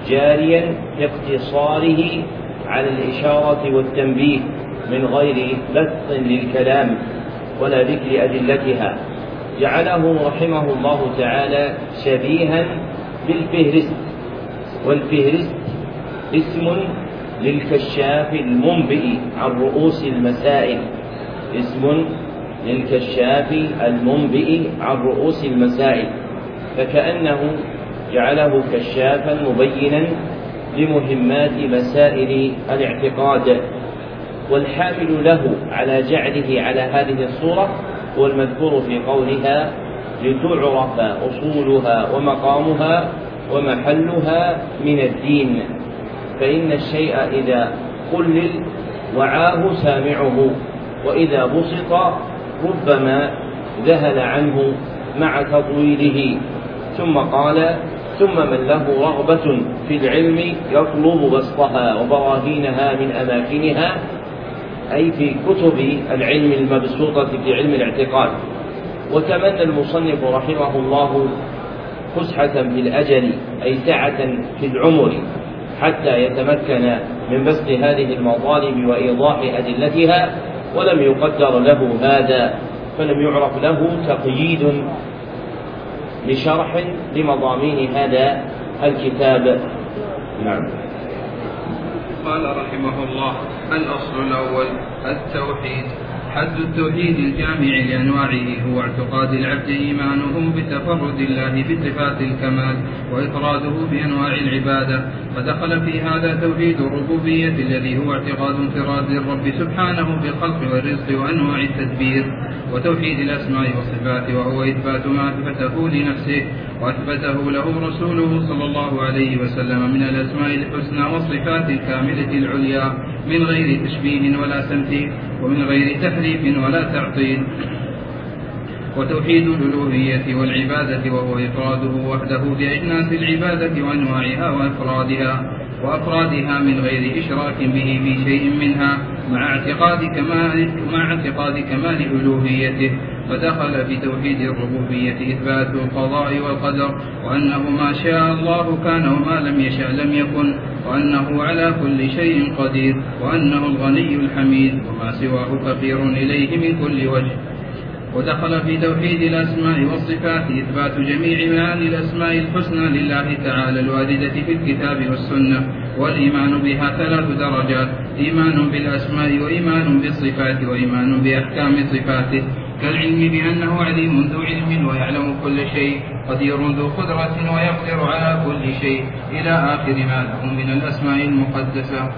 جاريا في اقتصاره على الإشارة والتنبيه من غير بث للكلام ولا ذكر أدلتها، جعله رحمه الله تعالى شبيها بالفهرست. والفهرست اسم للكشاف المنبئ عن رؤوس المسائل، اسم للكشاف المنبئ عن رؤوس المسائل، فكأنه جعله كشافا مبينا لمهمات مسائل الاعتقاد. والحامل له على جعله على هذه الصورة هو المذكور في قولها لتعرف أصولها ومقامها ومحلها من الدين، فإن الشيء إذا قلل وعاه سامعه، وإذا بسط ربما ذهل عنه مع تطويله. ثم قال ثم من له رغبة في العلم يطلب بسطها وبراهينها من أماكنها، أي في كتب العلم المبسوطة في علم الاعتقاد. وتمنى المصنف رحمه الله فسحة في الأجل، أي سعة في العمر، حتى يتمكن من بسط هذه المطالب وإيضاح أدلتها، ولم يقدر له هذا، فلم يعرف له تقييد بشرح لمضامين هذا الكتاب. نعم. قال رحمه الله: الأصل الأول التوحيد. حد التوحيد الجامع لأنواعه هو اعتقاد العبد إيمانه بتفرد الله بصفات الكمال وإفراده بأنواع العبادة، فدخل في هذا توحيد الربوبية الذي هو اعتقاد انفراد الرب سبحانه بالخلق والرزق وأنواع التدبير، وتوحيد الأسماء والصفات وهو إثبات ما أثبته لنفسه وأثبته له رسوله صلى الله عليه وسلم من الأسماء الحسنى والصفات الكاملة العليا من غير تشبيه ولا تمثيل ومن غير تحريف ولا تعطيل. وتوحيد الألوهية والعبادة وهو إفراده وحده بأجناس العبادة وأنواعها وأفرادها وأفرادها من غير إشراك به في شيء منها، مع اعتقاد كمال مع اعتقاد كمال ألوهيته. فدخل في توحيد الربوبية إثبات القضاء والقدر، وأنه ما شاء الله كان وما لم يشأ لم يكن، وأنه على كل شيء قدير، وأنه الغني الحميد وما سواه فقير إليه من كل وجه. ودخل في توحيد الأسماء والصفات إثبات جميع معاني الأسماء الحسنى لله تعالى الواردة في الكتاب والسنة، والإيمان بها ثلاث درجات: إيمان بالأسماء وإيمان بالصفات وإيمان بأحكام صفاته، كالعلم بأنه عليم ذو علم ويعلم كل شيء، قدير ذو قدرة ويقدر على كل شيء، إلى آخر ما له من الأسماء المقدسة.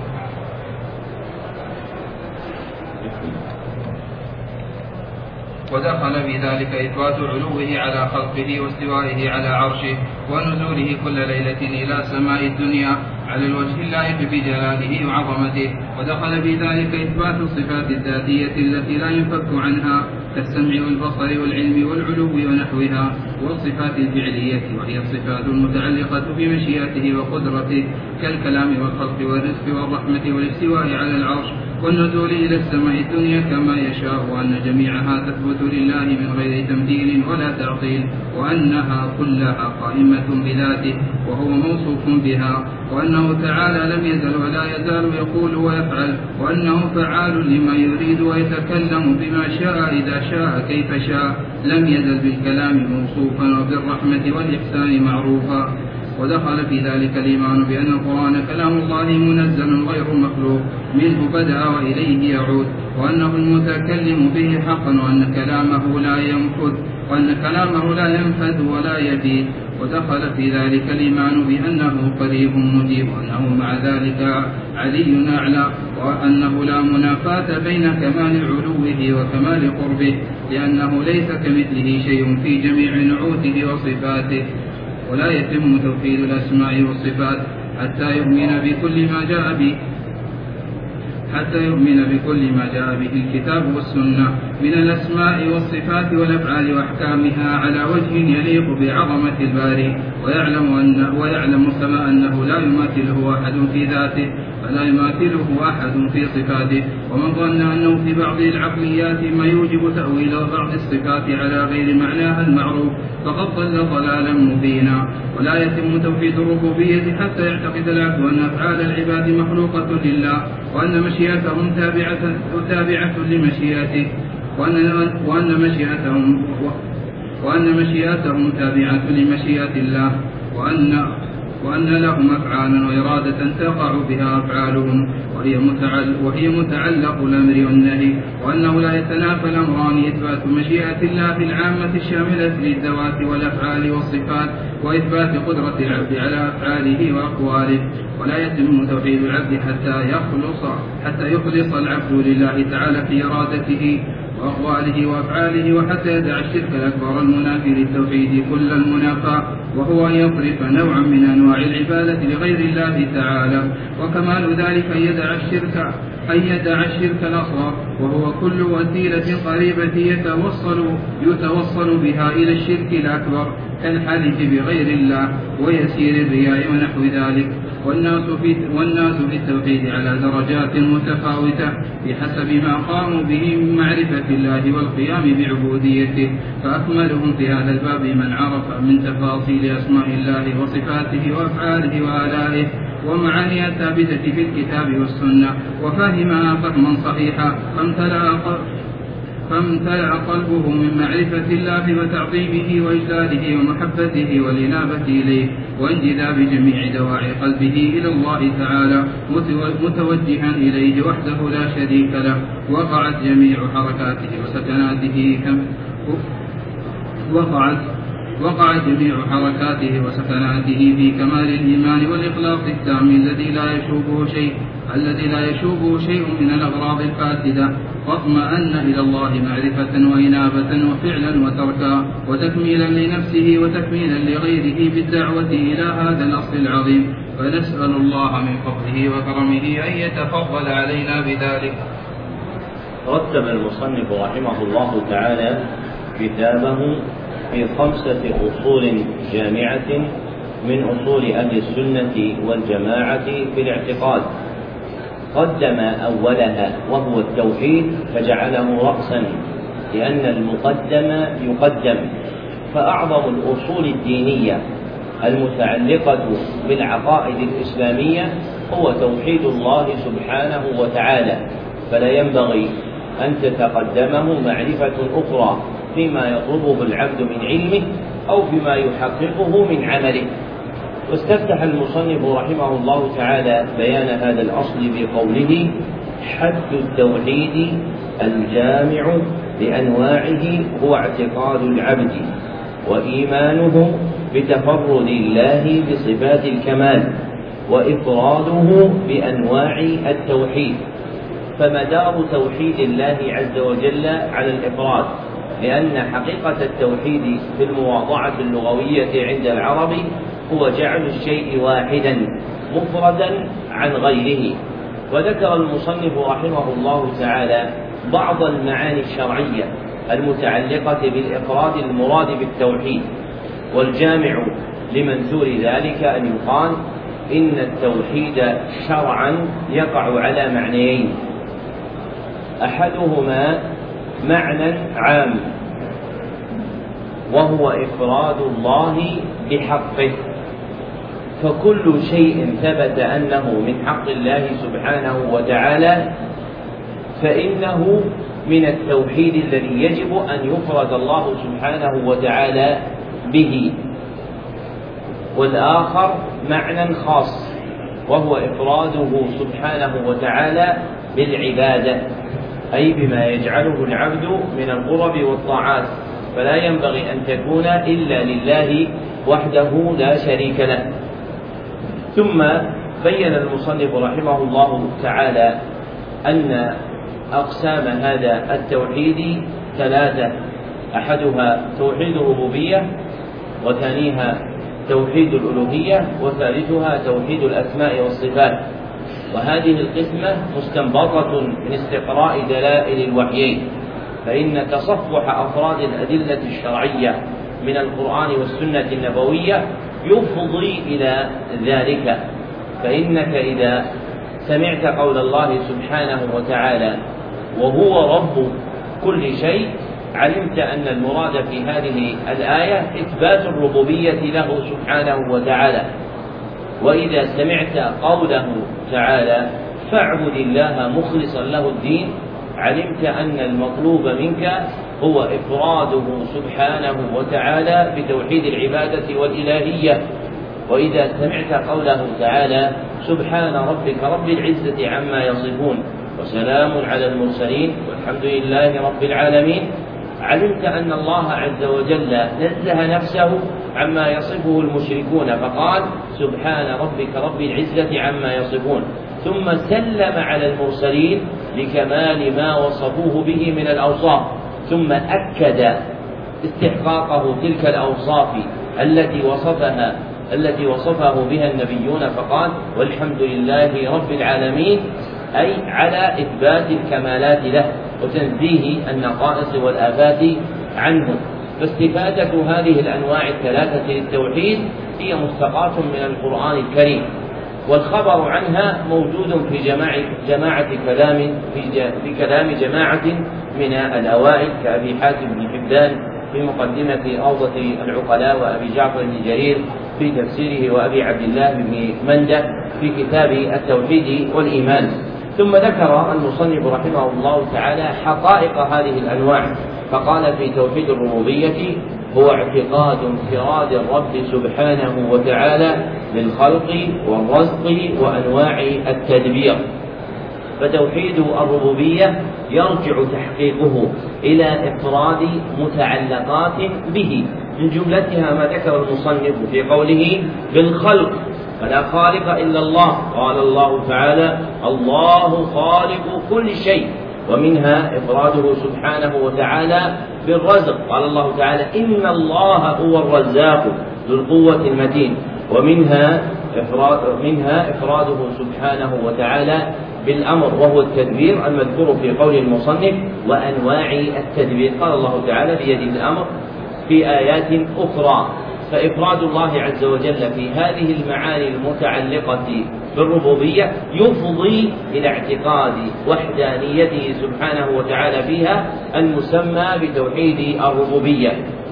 ودخل في ذلك إثبات علوه على خلقه واستوائه على عرشه ونزوله كل ليلة إلى سماء الدنيا على الوجه اللائق بجلاله وعظمته. ودخل في ذلك إثبات الصفات الذاتية التي لا ينفك عنها كالسمع والبصر والعلم والعلو ونحوها، والصفات الفعلية وهي الصفات المتعلقة بمشيئته وقدرته كالكلام والخلق والرزق والرحمة والاستواء على العرش والنزول إلى السماء الدنيا كما يشاء، وأن جميعها تثبت لله من غير تمثيل ولا تعطيل، وأنها كلها قائمة بذاته وهو موصوف بها، وأنه تعالى لم يزل ولا يزال يقول ويفعل، وأنه فعال لما يريد ويتكلم بما شاء إذا شاء كيف شاء، لم يزل بالكلام موصوفا وبالرحمة والإحسان معروفا. ودخل في ذلك الإيمان بأن القرآن كلام الله منزل غير مخلوق منه بدأ وإليه يعود، وأنه المتكلم به حقا، وأن كلامه لا ينفذ وأن كلامه لا ينفذ ولا يبيد. ودخل في ذلك الإيمان بأنه قريب مجيب، وأنه مع ذلك علي أعلى، وأنه لا منافاة بين كمال علوه وكمال قربه، لأنه ليس كمثله شيء في جميع نعوته وصفاته. ولا يتم توحيد الأسماء والصفات حتى يؤمن بكل ما جاء به حتى يؤمن بكل ما جاء به الكتاب والسنة من الأسماء والصفات والأفعال وأحكامها على وجه يليق بعظمة الباري، ويعلم أن ويعلم كما أنه لا يماثله أحد في ذاته فلا يماثله أحد في صفاته. ومن ظن أنه في بعض العقليات ما يوجب تأويل بعض الصفات على غير معناها المعروف فقد ضل ضلالا مبينا. ولا يتم توحيد الربوبية حتى يعتقد العبد أن أفعال العباد مخلوقة لله، وأن مشيئتهم تابعة, تابعة لمشيئته، وأن, وأن مشيئتهم وأن مشيئتهم تابعة لمشيئة الله، وأن وأن لهم أفعالا وإرادة تقع بها أفعالهم، وهي, متعل وهي متعلق الأمر والنهي، وأنه لا يتنافى الأمران: إثبات مشيئة الله العامة الشاملة للذوات والأفعال والصفات، وإثبات قدرة العبد على أفعاله وأقواله. ولا يتم توحيد العبد حتى يخلص حتى يخلص العبد لله تعالى في إرادته وأقواله وأفعاله، وحتى يدع الشرك الأكبر المنافي للتوحيد كل المنافاة، وهو أن يصرف نوعا من أنواع العبادة لغير الله تعالى. وكمال ذلك أن يدع الشرك أن يدع الشرك الأصغر، وهو كل وسيلة قريبة يتوصل يتوصل بها إلى الشرك الأكبر، كالحلف بغير الله ويسير الرياء ونحو ذلك. والناس في, والناس في التوحيد على درجات متفاوتة بحسب ما قاموا به من معرفة الله والقيام بعبوديته، فأكملهم في هذا الباب من عرف من تفاصيل أسماء الله وصفاته وأفعاله وآلائه ومعانيها الثابتة في الكتاب والسنة، وفهمها فهما صحيحا، فامتلأ فامتلأ قلبه من معرفة الله وتعظيمه وإجلاله ومحبته والإنابة إليه، وانجذاب جميع دواعي قلبه إلى الله تعالى متوجها إليه وحده لا شريك له. وقعت جميع حركاته وسكناته كم وقعت وقعت جميع حركاته وسكناته في كمال الإيمان والإخلاص التام الذي لا يشوبه شيء الذي لا يشوبه شيء من الأغراض الفاسدة، واطمأن إلى الله معرفة وإنابة وفعلا وتركا، وتكميلا لنفسه وتكميلا لغيره بالدعوة إلى هذا الأصل العظيم. فنسأل الله من فضله وكرمه أن يتفضل علينا بذلك. رتب المصنف رحمه الله تعالى كتابه في خمسة أصول جامعة من أصول أهل السنة والجماعة في الاعتقاد. قدم أولها وهو التوحيد فجعله رأسا، لأن المقدم يقدم. فأعظم الأصول الدينية المتعلقة بالعقائد الإسلامية هو توحيد الله سبحانه وتعالى، فلا ينبغي أن تتقدمه معرفة أخرى فيما يطلبه العبد من علمه أو فيما يحققه من عمله. واستفتح المصنف رحمه الله تعالى بيان هذا الأصل بقوله: حد التوحيد الجامع لأنواعه هو اعتقاد العبد وإيمانه بتفرد الله بصفات الكمال وإفراده بأنواع التوحيد. فمدار توحيد الله عز وجل على الإفراد، لأن حقيقة التوحيد في المواضعة اللغوية عند العرب هو جعل الشيء واحدا مفردا عن غيره. وذكر المصنف رحمه الله تعالى بعض المعاني الشرعية المتعلقة بالإفراد المراد بالتوحيد، والجامع لمنثور ذلك أن يقال إن التوحيد شرعا يقع على معنيين: أحدهما معنى عام وهو إفراد الله بحقه، فكل شيء ثبت أنه من حق الله سبحانه وتعالى فإنه من التوحيد الذي يجب أن يفرد الله سبحانه وتعالى به. والآخر معنى خاص وهو إفراده سبحانه وتعالى بالعبادة، أي بما يجعله العبد من القرب والطاعات، فلا ينبغي أن تكون إلا لله وحده لا شريك له. ثم بين المصنف رحمه الله تعالى أن أقسام هذا التوحيد ثلاثة: أحدها توحيد الربوبية، وثانيها توحيد الألوهية، وثالثها توحيد الأسماء والصفات. وهذه القسمة مستنبطة من استقراء دلائل الوحيين، فإن تصفح أفراد الأدلة الشرعية من القرآن والسنة النبوية يفضي إلى ذلك. فإنك إذا سمعت قول الله سبحانه وتعالى: وهو رب كل شيء، علمت أن المراد في هذه الآية إثبات الربوبية له سبحانه وتعالى. وإذا سمعت قوله تعالى فاعبد الله مخلصا له الدين علمت أن المطلوب منك هو إفراده سبحانه وتعالى بتوحيد العبادة والإلهية. وإذا سمعت قوله تعالى سبحان ربك رب العزة عما يصفون وسلام على المرسلين والحمد لله رب العالمين علمت أن الله عز وجل نزه نفسه عما يصفه المشركون فقال سبحان ربك رب العزة عما يصفون، ثم سلم على المرسلين لكمال ما وصفوه به من الأوصاف، ثم أكد استحقاقه تلك الأوصاف التي وصفها التي وصفه بها النبيون فقال والحمد لله رب العالمين، أي على إثبات الكمالات له وتنزيه النقائص والآفات عنه. فاستفادة هذه الأنواع الثلاثة للتوحيد هي مستقاة من القرآن الكريم، والخبر عنها موجود في جماعة, جماعة كلام في, في كلام جماعة من الأوائل كأبي حاتم بن حبان في مقدمة روضة العقلاء، وأبي جعفر بن جرير في تفسيره، وأبي عبد الله بن مندة في كتاب التوحيد والإيمان. ثم ذكر المصنف رحمه الله تعالى حقائق هذه الأنواع فقال في توحيد الربوبية هو اعتقاد انفراد الرب سبحانه وتعالى بالخلق والرزق وأنواع التدبير. فتوحيد الربوبية يرجع تحقيقه إلى إفراد متعلقات به، من جملتها ما ذكر المصنف في قوله بالخلق فلا خالق إلا الله، قال الله تعالى الله خالق كل شيء، ومنها إفراده سبحانه وتعالى بالرزق، قال الله تعالى إن الله هو الرزاق ذو القوة المتين، ومنها إفراد منها إفراده سبحانه وتعالى بالأمر وهو التدبير المذكور في قول المصنف وأنواع التدبير، قال الله تعالى بيد الأمر في آيات أخرى. فإفراد الله عز وجل في هذه المعاني المتعلقة بالربوبية يفضي إلى اعتقاد وحدانيته سبحانه وتعالى فيها المسمى بتوحيد الربوبية.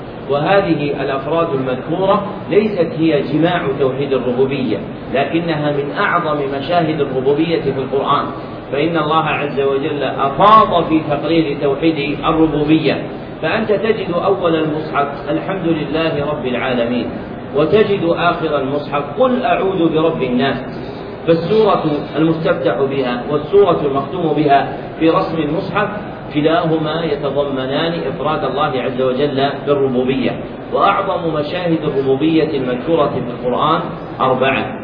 وهذه الأفراد المذكورة ليست هي جماع توحيد الربوبية، لكنها من أعظم مشاهد الربوبية في القرآن، فإن الله عز وجل أفاض في تقرير توحيد الربوبية. فأنت تجد أول المصحف الحمد لله رب العالمين، وتجد آخر المصحف قل أعوذ برب الناس، فالسورة المستفتح بها والسورة المختوم بها في رسم المصحف كلاهما يتضمنان إفراد الله عز وجل بالربوبية. وأعظم مشاهد الربوبية المذكورة في القرآن أربعة،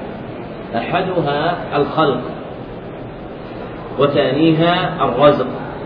أحدها الخلق، وثانيها الرزق،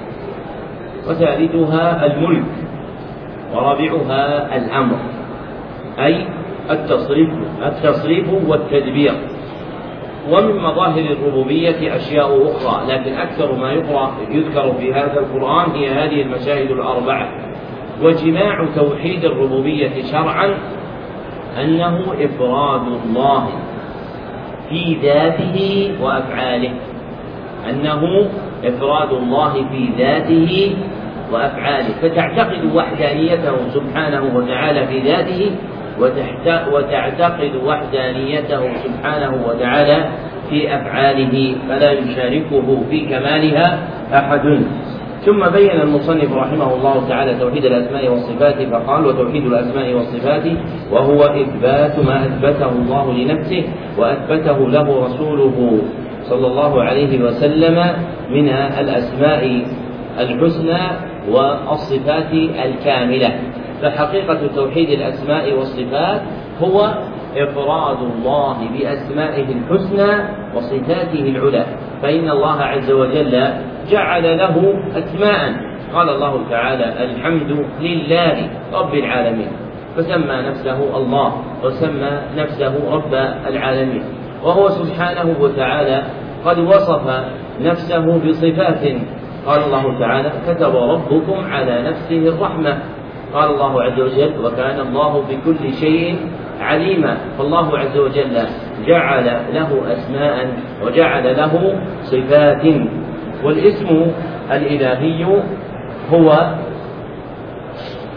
وثالثها الملك، ورابعها الأمر أي التصريف التصريف والتدبير. ومن مظاهر الربوبية أشياء أخرى، لكن أكثر ما يقرأ يذكر في هذا القرآن هي هذه المشاهد الأربعة. وجماع توحيد الربوبية شرعا أنه إفراد الله في ذاته وأفعاله، أنه إفراد الله في ذاته وأفعاله، فتعتقد وحدانيته سبحانه وتعالى في ذاته، وتعتقد وحدانيته سبحانه وتعالى في أفعاله، فلا يشاركه في كمالها أحد. ثم بين المصنف رحمه الله تعالى توحيد الأسماء والصفات فقال وتوحيد الأسماء والصفات وهو إثبات ما أثبته الله لنفسه وأثبته له رسوله صلى الله عليه وسلم من الأسماء الحسنى والصفات الكاملة. فحقيقة توحيد الأسماء والصفات هو إفراد الله بأسمائه الحسنى وصفاته العلى، فإن الله عز وجل جعل له أسماء، قال الله تعالى الحمد لله رب العالمين، فسمى نفسه الله وسمى نفسه رب العالمين. وهو سبحانه وتعالى قد وصف نفسه بصفات، قال الله تعالى كتب ربكم على نفسه الرحمة، قال الله عز وجل وكان الله بكل شيء عليما. فالله عز وجل جعل له أسماء وجعل له صفات. والاسم الإلهي هو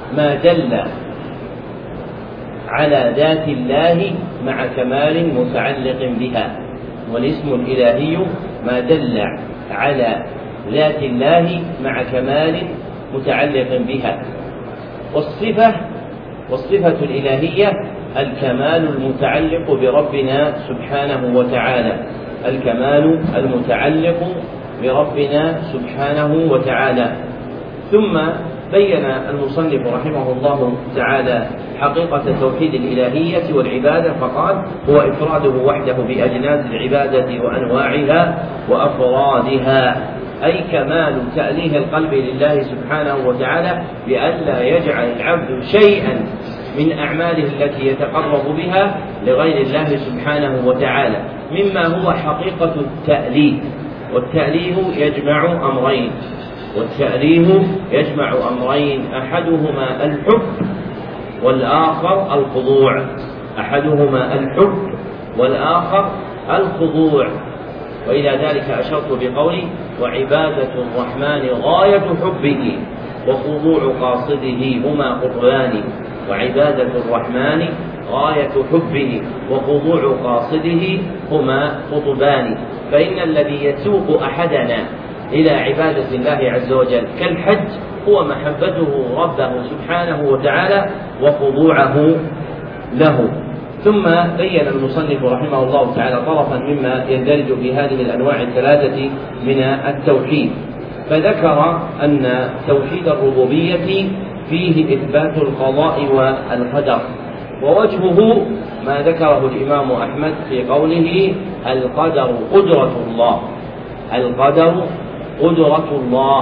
ما دل على ذات الله مع كمال متعلق بها، والاسم الإلهي ما دل على ذات الله مع كمال متعلق بها. والصفة والصفة الإلهية الكمال المتعلق بربنا سبحانه وتعالى، الكمال المتعلق بربنا سبحانه وتعالى. ثم بين المصنف رحمه الله تعالى حقيقة توحيد الإلهية والعبادة فقال: هو إفراده وحده بأجناس العبادة وأنواعها وأفرادها، أي كمال تأليه القلب لله سبحانه وتعالى بألا يجعل العبد شيئا من أعماله التي يتقرب بها لغير الله سبحانه وتعالى، مما هو حقيقة التأليه. والتأليه يجمع أمرين والتأليه يجمع أمرين أحدهما الحب والآخر الخضوع أحدهما الحب والآخر الخضوع وإلى ذلك أشرت بقولي: وعبادة الرحمن غاية حبه وخضوع قاصده هما قطبان. وعبادة الرحمن غاية حبه وخضوع قاصده هما قطبان. فإن الذي يسوق أحدنا إلى عبادة الله عز وجل كالحج هو محبته ربه سبحانه وتعالى وخضوعه له. ثم بين المصنف رحمه الله تعالى طرفا مما يندرج في هذه الأنواع الثلاثة من التوحيد، فذكر أن توحيد الربوبية فيه إثبات القضاء والقدر، ووجهه ما ذكره الإمام أحمد في قوله: القدر قدرة الله القدر قدرة الله.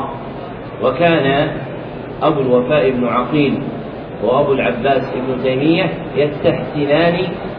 وكان أبو الوفاء بن عقيل وأبو العباس ابن تيمية يستحسنان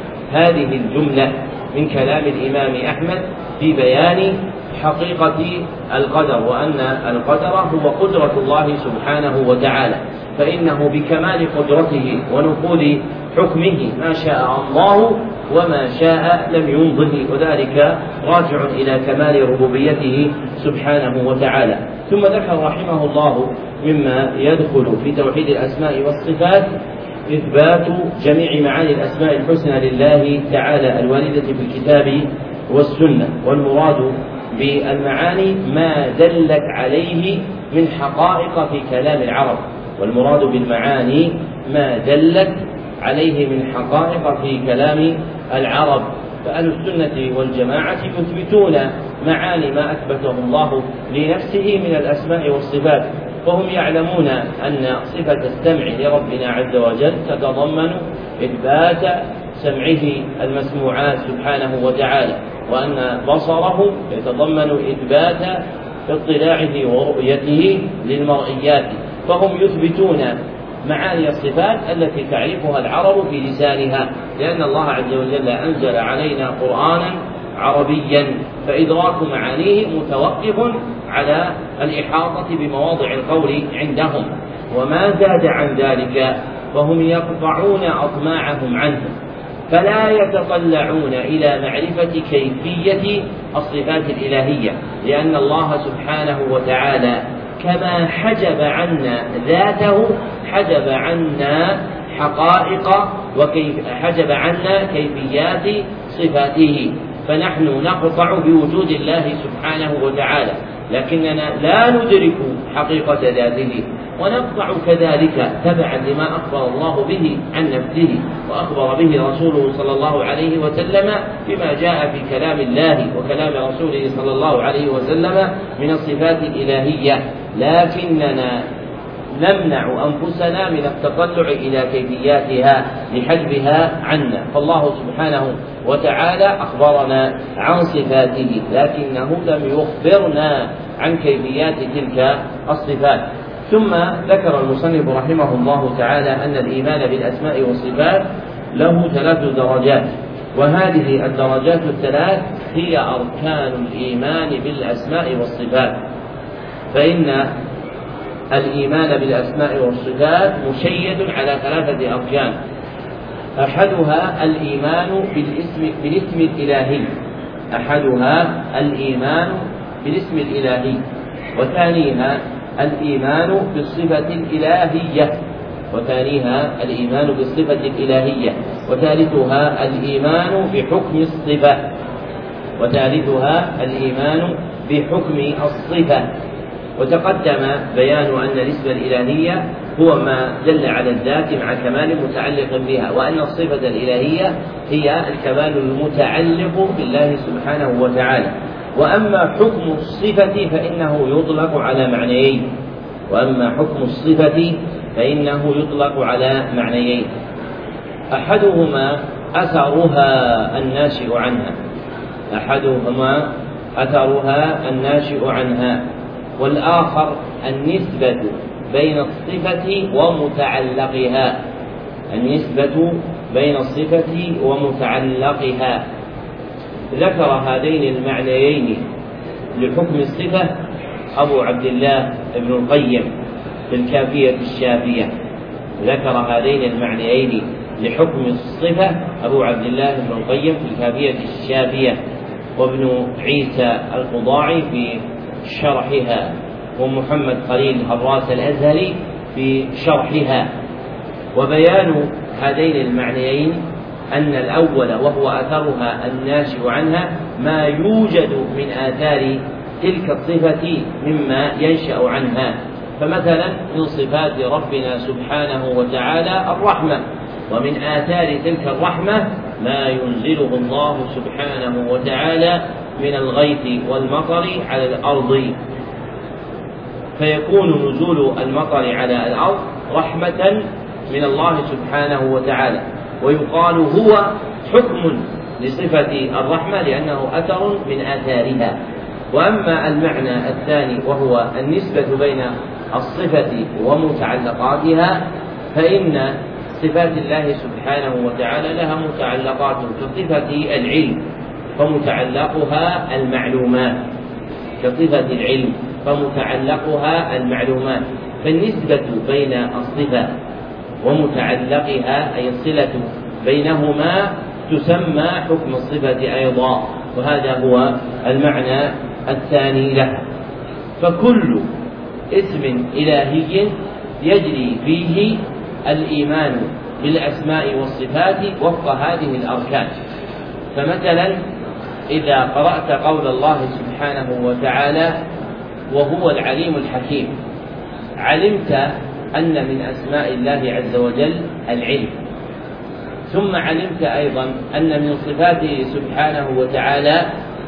هذه الجملة من كلام الإمام أحمد في بيان حقيقة القدر، وأن القدر هو قدرة الله سبحانه وتعالى، فإنه بكمال قدرته ونفوذ حكمه ما شاء الله وما شاء لم يمضه، وذلك راجع إلى كمال ربوبيته سبحانه وتعالى. ثم ذكر رحمه الله مما يدخل في توحيد الأسماء والصفات إثبات جميع معاني الأسماء الحسنى لله تعالى الواردة في الكتاب والسنة، والمراد بالمعاني ما دلت عليه من حقائق في كلام العرب والمراد بالمعاني ما دلت عليه من حقائق في كلام العرب. فأهل السنة والجماعة يثبتون معاني ما أثبته الله لنفسه من الأسماء والصفات، فهم يعلمون أن صفة السمع لربنا عز وجل تتضمن إثبات سمعه المسموعات سبحانه وتعالى، وأن بصره يتضمن إثبات اطلاعه ورؤيته للمرئيات، فهم يثبتون معاني الصفات التي تعرفها العرب في لسانها، لأن الله عز وجل أنزل علينا قرآنا عربيا، فإدراك معانيه متوقف على الإحاطة بمواضع القول عندهم، وما زاد عن ذلك فهم يقطعون أطماعهم عنه، فلا يتطلعون إلى معرفة كيفية الصفات الإلهية، لأن الله سبحانه وتعالى كما حجب عنا ذاته حجب عنا حقائق وكيف حجب عنا كيفيات صفاته، فنحن نقطع بوجود الله سبحانه وتعالى، لكننا لا ندرك حقيقة ذاته، ونقطع كذلك تبعا لما أخبر الله به عن نفسه وأخبر به رسوله صلى الله عليه وسلم بما جاء في كلام الله وكلام رسوله صلى الله عليه وسلم من الصفات الإلهية، لكننا نمنع أنفسنا من التطلع إلى كيفياتها لحجبها عنا. فالله سبحانه وتعالى أخبرنا عن صفاته لكنه لم يخبرنا عن كيفيات تلك الصفات. ثم ذكر المصنف رحمه الله تعالى أن الإيمان بالأسماء والصفات له ثلاث درجات، وهذه الدرجات الثلاث هي أركان الإيمان بالأسماء والصفات. فإن الإيمان بالأسماء والصفات مشيد على ثلاثة أركان، أحدها الإيمان بالاسم, بالاسم الإلهي أحدها الإيمان بالاسم الإلهي وثانيها الإيمان بالصفة الإلهية وثانيها الإيمان بالصفة الإلهية، وثالثها الإيمان بحكم الصفة وثالثها الإيمان بحكم الصفة وتقدم بيان أن الاسم الإلهية هو ما دل على الذات مع كمال متعلق بها، وأن الصفة الإلهية هي الكمال المتعلق بالله سبحانه وتعالى. وأما حكم الصفة فإنه يطلق على معنيين وأما حكم الصفة فإنه يطلق على معنيين أحدهما أثرها الناشئ عنها أحدهما أثرها الناشئ عنها والآخر النسبة بين الصفة ومتعلقها النسبة بين الصفة ومتعلقها. ذكر هذين المعنيين لحكم الصفة أبو عبد الله ابن القيم في الكافية الشافية ذكر هذين المعنيين لحكم الصفة أبو عبد الله ابن القيم في الكافية الشافية، وابن عيسى القضاعي في شرحها، ومحمد خليل هراس الأزهري في شرحها. وبيان هذين المعنيين أن الأول وهو أثرها الناشئ عنها ما يوجد من آثار تلك الصفة مما ينشأ عنها، فمثلا من صفات ربنا سبحانه وتعالى الرحمة، ومن آثار تلك الرحمة ما ينزله الله سبحانه وتعالى من الغيث والمطر على الأرض، فيكون نزول المطر على الأرض رحمة من الله سبحانه وتعالى، ويقال هو حكم لصفة الرحمة لأنه أثر من آثارها. وأما المعنى الثاني وهو النسبة بين الصفة ومتعلقاتها فإن صفات الله سبحانه وتعالى لها متعلقات كصفة العلم فمتعلقها المعلومات كصفة العلم فمتعلقها المعلومات فالنسبة بين الصفة ومتعلقها أي الصلة بينهما تسمى حكم الصفة أيضا، وهذا هو المعنى الثاني له. فكل اسم إلهي يجري فيه الإيمان بالأسماء والصفات وفق هذه الأركان. فمثلا إذا قرأت قول الله سبحانه وتعالى وهو العليم الحكيم علمت أن من أسماء الله عز وجل العلم، ثم علمت أيضا أن من صفاته سبحانه وتعالى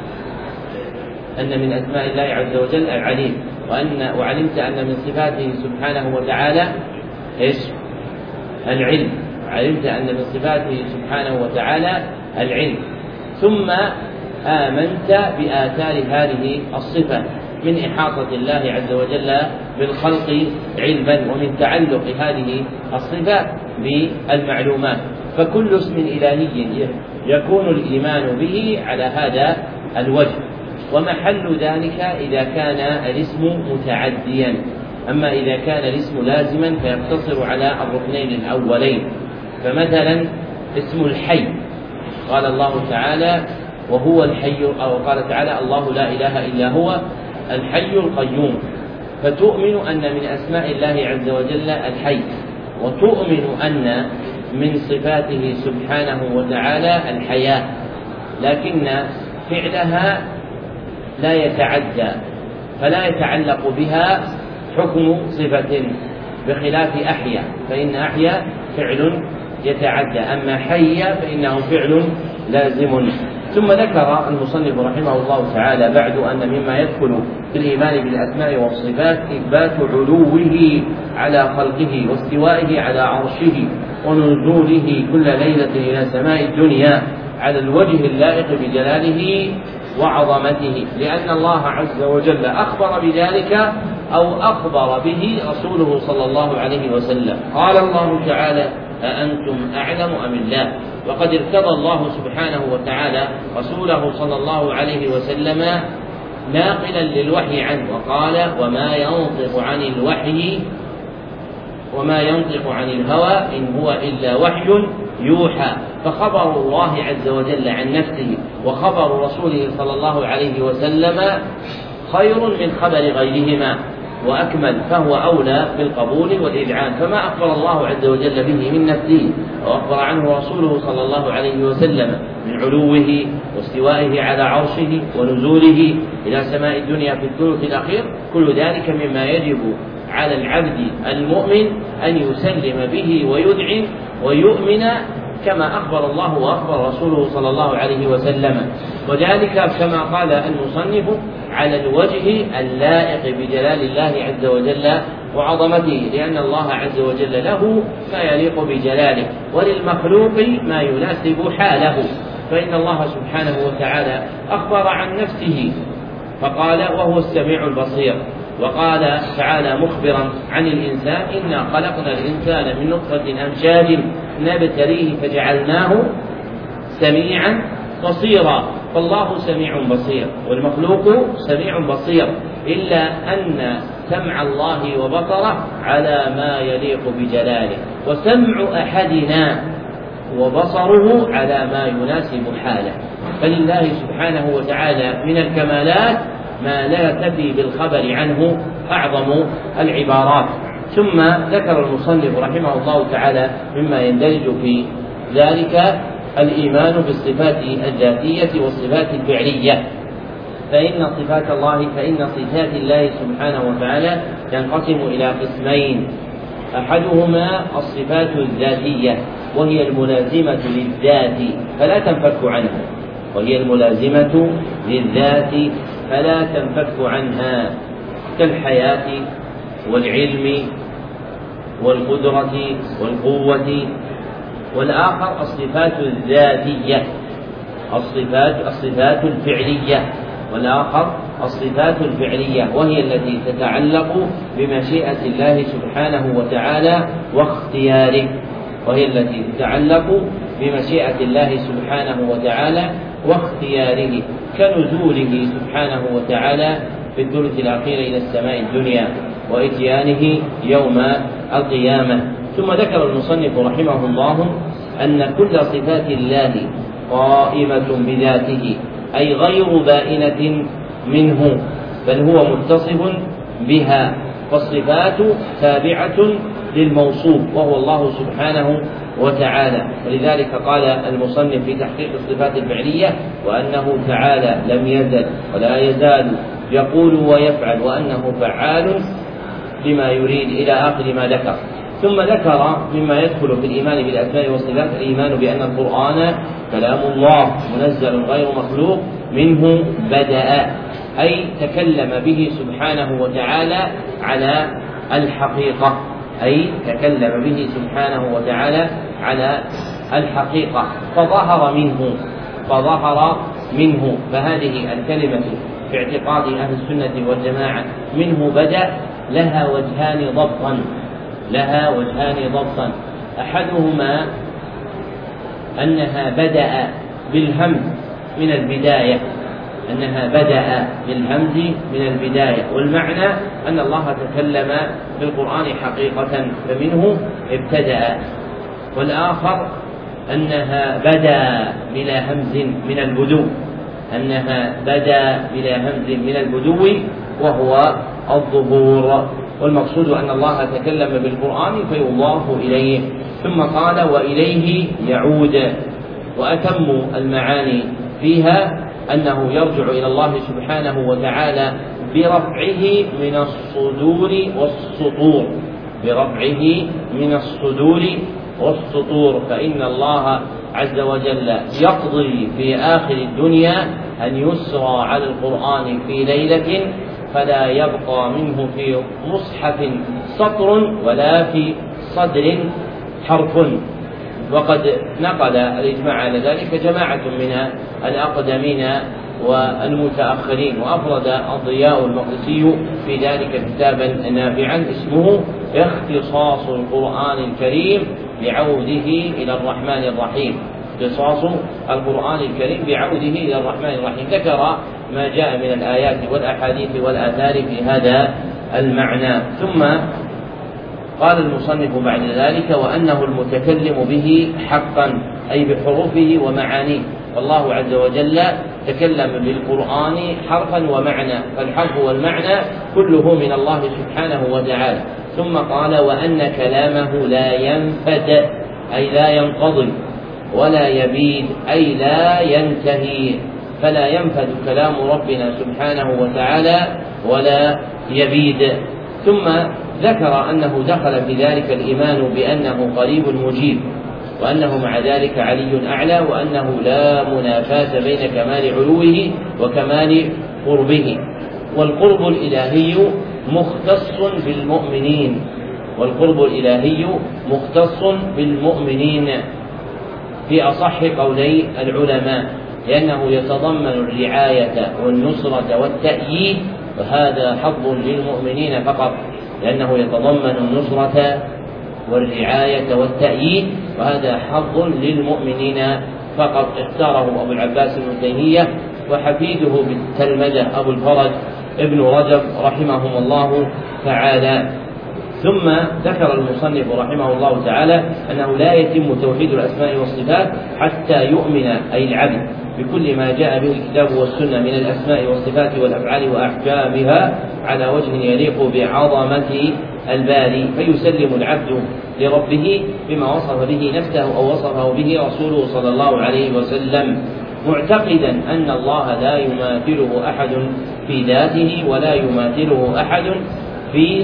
أن من أسماء الله عز وجل العليم، وأن وعلمت أن من صفاته سبحانه وتعالى إيش؟ العلم، علمت أن من صفاته سبحانه وتعالى العلم، ثم آمنت بآثار هذه الصفة من إحاطة الله عز وجل بالخلق علما ومن تعلق هذه الصفة بالمعلومات. فكل اسم إلهي يكون الإيمان به على هذا الوجه، ومحل ذلك إذا كان الاسم متعديا. أما إذا كان الاسم لازما فيقتصر على الركنين الأولين. فمثلا اسم الحي قال الله تعالى وهو الحي، أو قال تعالى الله لا إله إلا هو الحي القيوم، فتؤمن أن من أسماء الله عز وجل الحي، وتؤمن أن من صفاته سبحانه وتعالى الحياة، لكن فعلها لا يتعدى فلا يتعلق بها حكم صفة، بخلاف أحيا فإن أحيا فعل يتعدى، أما حي فإنه فعل لازم. ثم ذكر المصنف رحمه الله تعالى بعد أن مما يدخل في الإيمان بالأسماء والصفات إثبات علوه على خلقه واستوائه على عرشه ونزوله كل ليلة إلى سماء الدنيا على الوجه اللائق بجلاله وعظمته، لأن الله عز وجل أخبر بذلك أو أخبر به رسوله صلى الله عليه وسلم. قال الله تعالى أأنتم أعلم أم الله؟ وقد ارتضى الله سبحانه وتعالى رسوله صلى الله عليه وسلم ناقلا للوحي عنه، وقال وما ينطق عن الوحي وما ينطق عن الهوى إن هو إلا وحي يوحى. فخبر الله عز وجل عن نفسه وخبر رسوله صلى الله عليه وسلم خير من خبر غيرهما، وأكمل، فهو أولى بالقبول والإذعان. فما أخبر الله عز وجل به من نفسه وأخبر عنه رسوله صلى الله عليه وسلم من علوه واستوائه على عرشه ونزوله إلى سماء الدنيا في الثلث الأخير، كل ذلك مما يجب على العبد المؤمن أن يسلم به ويذعن ويؤمن كما أخبر الله وأخبر رسوله صلى الله عليه وسلم، وذلك كما قال المصنف على الوجه اللائق بجلال الله عز وجل وعظمته، لأن الله عز وجل له ما يليق بجلاله وللمخلوق ما يناسب حاله. فإن الله سبحانه وتعالى أخبر عن نفسه فقال وهو السميع البصير، وقال تعالى مخبرا عن الإنسان إنا خلقنا الإنسان من نطفة أمشاج نبتليه فجعلناه سميعا بصيرا. فالله سميع بصير والمخلوق سميع بصير، إلا أن سمع الله وبصره على ما يليق بجلاله، وسمع أحدنا وبصره على ما يناسب حاله. فلله سبحانه وتعالى من الكمالات ما لا تفي بالخبر عنه أعظم العبارات. ثم ذكر المصنف رحمه الله تعالى مما يندرج في ذلك الإيمان بالصفات الذاتية والصفات الفعلية. فإن صفات الله فإن صفات الله سبحانه وتعالى تنقسم إلى قسمين: أحدهما الصفات الذاتية وهي الملازمة للذات فلا تنفك عنها، وهي الملازمة للذات فلا تنفك عنها، كالحياة والعلم والقدرة والقوة. والآخر الصفات الذاتية الصفات الصفات الفعلية والآخر الصفات الفعلية وهي التي تتعلق بمشيئة الله سبحانه وتعالى واختياره وهي التي تتعلق بمشيئة الله سبحانه وتعالى واختياره كنزوله سبحانه وتعالى في الثلث الأخير إلى السماء الدنيا وإتيانه يوم القيامة. ثم ذكر المصنف رحمه الله أن كل صفات الله قائمة بذاته، أي غير بائنة منه، بل هو متصف بها، فالصفات تابعة للموصوف وهو الله سبحانه وتعالى. ولذلك قال المصنف في تحقيق الصفات الفعلية: وأنه تعالى لم يزل ولا يزال يقول ويفعل، وأنه فعال لما يريد إلى آخر ما ذكر. ثم ذكر مما يدخل في الإيمان بالأسماء والصفات الإيمان بأن القرآن كلام الله منزل غير مخلوق منه بدأ، أي تكلم به سبحانه وتعالى على الحقيقة أي تكلم به سبحانه وتعالى على الحقيقة فظهر منه فظهر منه فهذه الكلمة في اعتقاد أهل السنة والجماعة منه بدأ لها وجهان ضبطا لها وجهان ضبطا أحدهما أنها بدأ بالهمز من البداية أنها بدأ بالهمز من البداية والمعنى أن الله تكلم بالقرآن حقيقة فمنه ابتدأ. والآخر أنها بدأ بلا همز من البدو أنها بدأ بلا همز من البدو وهو الظهور، والمقصود أن الله تكلم بالقرآن فيضاف إليه. ثم قال: وإليه يعود. وأتم المعاني فيها أنه يرجع إلى الله سبحانه وتعالى برفعه من الصدور والسطور برفعه من الصدور والسطور فإن الله عز وجل يقضي في آخر الدنيا أن يسرى على القرآن في ليلة فلا يبقى منه في مصحف سطر ولا في صدر حرف. وقد نقل الإجماع على ذلك جماعة من الأقدمين والمتأخرين، وأفرد الضياء المقدسي في ذلك كتابا نافعا اسمه اختصاص القرآن الكريم بعوده إلى الرحمن الرحيم اختصاص القرآن الكريم بعوده إلى الرحمن الرحيم. ذكر ما جاء من الآيات والأحاديث والآثار في هذا المعنى. ثم قال المصنف بعد ذلك: وأنه المتكلم به حقا، أي بحروفه ومعانيه. فالله عز وجل تكلم بالقرآن حرفا ومعنى، فالحرف والمعنى كله من الله سبحانه وتعالى. ثم قال وأن كلامه لا ينفد أي لا ينقضي، ولا يبيد أي لا ينتهي، فلا ينفد كلام ربنا سبحانه وتعالى ولا يبيد. ثم ذكر أنه دخل في ذلك الإيمان بأنه قريب مجيب، وأنه مع ذلك علي أعلى، وأنه لا منافاة بين كمال علوه وكمال قربه. والقرب الإلهي مختص بالمؤمنين، والقرب الإلهي مختص بالمؤمنين في أصح قولي العلماء، لأنه يتضمن الرعاية والنصرة والتأييد، وهذا حظ للمؤمنين فقط، لأنه يتضمن النصرة والرعاية والتأييد، وهذا حظ للمؤمنين فقط. اختاره أبو العباس ابن تيمية وحفيده بالتلمذة أبو الفرج ابن رجب رحمهم الله تعالى. ثم ذكر المصنف رحمه الله تعالى أنه لا يتم توحيد الأسماء والصفات حتى يؤمن أي العبد بكل ما جاء به الكتاب والسنة من الأسماء والصفات والأفعال وأحكامها على وجه يليق بعظمة الباري، فيسلم العبد لربه بما وصف به نفسه أو وصفه به رسوله صلى الله عليه وسلم، معتقدا أن الله لا يماثله أحد في ذاته ولا يماثله أحد في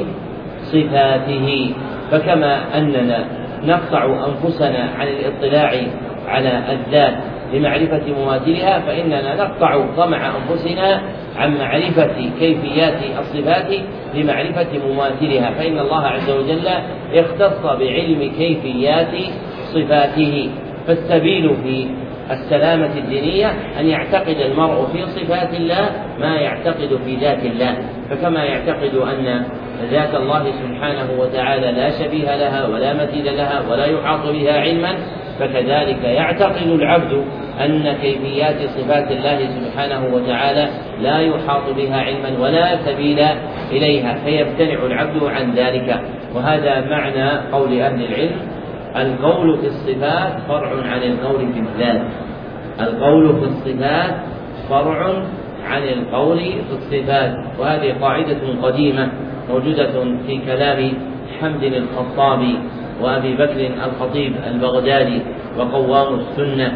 صفاته. فكما أننا نقطع أنفسنا عن الاطلاع على الذات لمعرفة مماثلها، فإننا نقطع طمع أنفسنا عن معرفة كيفيات الصفات لمعرفة مماثلها، فإن الله عز وجل اختص بعلم كيفيات صفاته. فالسبيل في السلامة الدينية أن يعتقد المرء في صفات الله ما يعتقد في ذات الله، فكما يعتقد أن ذات الله سبحانه وتعالى لا شبيه لها ولا مثيل لها ولا يحاط بها علما، فكذلك يعتقد العبد أن كيفيات صفات الله سبحانه وتعالى لا يحاط بها علما ولا سبيل إليها، فيمتنع العبد عن ذلك. وهذا معنى قول أهل العلم: القول في الصفات فرع عن القول في الذات. القول في الصفات فرع عن القول في الصفات، وهذه قاعدة قديمة موجودة في كلام حمد الخطابي وأبي بكر الخطيب البغدادي وقوام السنة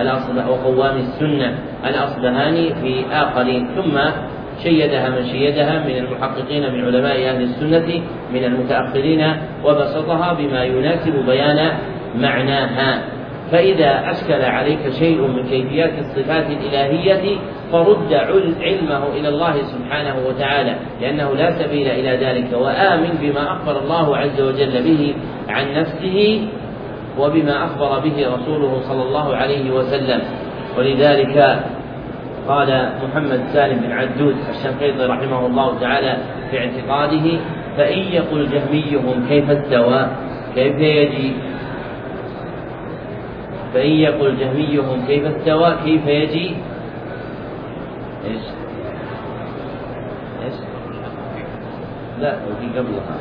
وقوام السنة الأصبهاني في آخرين، ثم شيدها من شيدها من المحققين من علماء أهل السنة من المتأخرين، وبسطها بما يناسب بيان معناها. فإذا أشكل عليك شيء من كيفيات الصفات الإلهية فرد علمه إلى الله سبحانه وتعالى، لأنه لا سبيل إلى ذلك، وآمن بما أخبر الله عز وجل به عن نفسه وبما أخبر به رسوله صلى الله عليه وسلم. ولذلك قال محمد سالم بن عدود الشنقيطي رحمه الله تعالى في اعتقاده: فإن يقل جهميهم كيف استوى كيف يجي فإن يقل جهميهم كيف استوى كيف يجي إيش إيش لا وفي قبلها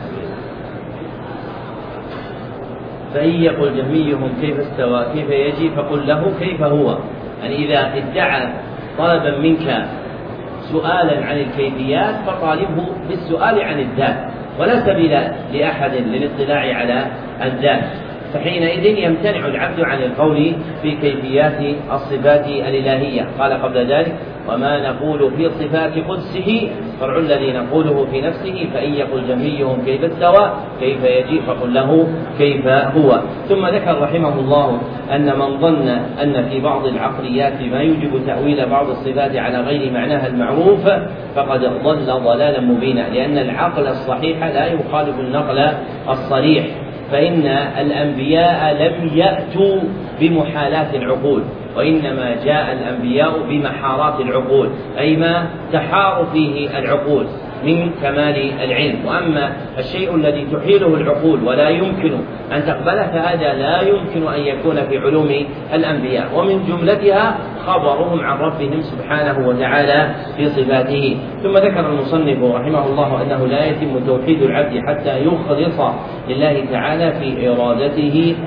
فإن يقل جهميهم كيف استوى كيف يجي فقل له كيف هو. يعني إذا ادعى طلبا منك سؤالا عن الكيفيات فطالبه بالسؤال عن الذات، ولا سبيل لأحد للاطلاع على الذات، فحينئذ يمتنع العبد عن القول في كيفيات الصفات الإلهية. قال قبل ذلك: وما نقول في صفات قدسه فرع الذي نقوله في نفسه، فإن يقل جهميهم كيف استوى كيف يجي فقل له كيف هو. ثم ذكر رحمه الله أن من ظن أن في بعض العقليات ما يوجب تأويل بعض الصفات على غير معناها المعروف فقد ضل ضلالا مبينا، لأن العقل الصحيح لا يخالف النقل الصريح، فإن الأنبياء لم يأتوا بمحالات العقول، وإنما جاء الأنبياء بمحارات العقول، أي ما تحار فيه العقول من كمال العلم. وأما الشيء الذي تحيله العقول ولا يمكن أن تقبله فهذا لا يمكن أن يكون في علوم الأنبياء، ومن جملتها خبرهم عن ربهم سبحانه وتعالى في صفاته. ثم ذكر المصنف رحمه الله أنه لا يتم توحيد العبد حتى يخلص لله تعالى في إرادته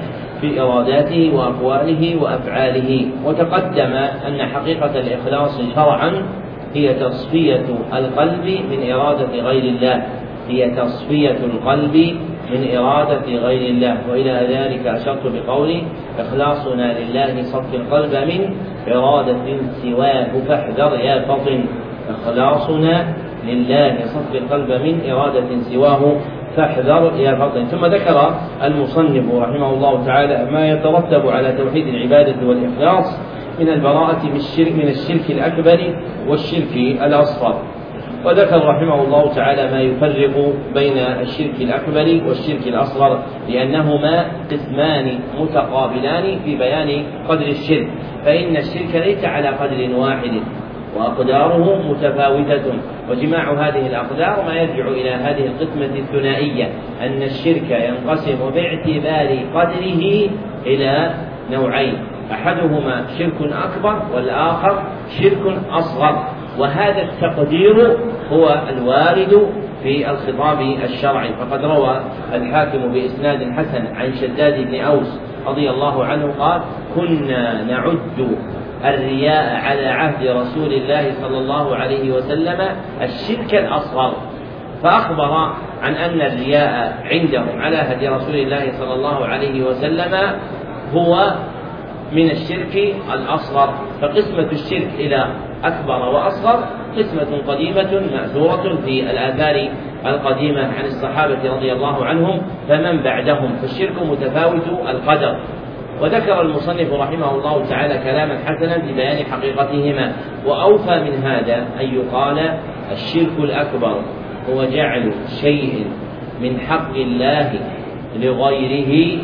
في إراداته وأقواله وأفعاله. وتقدم أن حقيقة الإخلاص شرعا هي تصفية القلب من إرادة غير الله، هي تصفية القلب من إرادة غير الله. وإلى ذلك أشرت بقولي: إخلاصنا لله صف القلب من إرادة سواه فاحذر يا فطن. إخلاصنا لله صف القلب من إرادة سواه فاحذر يا فطن. ثم ذكر المصنف رحمه الله تعالى ما يترتب على توحيد العبادة والإخلاص من البراءة من الشرك, من الشرك الأكبر والشرك الأصغر. وذكر رحمه الله تعالى ما يفرق بين الشرك الأكبر والشرك الأصغر، لأنهما قسمان متقابلان في بيان قدر الشرك، فإن الشرك ليس على قدر واحد وأقداره متفاوتة، وجماع هذه الأقدار ما يرجع إلى هذه القسمة الثنائية، أن الشرك ينقسم باعتبار قدره إلى نوعين: أحدهما شرك أكبر والآخر شرك أصغر. وهذا التقدير هو الوارد في الخطاب الشرعي، فقد روى الحاكم بإسناد حسن عن شداد بن أوس رضي الله عنه قال: كنا نعد الرياء على عهد رسول الله صلى الله عليه وسلم الشرك الأصغر، فأخبر عن أن الرياء عندهم على عهد رسول الله صلى الله عليه وسلم هو من الشرك الأصغر. فقسمة الشرك إلى أكبر وأصغر قسمة قديمة مأثورة في الآثار القديمة عن الصحابة رضي الله عنهم فمن بعدهم، فالشرك متفاوت القدر. وذكر المصنف رحمه الله تعالى كلاما حسنا في بيان حقيقتهما، وأوفى من هذا أن يقال: الشرك الأكبر هو جعل شيء من حق الله لغيره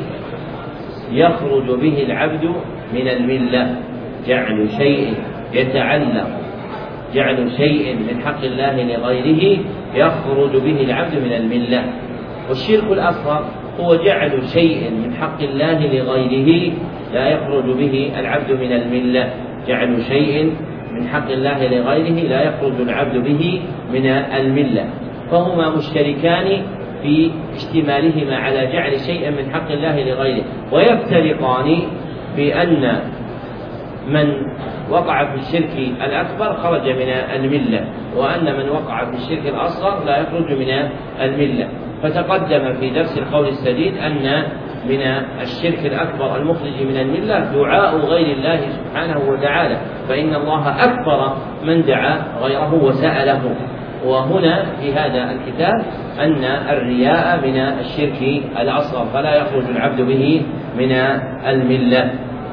يخرج به العبد من الملة، جعل شيء يتعلق جعل شيء من حق الله لغيره يخرج به العبد من الملة. والشرك الأصغر هو جعل شيء من حق الله لغيره لا يخرج به العبد من الملة، جعل شيء من حق الله لغيره لا يخرج العبد به من الملة، فهما مشتركان في اشتمالهما على جعل شيء من حق الله لغيره، ويفترقان بأن من وقع في الشرك الأكبر خرج من الملة، وأن من وقع في الشرك الأصغر لا يخرج من الملة. فتقدم في درس القول السديد أن من الشرك الأكبر المخرج من الملة دعاء غير الله سبحانه وتعالى، فإن الله أكبر من دعا غيره وسأله. وهنا في هذا الكتاب أن الرياء من الشرك الأصغر فلا يخرج العبد به من الملة.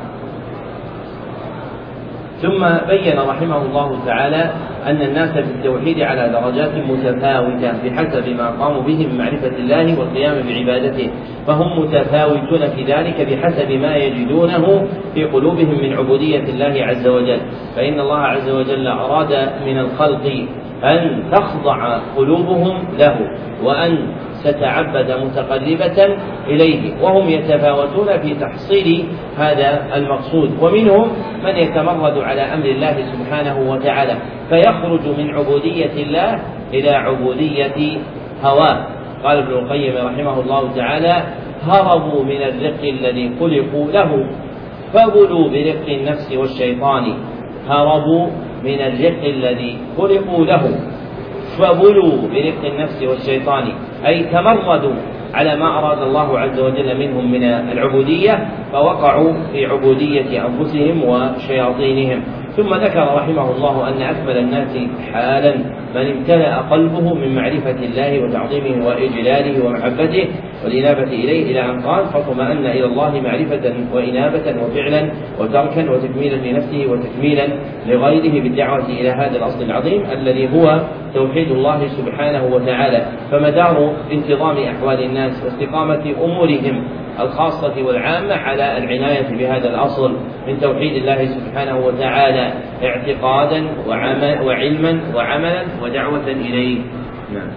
ثم بين رحمه الله تعالى أن الناس في التوحيد على درجات متفاوتة بحسب ما قاموا به من معرفة الله والقيام بعبادته، فهم متفاوتون في ذلك بحسب ما يجدونه في قلوبهم من عبودية الله عز وجل. فإن الله عز وجل أراد من الخلق أن تخضع قلوبهم له وأن تتعبد متقربة إليه، وهم يتفاوتون في تحصيل هذا المقصود. ومنهم من يتمرد على أمر الله سبحانه وتعالى فيخرج من عبودية الله إلى عبودية هواه. قال ابن القيم رحمه الله تعالى: هربوا من الرق الذي خلقوا له فبلوا برق النفس والشيطان. هربوا من الرق الذي خلقوا له فبلوا برق النفس والشيطان، أي تمردوا على ما أراد الله عز وجل منهم من العبودية فوقعوا في عبودية أنفسهم وشياطينهم. ثم ذكر رحمه الله أن أكمل الناس حالا من امتلأ قلبه من معرفة الله وتعظيمه وإجلاله ومحبته والإنابة إليه، إلى أن قال: فاطمأن إلى الله معرفة وإنابة وفعلا وتركا وتكميلا لنفسه وتكميلا لغيره بالدعوة إلى هذا الأصل العظيم الذي هو توحيد الله سبحانه وتعالى. فمدار انتظام أحوال الناس واستقامة أمورهم الخاصة والعامة على العناية بهذا الأصل من توحيد الله سبحانه وتعالى اعتقادا وعلما وعملا ودعوة إليه. نعم.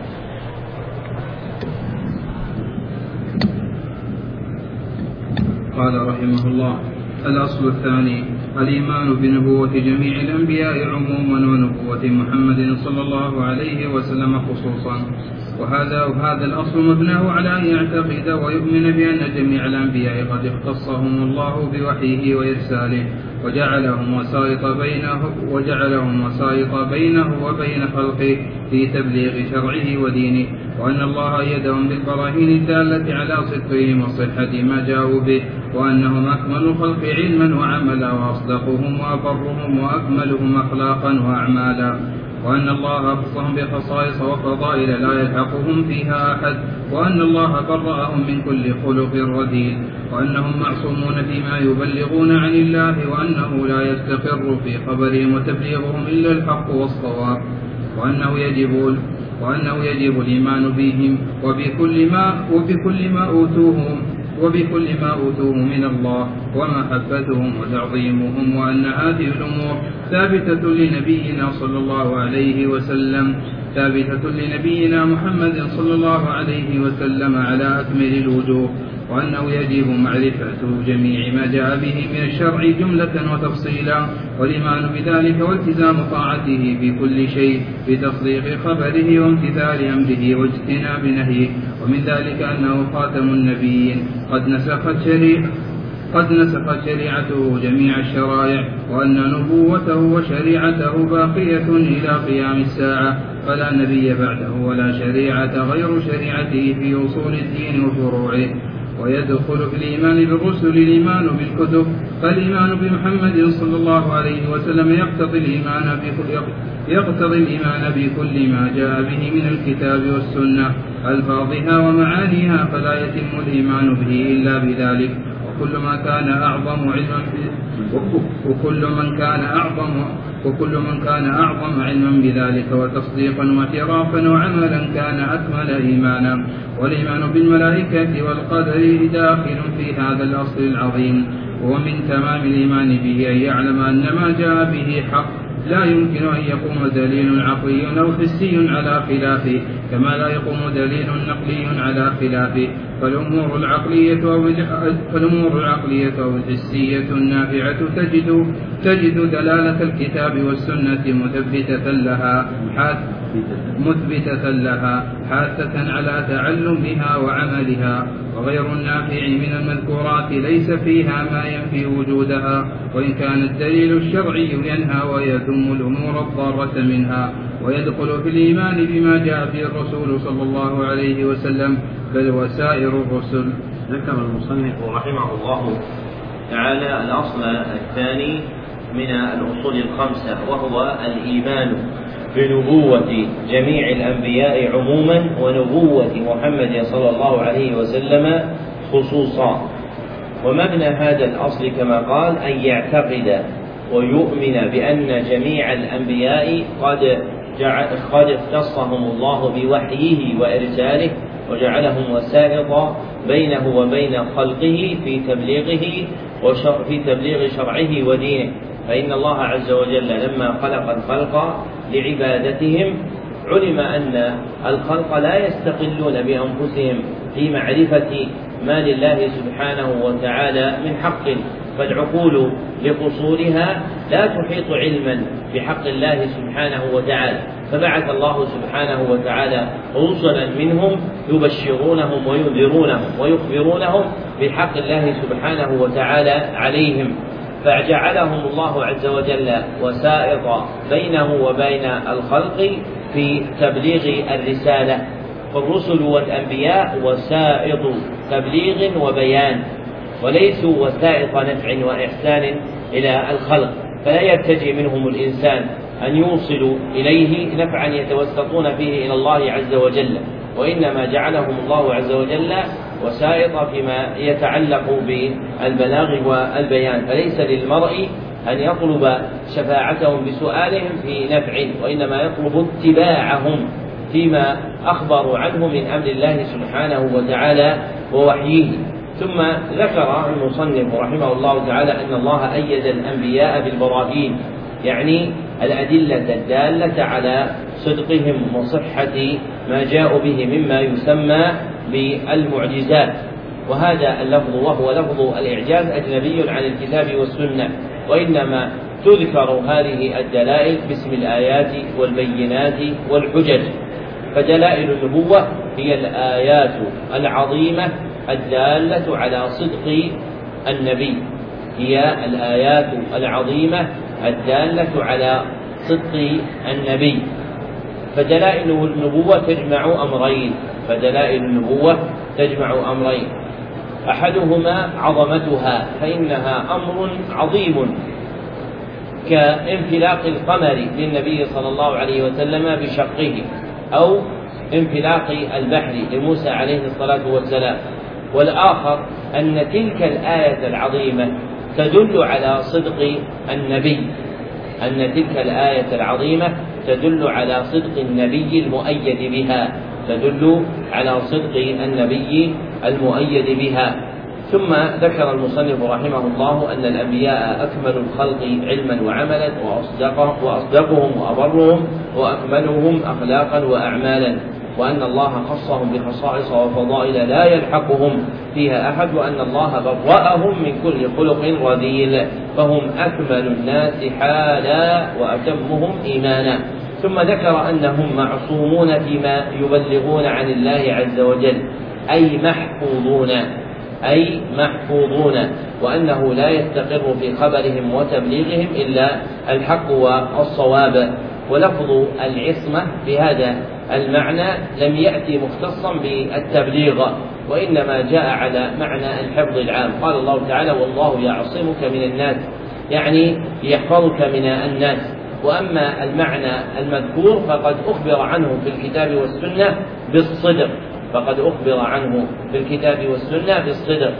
قال رحمه الله: الأصل الثاني الإيمان بنبوة جميع الأنبياء عموما ونبوة محمد صلى الله عليه وسلم خصوصا. وهذا وهذا الأصل مبناه على أن يعتقد ويؤمن بأن جميع الأنبياء قد اختصهم الله بوحيه وإرساله وجعلهم وسائط بينه وجعلهم وسائط بينه وبين خلقه في تبليغ شرعه ودينه، وأن الله أيدهم بالبراهين الدالة على صدقهم وصحة ما جاءوا به، وأنهم أكمل الخلق علما وعملا وأصدقهم وأبرهم وأكملهم أخلاقا وأعمالا، وأن الله خصهم بخصائص وفضائل لا يلحقهم فيها أحد، وأن الله برأهم من كل خلق رذيل، وأنهم معصومون فيما يبلغون عن الله، وأنه لا يستقر في خبرهم وتبليغهم إلا الحق والصواب، وأنه يجب وأنه يجب الإيمان بهم وبكل ما وبكل ما أوتوهم وبكل ما أوتوه من الله ومحبتهم وتعظيمهم، وأن هذه الأمور ثابتة لنبينا صلى الله عليه وسلم ثابتة لنبينا محمد صلى الله عليه وسلم على أكمل الوجوه، وأنه يجب معرفة جميع ما جاء به من الشرع جملة وتفصيلا، والإيمان بذلك والتزام طاعته في كل شيء بتصديق خبره وامتثال أمره واجتناب نهيه. ومن ذلك أنه خاتم النبيين قد نسخت شريعة قد نسخت شريعته جميع الشرائع، وأن نبوته وشريعته باقية إلى قيام الساعة، فلا نبي بعده ولا شريعة غير شريعته في أصول الدين وفروعه. ويدخل في الإيمان بالرسل الإيمان بالكتب، فالإيمان بمحمد صلى الله عليه وسلم يقتضي الإيمان يقتضي الإيمان بكل ما جاء به من الكتاب والسنة ألفاظها ومعانيها، فلا يتم الإيمان به إلا بذلك. وكل ما كان أعظم علما وكل من كان أعظم وكل من كان أعظم علما بذلك وتصديقا واعترافا وعملا كان أكمل إيمانا. والإيمان بالملائكة والقدر داخل في هذا الأصل العظيم، ومن تمام الإيمان به أن يعلم أن ما جاء به حق، لا يمكن أن يقوم دليل عقلي أو حسي على خلافه، كما لا يقوم دليل نقلي على خلافه. فالأمور العقلية أو فالأمور العقلية أو الحسية النافعة تجد تجد دلالة الكتاب والسنة مثبتة لها مثبتة لها حاثة على تعلمها وعملها، وغير النافع من المذكورات ليس فيها ما ينفي وجودها، وإن كان الدليل الشرعي ينهى ويذم الأمور الضارة منها. ويدخل في الإيمان بما جاء به الرسول صلى الله عليه وسلم بل وسائر الرسل. ذكر المصنف رحمه الله تعالى الأصل الثاني من الأصول الخمسة، وهو الإيمان بنبوة جميع الأنبياء عموما ونبوة محمد صلى الله عليه وسلم خصوصا. ومبنى هذا الأصل كما قال أن يعتقد ويؤمن بأن جميع الأنبياء قد قد اختصهم الله بوحيه وإرساله وجعلهم وسائط بينه وبين خلقه في تبليغه وشر في تبليغ شرعه ودينه. فإن الله عز وجل لما خلق الخلق لعبادتهم علم أن الخلق لا يستقلون بأنفسهم في معرفة ما لله سبحانه وتعالى من حق، فالعقول لقصورها لا تحيط علما بحق الله سبحانه وتعالى، فبعث الله سبحانه وتعالى رسلا منهم يبشرونهم وينذرونهم ويخبرونهم بحق الله سبحانه وتعالى عليهم، فجعلهم الله عز وجل وسائط بينه وبين الخلق في تبليغ الرسالة. فالرسل والأنبياء وسائط تبليغ وبيان، وليسوا وسائط نفع وإحسان إلى الخلق، فلا يرتجي منهم الإنسان أن يوصلوا إليه نفعا يتوسطون فيه إلى الله عز وجل، وإنما جعلهم الله عز وجل وسائط فيما يتعلق بالبلاغ والبيان، فليس للمرء أن يطلب شفاعتهم بسؤالهم في نفع، وإنما يطلب اتباعهم فيما أخبروا عنه من أمر الله سبحانه وتعالى ووحيه. ثم ذكر المصنف رحمه الله تعالى أن الله أيد الأنبياء بالبراهين، يعني الأدلة الدالة على صدقهم وصحة ما جاءوا به مما يسمى بالمعجزات. وهذا اللفظ وهو لفظ الإعجاز أجنبي عن الكتاب والسنة، وإنما تذكر هذه الدلائل باسم الآيات والبينات والحجج. فدلائل النبوة هي الآيات العظيمة الدالة على صدق النبي هي الآيات العظيمة الدالة على صدق النبي. فدلائل النبوة تجمع أمرين فدلائل النبوة تجمع أمرين أحدهما عظمتها، فإنها أمر عظيم كانفلاق القمر للنبي صلى الله عليه وسلم بشقه، أو انفلاق البحر لموسى عليه الصلاة والسلام. والآخر أن تلك الآية العظيمة تدل على صدق النبي أن تلك الآية العظيمة تدل على صدق النبي المؤيد بها تدل على صدق النبي المؤيد بها. ثم ذكر المصنف رحمه الله أن الأنبياء أكمل الخلق علما وعملا وأصدقهم وأبرهم وأكملهم أخلاقا وأعمالا، وأن الله خصهم بخصائص وفضائل لا يلحقهم فيها أحد، وأن الله برأهم من كل خلق رذيل، فهم أكمل الناس حالا وأتمهم إيمانا. ثم ذكر أنهم معصومون فيما يبلغون عن الله عز وجل، أي محفوظون أي محفوظون وأنه لا يستقر في خبرهم وتبليغهم إلا الحق والصواب. ولفظ العصمة بهذا المعنى لم يأتي مختصا بالتبليغ، وإنما جاء على معنى الحفظ العام. قال الله تعالى: والله يعصمك من الناس، يعني يحفظك من الناس. وأما المعنى المذكور فقد أخبر عنه في الكتاب والسنة بالصدق فقد أخبر عنه في الكتاب والسنة بالصدق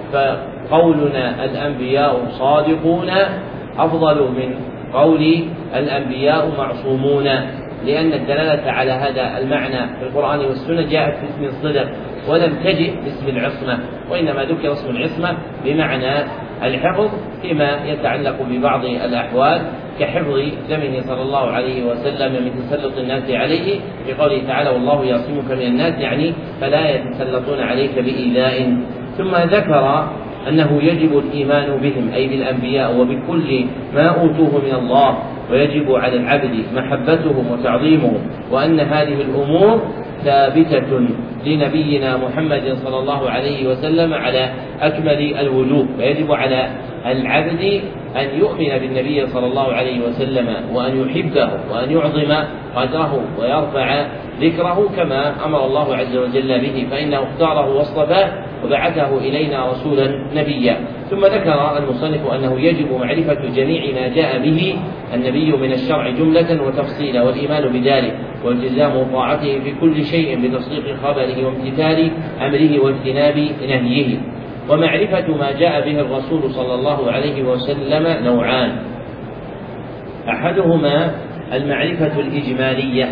فقولنا الأنبياء صادقون أفضل من قول الأنبياء معصومون، لأن الدلالة على هذا المعنى في القرآن والسنة جاءت باسم الصدق ولم تجئ باسم العصمة، وإنما ذكر اسم العصمة بمعنى الحفظ فيما يتعلق ببعض الأحوال كحفظ دمه صلى الله عليه وسلم من تسلط الناس عليه، في قوله تعالى: والله يعصمك من الناس، يعني فلا يتسلطون عليك بإيذاء. ثم ذكر أنه يجب الإيمان بهم أي بالأنبياء وبكل ما أوتوه من الله، ويجب على العبد محبتهم وتعظيمهم، وأن هذه الأمور ثابتة لنبينا محمد صلى الله عليه وسلم على أكمل الوجوه. فيجب على العبد أن يؤمن بالنبي صلى الله عليه وسلم وأن يحبه وأن يعظم قدره ويرفع ذكره كما أمر الله عز وجل به، فإنه اختاره واصطفاه وبعثه إلينا رسولا نبيا. ثم ذكر المصنف أنه يجب معرفة جميع ما جاء به النبي من الشرع جملة وتفصيلا، والإيمان بذلك والتزام طاعته في كل شيء بتصديق خبره وامتثال أمره واجتناب نهيه. ومعرفة ما جاء به الرسول صلى الله عليه وسلم نوعان: أحدهما المعرفة الإجمالية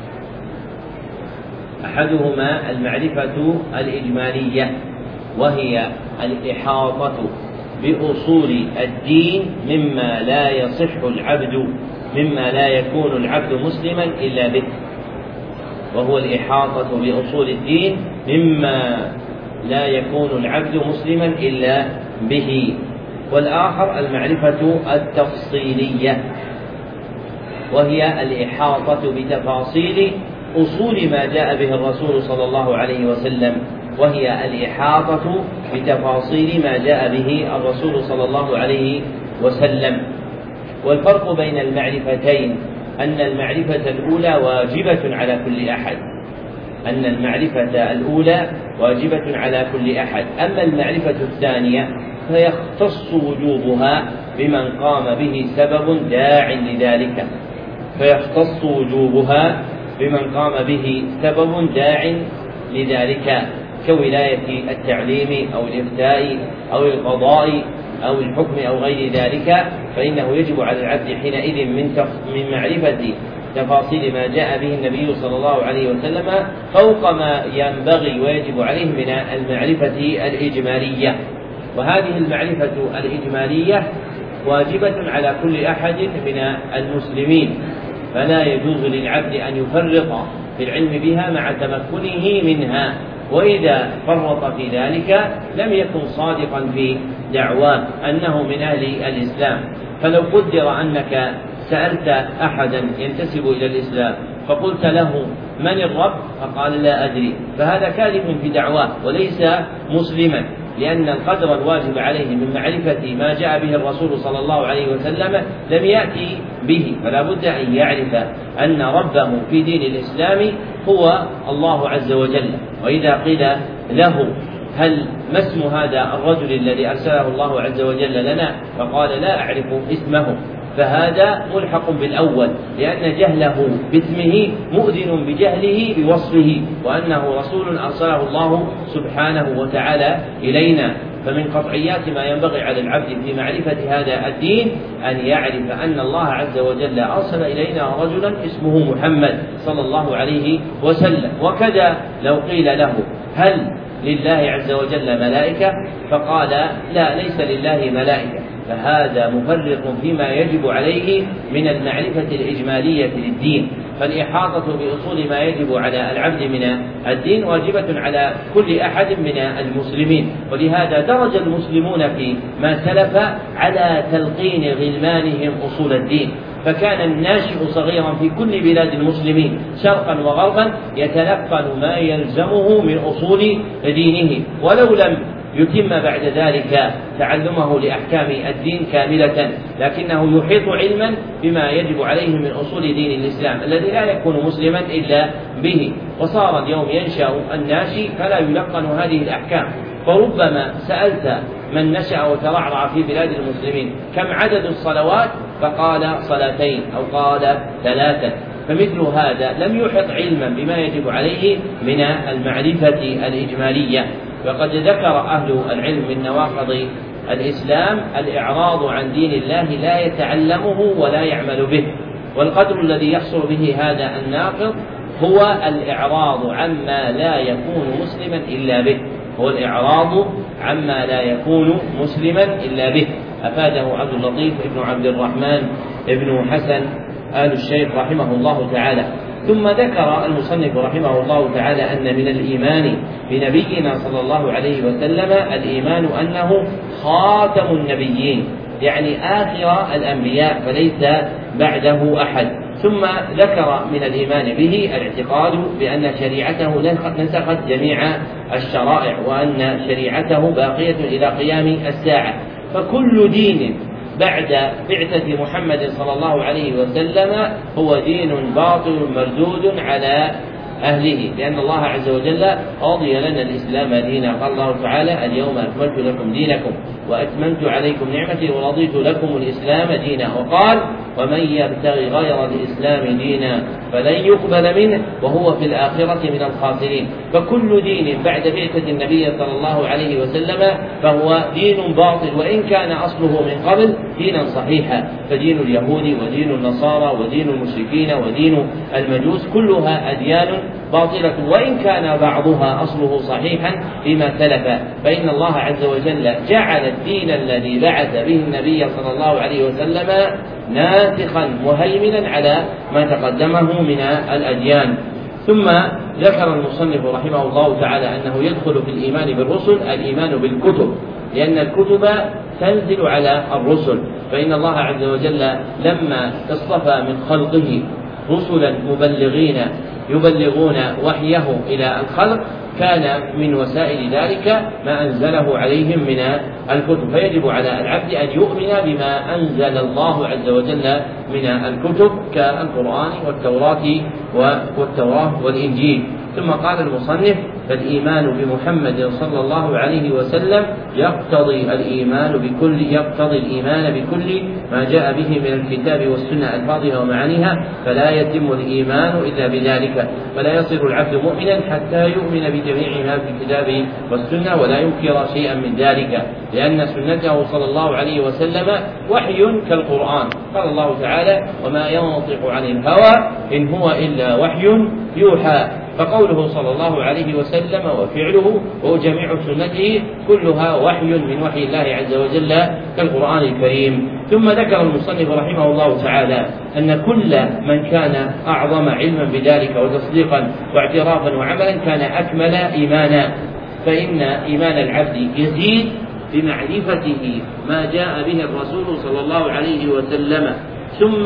أحدهما المعرفة الإجمالية وهي الإحاطة بأصول الدين مما لا يصح العبد مما لا يكون العبد مسلما إلا به، وهو الإحاطة بأصول الدين مما لا يكون العبد مسلما إلا به. والآخر المعرفة التفصيلية وهي الإحاطة بتفاصيل أصول ما جاء به الرسول صلى الله عليه وسلم وهي الإحاطة بتفاصيل ما جاء به الرسول صلى الله عليه وسلم. والفرق بين المعرفتين أن المعرفة الأولى واجبة على كل أحد أن المعرفة الأولى واجبة على كل أحد أما المعرفة الثانية فيختص وجوبها بمن قام به سبب داع لذلك فيختص وجوبها بمن قام به سبب داع لذلك كولاية التعليم أو الإفتاء أو القضاء أو الحكم أو غير ذلك، فإنه يجب على العبد حينئذ من من معرفة تفاصيل ما جاء به النبي صلى الله عليه وسلم فوق ما ينبغي ويجب عليه من المعرفة الإجمالية. وهذه المعرفة الإجمالية واجبة على كل أحد من المسلمين، فلا يجوز للعبد أن يفرط في العلم بها مع تمكنه منها، وإذا فرط في ذلك لم يكن صادقا في دعواه أنه من أهل الإسلام، فلو قدر أنك سألت أحدا ينتسب إلى الإسلام فقلت له من الرب؟ فقال لا أدري، فهذا كاذب في دعواه وليس مسلما، لأن القدر الواجب عليه من معرفة ما جاء به الرسول صلى الله عليه وسلم لم يأتي به، فلا بد أن يعرف أن ربه في دين الإسلام هو الله عز وجل. وإذا قيل له هل ما اسم هذا الرجل الذي أرسله الله عز وجل لنا؟ فقال لا أعرف اسمه، فهذا ملحق بالأول، لأن جهله باسمه مؤذن بجهله بوصفه، وأنه رسول أرسله الله سبحانه وتعالى إلينا. فمن قطعيات ما ينبغي على العبد في معرفة هذا الدين أن يعرف أن الله عز وجل أرسل إلينا رجلا اسمه محمد صلى الله عليه وسلم. وكذا لو قيل له هل لله عز وجل ملائكة؟ فقال لا، ليس لله ملائكة، فهذا مفرط فيما يجب عليه من المعرفة الإجمالية للدين. فالإحاطة بأصول ما يجب على العبد من الدين واجبة على كل أحد من المسلمين، ولهذا درج المسلمون في ما سلف على تلقين غلمانهم أصول الدين، فكان الناشئ صغيرا في كل بلاد المسلمين شرقا وغربا يتلقن ما يلزمه من أصول دينه، ولو لم يتم بعد ذلك تعلمه لأحكام الدين كاملة، لكنه يحيط علما بما يجب عليه من أصول دين الإسلام الذي لا يكون مسلما إلا به. وصار اليوم ينشأ الناشئ فلا يلقن هذه الأحكام، فربما سألت من نشأ وترعرع في بلاد المسلمين كم عدد الصلوات؟ فقال صلاتين أو قال ثلاثة، فمثل هذا لم يحط علما بما يجب عليه من المعرفة الإجمالية. وقد ذكر أهل العلم من نواقض الإسلام الإعراض عن دين الله لا يتعلمه ولا يعمل به، والقدر الذي يحصل به هذا الناقض هو الإعراض عما لا يكون مسلما إلا به، هو الإعراض عما لا يكون مسلما إلا به. أفاده عبد اللطيف ابن عبد الرحمن ابن حسن آل الشيخ رحمه الله تعالى. ثم ذكر المصنف رحمه الله تعالى أن من الإيمان بنبينا صلى الله عليه وسلم الإيمان أنه خاتم النبيين، يعني آخر الأنبياء فليس بعده أحد. ثم ذكر من الإيمان به الاعتقاد بأن شريعته نسخت جميع الشرائع، وأن شريعته باقية إلى قيام الساعة، فكل دين بعد بعثة محمد صلى الله عليه وسلم هو دين باطل مردود على أهله، لأن الله عز وجل رضي لنا الإسلام دينا. قال الله تعالى اليوم أكملت لكم دينكم وأتممت عليكم نعمتي ورضيت لكم الإسلام دينا، وقال ومن يبتغي غير الإسلام دينا فلن يقبل منه وهو في الآخرة من الخاسرين. فكل دين بعد بعثة النبي صلى الله عليه وسلم فهو دين باطل، وإن كان أصله من قبل دينا صحيحا، فدين اليهود ودين النصارى ودين المشركين ودين المجوس كلها أديان باطلة، وإن كان بعضها أصله صحيحا فيما سلف، فإن الله عز وجل جعل الدين الذي بعث به النبي صلى الله عليه وسلم ناسخا مهيمنا على ما تقدمه من الأديان. ثم ذكر المصنف رحمه الله تعالى أنه يدخل في الإيمان بالرسل الإيمان بالكتب، لأن الكتب تنزل على الرسل، فإن الله عز وجل لما اصطفى من خلقه رسلا مبلغين يبلغون وحيه إلى الخلق كان من وسائل ذلك ما أنزله عليهم من الكتب، فيجب على العبد أن يؤمن بما أنزل الله عز وجل من الكتب كالقرآن والتوراة والتوراة والإنجيل. ثم قال المصنف فالإيمان بمحمد صلى الله عليه وسلم يقتضي الإيمان بكل يقتضي الإيمان بكل ما جاء به من الكتاب والسنة ألفاظها ومعانيها، فلا يتم الإيمان إلا بذلك، فلا يصير العبد مؤمنا حتى يؤمن بجميع ما في الكتاب والسنة ولا ينكر شيئا من ذلك، لأن سنته صلى الله عليه وسلم وحي كالقرآن. قال الله تعالى وما ينطق عن الهوى إن هو إلا وحي يوحى، فقوله صلى الله عليه وسلم وفعله وجميع سنته كلها وحي من وحي الله عز وجل كالقرآن الكريم. ثم ذكر المصنف رحمه الله تعالى أن كل من كان أعظم علما بذلك وتصديقا واعترافا وعملا كان أكمل إيمانا، فإن إيمان العبد يزيد بمعرفته ما جاء به الرسول صلى الله عليه وسلم، ثم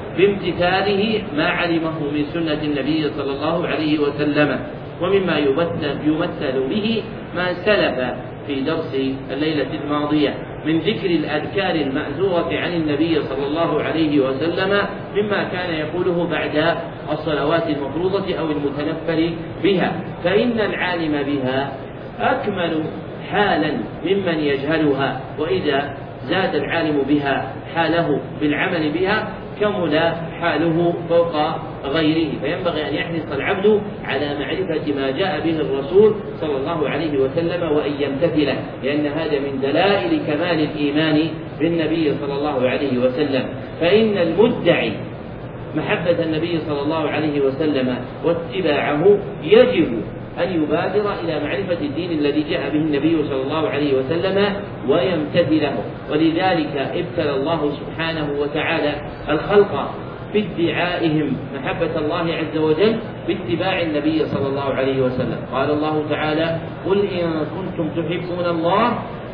بامتثاله ما علمه من سنة النبي صلى الله عليه وسلم. ومما يمثل به ما سلف في درس الليلة الماضية من ذكر الأذكار المأثورة عن النبي صلى الله عليه وسلم مما كان يقوله بعد الصلوات المفروضة أو المتنفل بها، فإن العالم بها أكمل حالا ممن يجهلها، وإذا زاد العالم بها حاله بالعمل بها كمل حاله فوق غيره. فينبغي أن يحرص العبد على معرفة ما جاء به الرسول صلى الله عليه وسلم وأن يمتثله، لأن هذا من دلائل كمال الإيمان بالنبي صلى الله عليه وسلم. فإن المدعي محبة النبي صلى الله عليه وسلم واتباعه يجب أن يبادر إلى معرفة الدين الذي جاء به النبي صلى الله عليه وسلم ويمتثله. ولذلك ابتلى الله سبحانه وتعالى الخلق بادعائهم محبة الله عز وجل باتباع النبي صلى الله عليه وسلم. قال الله تعالى: قل إن كنتم تحبون الله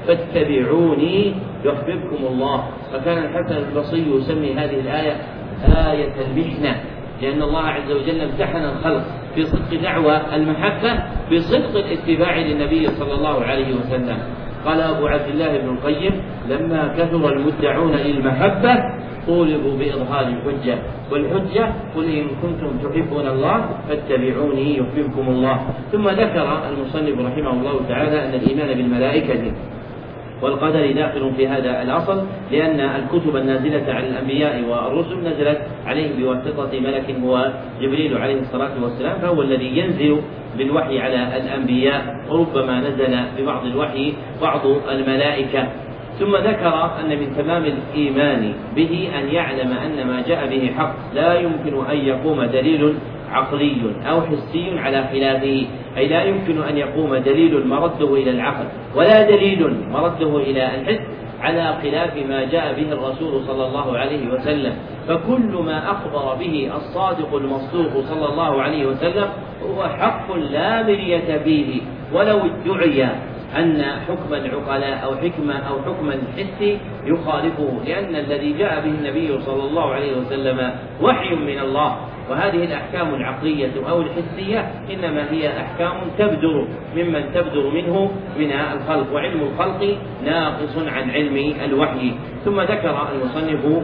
فاتبعوني يحببكم الله. فكان الحسن البصري يسمي هذه الآية آية المحنة، لأن الله عز وجل امتحن الخلق في صدق دعوى المحبة بصدق الاتباع للنبي صلى الله عليه وسلم. قال أبو عبد الله بن القيم: لما كثر المدعون للمحبة طولبوا بإظهار الحجة، والحجة قل إن كنتم تحبون الله فاتبعوني يحببكم الله. ثم ذكر المصنف رحمه الله تعالى أن الإيمان بالملائكة والقدر داخل في هذا الأصل، لأن الكتب النازلة على الأنبياء والرسل نزلت عليه بواسطة ملك هو جبريل عليه الصلاة والسلام، فهو الذي ينزل بالوحي على الأنبياء، وربما نزل ببعض الوحي بعض الملائكة. ثم ذكر أن من تمام الإيمان به أن يعلم أن ما جاء به حق، لا يمكن أن يقوم دليل عقلي أو حسي على خلافه، أي لا يمكن أن يقوم دليل مرده إلى العقل ولا دليل مرده إلى الحس على خلاف ما جاء به الرسول صلى الله عليه وسلم. فكل ما أخبر به الصادق المصدوق صلى الله عليه وسلم هو حق لا مرية فيه، ولو ادعي أن حكما عقلاء أو حكمة أو حكما حسي يخالفه، لأن الذي جاء به النبي صلى الله عليه وسلم وحي من الله، وهذه الأحكام العقلية أو الحسية إنما هي أحكام تبدر ممن تبدر منه من الخلق، وعلم الخلق ناقص عن علم الوحي. ثم ذكر المصنف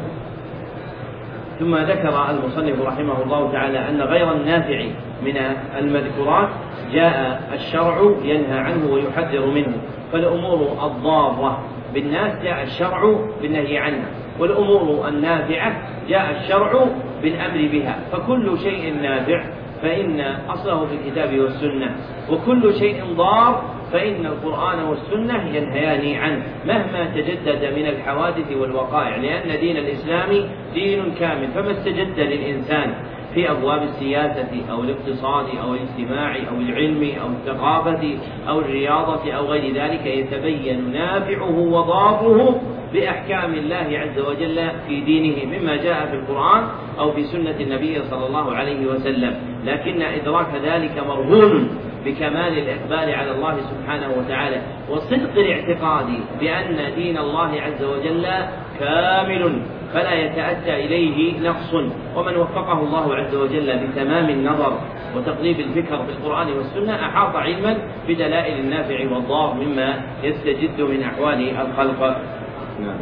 ثم ذكر المصنف رحمه الله تعالى أن غير النافع من المذكورات جاء الشرع ينهى عنه ويحذر منه، فالأمور الضارة بالناس جاء الشرع بالنهي عنها، والأمور النافعة جاء الشرع بالأمر بها. فكل شيء نافع فإن أصله في الكتاب والسنة، وكل شيء ضار فإن القرآن والسنة ينهيان عنه مهما تجدد من الحوادث والوقائع، لأن دين الإسلام دين كامل، فما استجد للإنسان في أبواب السياسة أو الاقتصاد أو الاجتماع أو العلم أو الثقافة أو الرياضة أو غير ذلك يتبين نافعه وضاره بأحكام الله عز وجل في دينه مما جاء في القرآن أو في سنة النبي صلى الله عليه وسلم، لكن إدراك ذلك مرهون بكمال الإقبال على الله سبحانه وتعالى وصدق الاعتقاد بأن دين الله عز وجل كامل فلا يتأتى إليه نقص. ومن وفقه الله عز وجل بتمام النظر وتقليب الفكر في القرآن والسنة أحاط علما بدلائل النافع والضار مما يستجد من أحوال الخلق. نعم.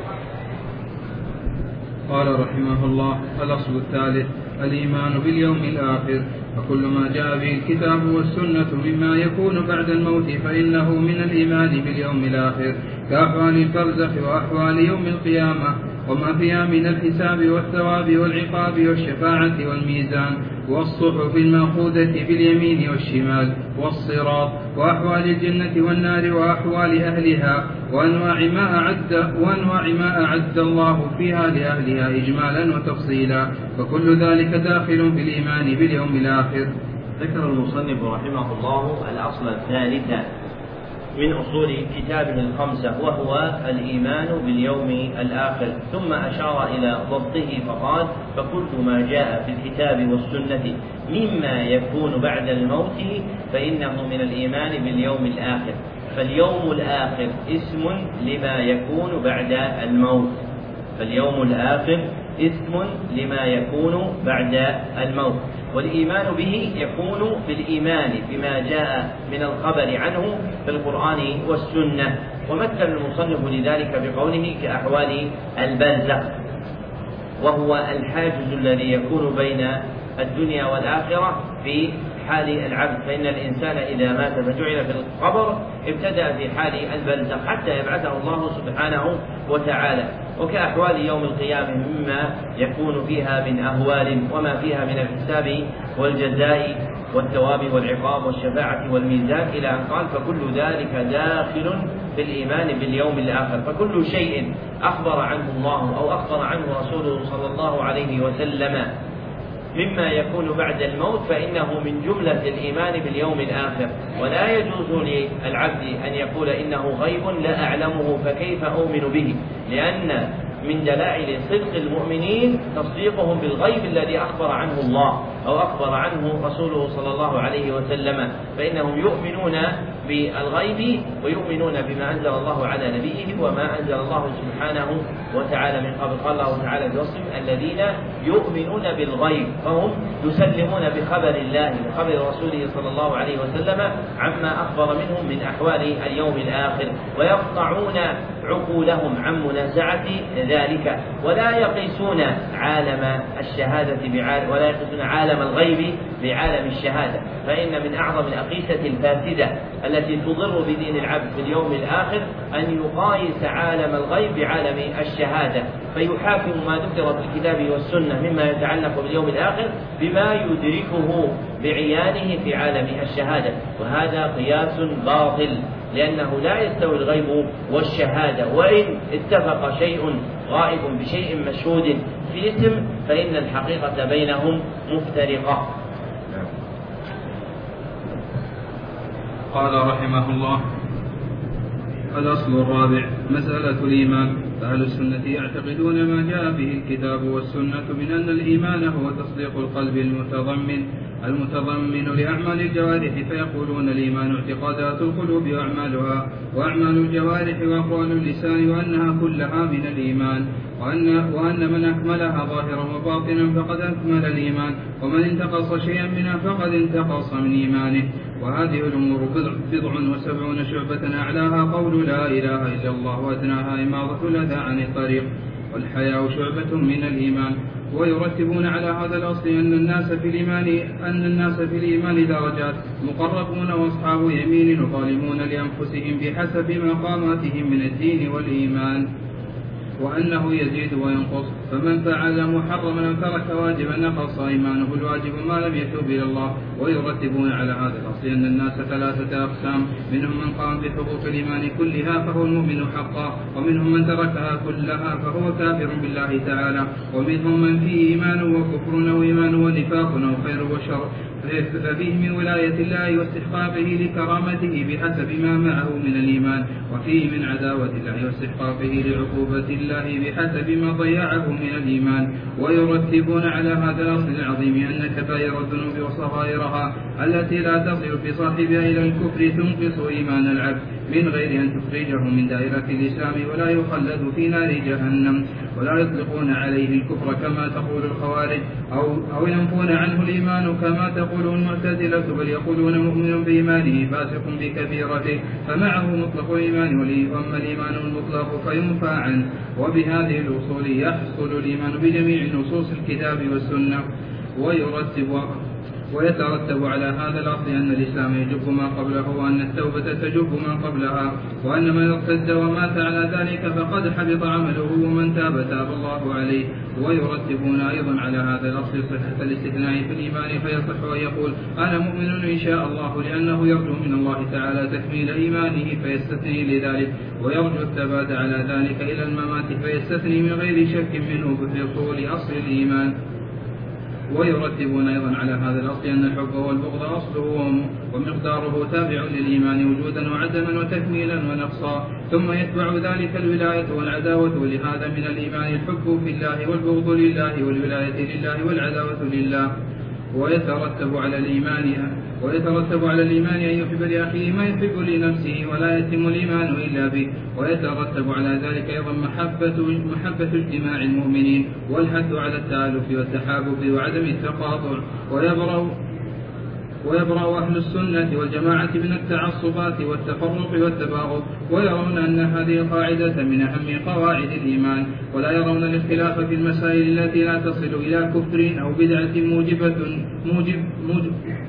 قال رحمه الله: الأصل الثالث الإيمان باليوم الآخر، فكل ما جاء به الكتاب والسنة مما يكون بعد الموت فإنه من الإيمان باليوم الآخر، كأحوال البرزخ وأحوال يوم القيامة وما فيها من الحساب والثواب والعقاب والشفاعة والميزان والصحف المأخوذة باليمين والشمال والصراط وأحوال الجنة والنار وأحوال أهلها وأنواع ما أعد, وأنواع ما أعد الله فيها لأهلها إجمالا وتفصيلا، فكل ذلك داخل في الإيمان باليوم الآخر. ذكر المصنف رحمه الله الأصل الثالث من أصول كتابه الخمسة، وهو الإيمان باليوم الآخر. ثم أشار إلى ضبطه فقال: فكل ما جاء في الكتاب والسنة مما يكون بعد الموت فإنه من الإيمان باليوم الآخر. فاليوم الآخر اسم لما يكون بعد الموت، فاليوم الآخر اسم لما يكون بعد الموت، والإيمان به يكون بالإيمان بما جاء من الخبر عنه في القرآن والسنة. ومثل المصنف لذلك بقوله: كأحوال البرزخ، وهو الحاجز الذي يكون بين الدنيا والآخرة في حال العبد، فإن الإنسان إذا مات فجعل في القبر ابتدأ في حال البرزخ حتى يبعثه الله سبحانه وتعالى. وكأحوال يوم القيامة مما يكون فيها من أهوال وما فيها من الحساب والجزاء والثواب والعقاب والشفاعة والميزان إلى أن قال: فكل ذلك داخل في الإيمان باليوم الآخر. فكل شيء أخبر عنه الله أو أخبر عنه رسوله صلى الله عليه وسلم مما يكون بعد الموت فإنه من جملة الإيمان باليوم الآخر. ولا يجوز للعبد أن يقول إنه غيب لا أعلمه فكيف أؤمن به، لأن من دلائل صدق المؤمنين تصديقهم بالغيب الذي أخبر عنه الله أو أخبر عنه رسوله صلى الله عليه وسلم، فإنهم يؤمنون بالغيب ويؤمنون بما أنزل الله على نبيه وما أنزل الله سبحانه وتعالى من قبل. قال الله تعالى بوصف الذين يؤمنون بالغيب، فهم يسلمون بخبر الله وخبر رسوله صلى الله عليه وسلم عما أخبر منهم من أحوال اليوم الآخر، ويقطعون عقولهم عن منازعة ذلك، ولا يقيسون عالم الشهادة بعالم ولا يقيسون عالم الغيب بعالم الشهادة. فإن من أعظم الأقيسة الفاسدة التي تضر بدين العبد في اليوم الآخر أن يقايس عالم الغيب بعالم الشهادة، فيحاكم ما ذكر في الكتاب والسنة مما يتعلق باليوم الآخر بما يدركه بعيانه في عالم الشهادة، وهذا قياس باطل، لأنه لا يستوي الغيب والشهادة، وإن اتفق شيء غائب بشيء مشهود في اسم فإن الحقيقة بينهم مفترقة. قال رحمه الله: الأصل الرابع مسألة الإيمان. فأهل السنة يعتقدون ما جاء به الكتاب والسنة من أن الإيمان هو تصديق القلب المتضمن المتضمن لأعمال الجوارح، فيقولون الإيمان اعتقادات القلوب وأعمالها وأعمال الجوارح وأقوال اللسان، وأنها كلها من الإيمان، وأن, وأن من أكملها ظاهرا وباطنا فقد أكمل الإيمان، ومن انتقص شيئا منها فقد انتقص من إيمانه. وهذه الأمور بضع وسبعون شعبة، أعلاها قول لا إله إلا الله، وأدناها إماطة الأذى عن الطريق، والحياء شعبة من الإيمان. ويرتبون على هذا الأصل أن الناس في الإيمان أن الناس في الإيمان درجات، مقربون وأصحاب يمين وظالمون لأنفسهم بحسب مقاماتهم من الدين والإيمان، وأنه يزيد وينقص، فمن فعل محرما أو ترك واجبا نقص إيمانه الواجب ما لم يتوب إلى الله. ويرتبون على هذا الأصل أن الناس ثلاثة أقسام، منهم من قام بحقوق الإيمان كلها فهو المؤمن حقا، ومنهم من تركها كلها فهو كافر بالله تعالى، ومنهم من فيه إيمان وكفر أو إيمان ونفاق أو خير وشر، ففيه من ولاية الله واستحقاقه لكرامته بحسب ما معه من الإيمان، وفيه من عداوة الله واستحقاقه لعقوبة الله بحسب ما ضيعه من الإيمان. ويرتبون على هذا الأصل العظيم أن كبائر الذنوب وصغائرها التي لا تصل بصاحبها إلى الكفر تنقص إيمان العبد من غير أن تخرجه من دائرة الإسلام، ولا يخلد في نار جهنم، ولا يطلقون عليه الكفر كما تقول الخوارج، أو, أو ينفون عنه الإيمان كما تقول المعتزلة، بل يقولون مؤمن بإيمانه فاسق بكبيرته، فمعه مطلق الإيمان، وأما الإيمان المطلق فينفى عنه. وبهذه الأصول يحصل الإيمان بجميع نصوص الكتاب والسنة. ويرتب ويترتب على هذا الأصل أن الإسلام يجب ما قبله، وأن التوبة تجب ما قبلها، وأن من ارتد ومات على ذلك فقد حبط عمله، ومن تاب تاب الله عليه. ويرتبون أيضا على هذا الأصل صحة الاستثناء في الإيمان، فيصح ويقول أنا مؤمن إن شاء الله، لأنه يرجو من الله تعالى تكميل إيمانه فيستثني لذلك، ويرجو الثبات على ذلك إلى الممات فيستثني من غير شك منه بحصول أصل الإيمان. ويرتبون أيضا على هذا الأصل أن الحب والبغض أصله ومقداره تابع للإيمان وجودا وعدما وتكميلا ونقصا، ثم يتبع ذلك الولاية والعداوة. ولهذا من الإيمان الحب في الله والبغض لله والولاية لله والعداوة لله. ويترتب على الإيمان ويترتب على الإيمان أن يحب لأخيه ما يحب لنفسه، ولا يتم الإيمان إلا به. ويترتب على ذلك أيضا محبة, محبة اجتماع المؤمنين والحث على التآلف والتحابب وعدم التقاطع. ويبرأ ويبرأ أهل السنة والجماعة من التعصبات والتفرق والتباغض، ويرون أن هذه قاعدة من أهم قواعد الإيمان، ولا يرون الاختلاف في المسائل التي لا تصل إلى كفر أو بدعة موجبة, موجب موجب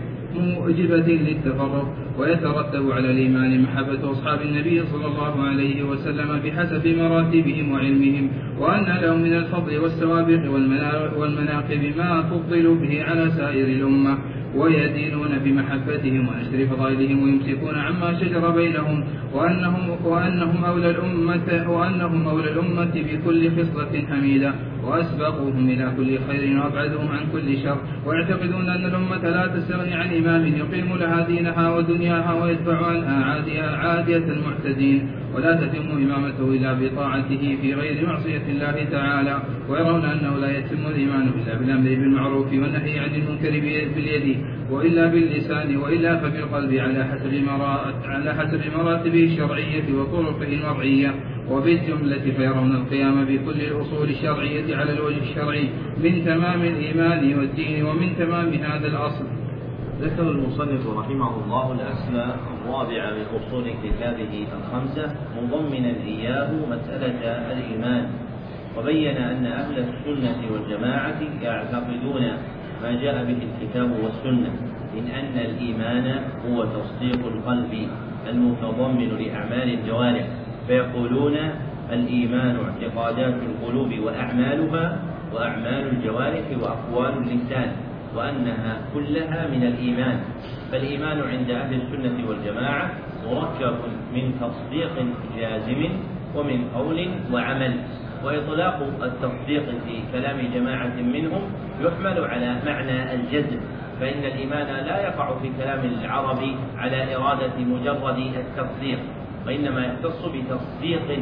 موجبة للتفرق. ويترتب على الإيمان محبة أصحاب النبي صلى الله عليه وسلم بحسب مراتبهم وعلمهم، وأن لهم من الفضل والسوابق والمناقب ما تفضل به على سائر الأمة، ويدينون بمحبتهم ونشر فضائلهم ويمسكون عما شجر بينهم، وأنهم, وأنهم أولى الأمة وأنهم أولى الأمة بكل خصلة حميدة، وأسبقوهم إلى كل خير وأبعدهم عن كل شر. ويعتقدون أن الأمة لا تستغني عن إمام يقيم لها دينها ودنياها ويدفع عنها عادية المعتدين، ولا تتم إمامته إلا بطاعته في غير معصية الله تعالى. ويرون أنه لا يتم الإيمان إلا بالأمر بالمعروف والنهي عن المنكر باليد وإلا باللسان، وإلا فبالقلب على حسب على حسب مراتبه الشرعية وطرقه المرعية. وبالجملة فيرون القيام بكل الأصول الشرعية على الوجه الشرعي من تمام الإيمان والدين ومن تمام هذا الأصل. ذكر المصنف رحمه الله الأسماء الرابعة من أصول كتابه الخمسة مضمنا إياه مسألة الإيمان، وبين أن أهل السنة والجماعة يعتقدون ما جاء به الكتاب والسنة من أن الإيمان هو تصديق القلب المتضمن لأعمال الجوارح، فيقولون الإيمان اعتقادات القلوب وأعمالها وأعمال الجوارح وأقوال اللسان، وأنها كلها من الإيمان. فالإيمان عند أهل السنة والجماعة مركب من تصديق جازم ومن قول وعمل. وإطلاق التصديق في كلام جماعة منهم يحمل على معنى الجزم، فإن الإيمان لا يقع في كلام العرب على إرادة مجرد التصديق، وإنما يختص بتصديق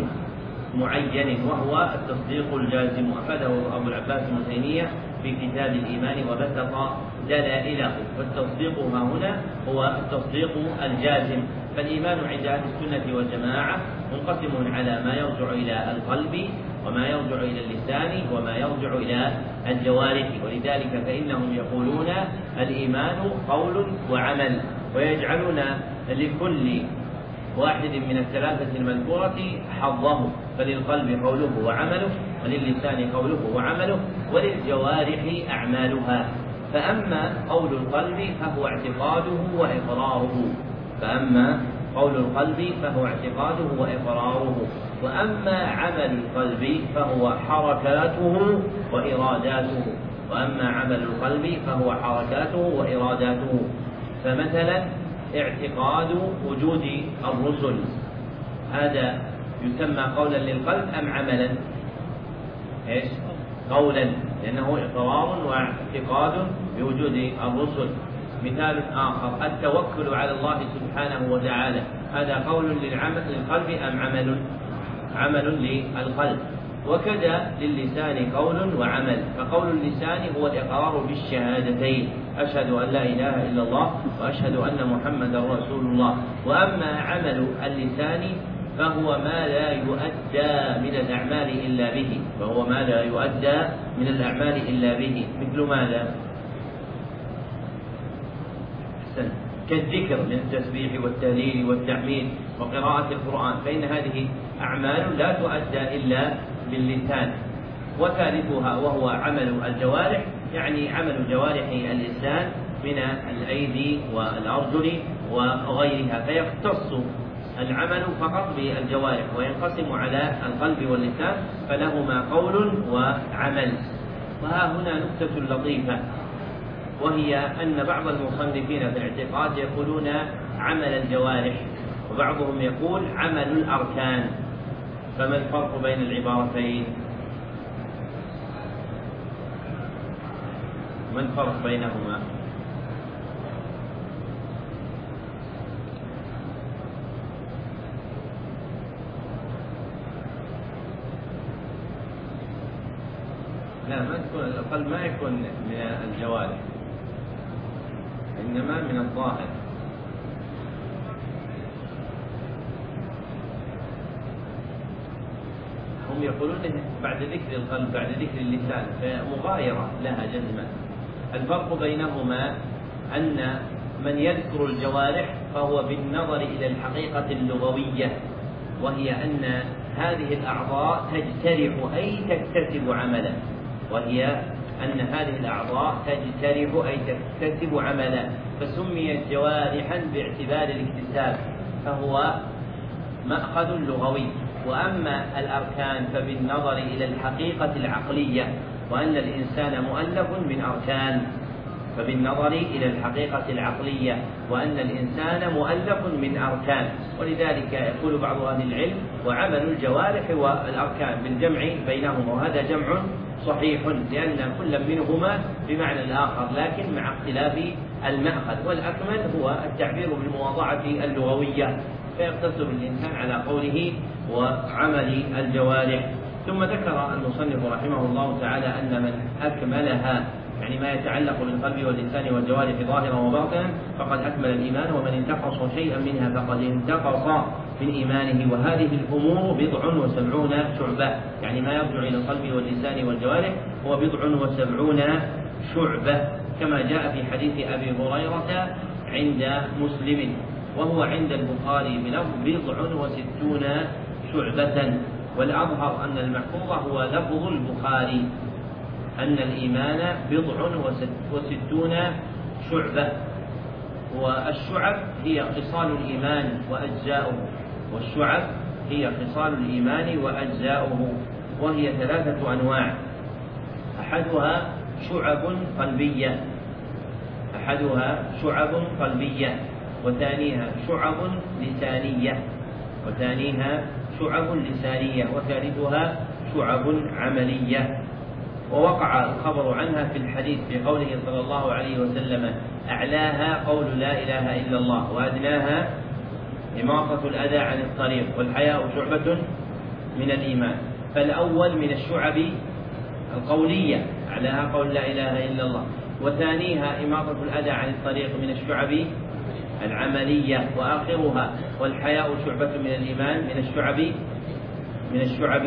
معين وهو التصديق الجازم. أفاده أبو العباس ابن تيمية في كتاب الإيمان وبسط دلائله، والتصديق ها هنا هو التصديق الجازم. فالإيمان عند أهل السنة والجماعة منقسم على ما يرجع إلى القلب وما يرجع إلى اللسان وما يرجع إلى الجوارح، ولذلك فإنهم يقولون الإيمان قول وعمل، ويجعلون لكل واحد من الثلاثة المذكورة حظه، فللقلب قوله وعمله، وللسان قوله وعمله، وللجوارح أعمالها. فأما قول القلب فهو اعتقاده وإقراره فأما قول القلب فهو اعتقاده وإقراره وأما عمل القلب فهو حركاته وإراداته وأما عمل القلب فهو حركاته وإراداته فمثلا اعتقاد وجود الرسل، هذا يسمى قولا للقلب أم عملا؟ إيش؟ قولا، لأنه إقرار واعتقاد بوجود الرسل. مثال آخر التوكل على الله سبحانه وتعالى، هذا قول للقلب أم عمل؟ عمل للقلب. وكذا للسان قول وعمل، فقول اللسان هو الإقرار بالشهادتين، أشهد أن لا إله إلا الله وأشهد أن محمدا رسول الله. وأما عمل اللسان فهو ما لا يؤدى من الأعمال إلا به فهو ما لا يؤدى من الأعمال إلا به مثل ماذا؟ كالذكر من التسبيح والتهليل والتحميد وقراءة القرآن، فإن هذه أعمال لا تؤدى إلا باللسان. وثالثها وهو عمل الجوارح، يعني عمل جوارح الإنسان من الأيدي والأرجل وغيرها، فيختص العمل فقط بالجوارح وينقسم على القلب واللسان، فلهما قول وعمل. وها هنا نكتة لطيفة، وهي أن بعض المصنفين في الاعتقاد يقولون عمل الجوارح، وبعضهم يقول عمل الأركان. فما الفرق بين العبارتين؟ ما الفرق بينهما؟ لا، ما تكون القلب ما يكون من الجوارح، إنما من الظاهر. هم يقولون بعد ذكر القلب بعد ذكر اللسان فمغايرة لها جزما. الفرق بينهما أن من يذكر الجوارح فهو بالنظر إلى الحقيقة اللغوية، وهي أن هذه الأعضاء تجترح أي تكتسب عملا، وهي أن هذه الأعضاء تجترح أي تكتسب عملا، فسميت جوارحا باعتبار الاكتساب، فهو مأخذ لغوي. وأما الأركان فبالنظر إلى الحقيقة العقلية، وأن الإنسان مؤلف من أركان، فبالنظر إلى الحقيقة العقلية وأن الإنسان مؤلف من أركان. ولذلك يقول بعض أهل العلم وعمل الجوارح والأركان بالجمع بينهما، وهذا جمع صحيح لأن كل منهما بمعنى الآخر لكن مع اختلاف المأخذ، والأكمل هو التعبير بالمواضعة اللغوية، فيقتصر الإنسان على قوله وعمل الجوارح. ثم ذكر المصنف رحمه الله تعالى أن من أكملها، يعني ما يتعلق بالقلب واللسان والجوارح ظاهرا وباطنا، فقد أكمل الإيمان، ومن انتقص شيئا منها فقد انتقص من إيمانه. وهذه الأمور بضع وسبعون شعبة، يعني ما يرجع إلى القلب واللسان والجوارح هو بضع وسبعون شعبة، كما جاء في حديث أبي هريرة عند مسلم، وهو عند البخاري بلفظ بضع وستون شعبة. والأظهر أن المحفوظ هو لفظ البخاري أن الإيمان بضع وستون شعبة. والشعب هي خصال الإيمان وأجزاؤه، والشعب هي خصال الإيمان وأجزاؤه، وهي ثلاثة أنواع: أحدها شعب قلبية أحدها شعب قلبية وثانيها شعب لسانية وثانيها شعب لسانية وثالثها شعب عملية. ووقع الخبر عنها في الحديث في قوله صلى الله عليه وسلم: أعلاها قول لا إله إلا الله، وأدناها إماطة الأذى عن الطريق، والحياء شعبة من الإيمان. فالأول من الشعب القولية، أعلاها قول لا إله إلا الله، وثانيها إماطة الأذى عن الطريق من الشعب العملية، وآخرها والحياء شعبة من الإيمان من الشعب من الشعب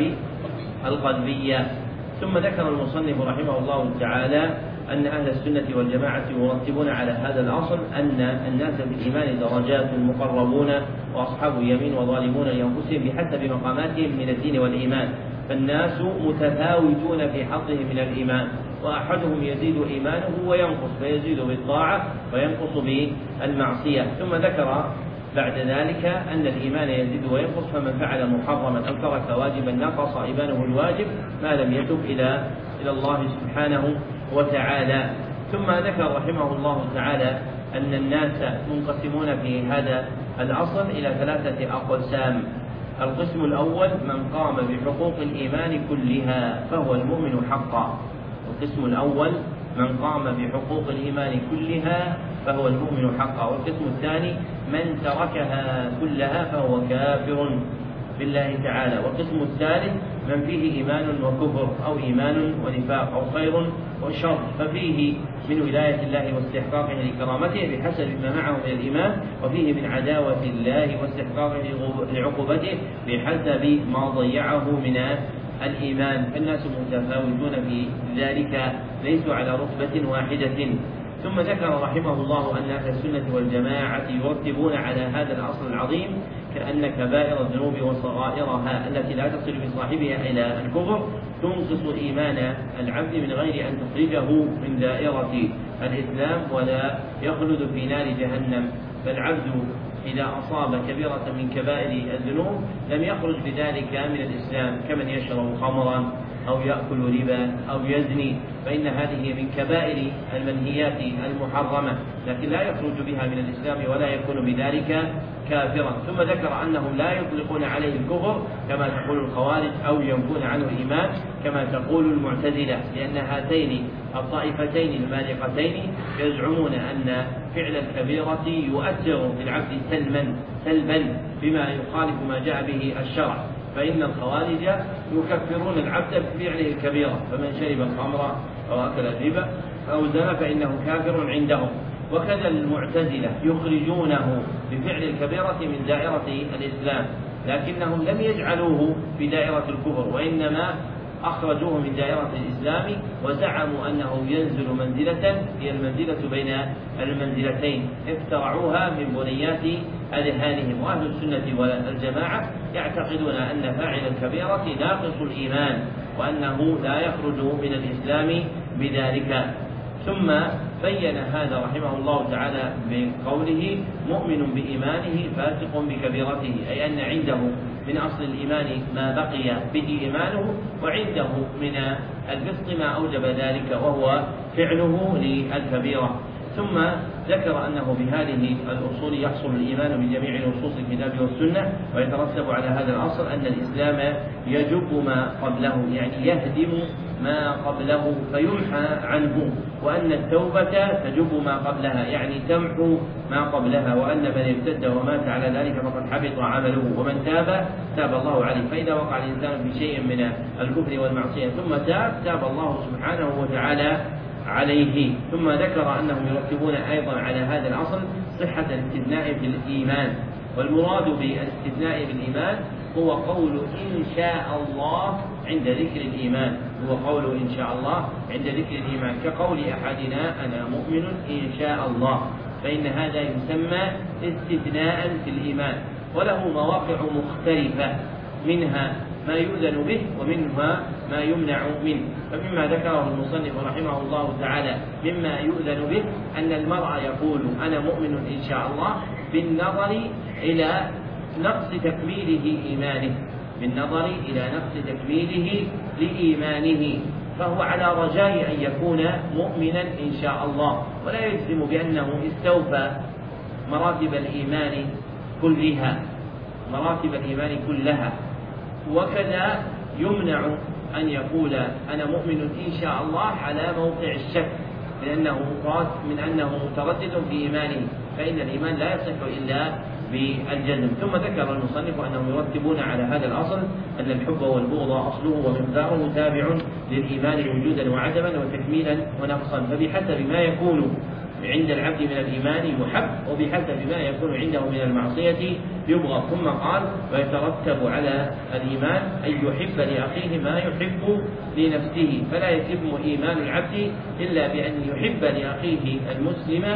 القلبية. ثم ذكر المصنف رحمه الله تعالى أن أهل السنة والجماعة يرتبون على هذا الأصل أن الناس في الإيمان درجات مقربون وأصحاب يمين وظالمون لأنفسهم بحسب مقاماتهم من الدين والإيمان، فالناس متفاوتون في حظهم من الإيمان، وأحدهم يزيد إيمانه وينقص، فيزيد بالطاعة وينقص بالمعصية. ثم ذكر بعد ذلك أن الإيمان يزيد وينقص، فمن فعل محرما أو ترك واجبا نقص إيمانه الواجب ما لم يتب إلى إلى الله سبحانه وتعالى. ثم ذكر رحمه الله تعالى أن الناس منقسمون في هذا الأصل إلى ثلاثة أقسام: القسم الأول من قام بحقوق الإيمان كلها فهو المؤمن حقا، القسم الأول من قام بحقوق الإيمان كلها فهو المؤمن حقا، والقسم الثاني من تركها كلها فهو كافر بالله تعالى، والقسم الثالث من فيه إيمان وكفر أو إيمان ونفاق أو خير وشر، ففيه من ولاية الله واستحقاقه لكرامته بحسب ما معه من الإيمان، وفيه من عداوة الله واستحقاقه لعقوبته بحسب ما ضيعه من الإيمان. فالناس متفاوتون في ذلك، ليسوا على رتبة واحدة. ثم ذكر رحمه الله أن أهل السنة والجماعة يرتبون على هذا الأصل العظيم كأن كبائر الذنوب وصغائرها التي لا تصل بصاحبها إلى الكفر تنقص إيمان العبد من غير أن تخرجه من دائرة الإسلام ولا يخلد في نار جهنم. فالعبد إذا أصاب كبيرة من كبائر الذنوب لم يخرج بذلك من الإسلام، كمن يشرب خمرا أو يأكل ربا أو يزني، فإن هذه من كبائر المنهيات المحرمة، لكن لا يخرج بها من الإسلام ولا يكون بذلك كافرا. ثم ذكر أنهم لا يطلقون عليه الكفر كما تقول الخوارج أو ينفون عنه الإيمان كما تقول المعتزلة، لأن هاتين الطائفتين المالقتين يزعمون أن فعل الكبيرة يؤثر في العبد سلبا سلبا بما يخالف ما جاء به الشرع، فإن الخوارج يكفرون العبد بفعله الكبيرة، فمن شرب الخمر أو أكل الربا أو زنى فإنه كافر عندهم. وكذا المعتزلة يخرجونه بفعل الكبيرة من دائرة الإسلام، لكنهم لم يجعلوه في دائرة الكفر، وإنما أخرجوه من دائرة الإسلام وزعموا أنه ينزل منزلة هي المنزلة بين المنزلتين اخترعوها من بنيات أذهانهم. وأهل السنة والجماعة يعتقدون أن فاعل الكبيرة ناقص الإيمان وأنه لا يخرج من الإسلام بذلك. ثم بين هذا رحمه الله تعالى بقوله مؤمن بإيمانه فاسق بكبيرته، أي أن عنده من أصل الإيمان ما بقي به إيمانه، وعنده من الفسق ما أوجب ذلك وهو فعله للكبيرة. ثم ذكر أنه بهذه الأصول يحصل الإيمان بجميع نصوص الكتاب والسنة، ويترتب على هذا الأصل أن الإسلام يجب ما قبله، يعني يهدم ما قبله فيمحى عنه، وأن التوبة تجب ما قبلها يعني تمحو ما قبلها، وأن من ارتد ومات على ذلك فقد حبط عمله، ومن تاب تاب الله عليه. فإذا وقع الإنسان في شيء من الكفر والمعصية ثم تاب تاب الله سبحانه وتعالى عليه. ثم ذكر أنهم يرتبون أيضا على هذا الأصل صحة الاستثناء في الإيمان، والمراد بالاستثناء بالإيمان هو قول إن شاء الله عند ذكر الإيمان، هو قول إن شاء الله عند ذكر الإيمان، كقول أحدنا أنا مؤمن إن شاء الله، فإن هذا يسمى استثناء في الإيمان، وله مواقع مختلفة، منها ما يؤذن به ومنها ما يمنع منه. فمما ذكره المصنف رحمه الله تعالى مما يؤذن به أن المرء يقول أنا مؤمن إن شاء الله بالنظر إلى نقص تكميله إيمانه، بالنظر إلى نقص تكميله لإيمانه، فهو على رجاء أن يكون مؤمنا إن شاء الله، ولا يجزم بأنه استوفى مراتب الإيمان كلها مراتب الإيمان كلها. وكذا يمنع أن يقول أنا مؤمن إن شاء الله على موقع الشك، لأنه من أنه متردد في إيمانه، فإن الإيمان لا يصح إلا بالجزم. ثم ذكر المصنف أنهم يرتبون على هذا الأصل أن الحب والبغض أصله ومقداره تابع للإيمان وجودا وعدما وتكميلا ونقصا، فبحسب ما يكون عند العبد من الإيمان يحب، وبحسب ما يكون عنده من المعصية يبغض. ثم قال ويترتب على الإيمان أن يحب لأخيه ما يحب لنفسه، فلا يتم إيمان العبد إلا بأن يحب لأخيه المسلم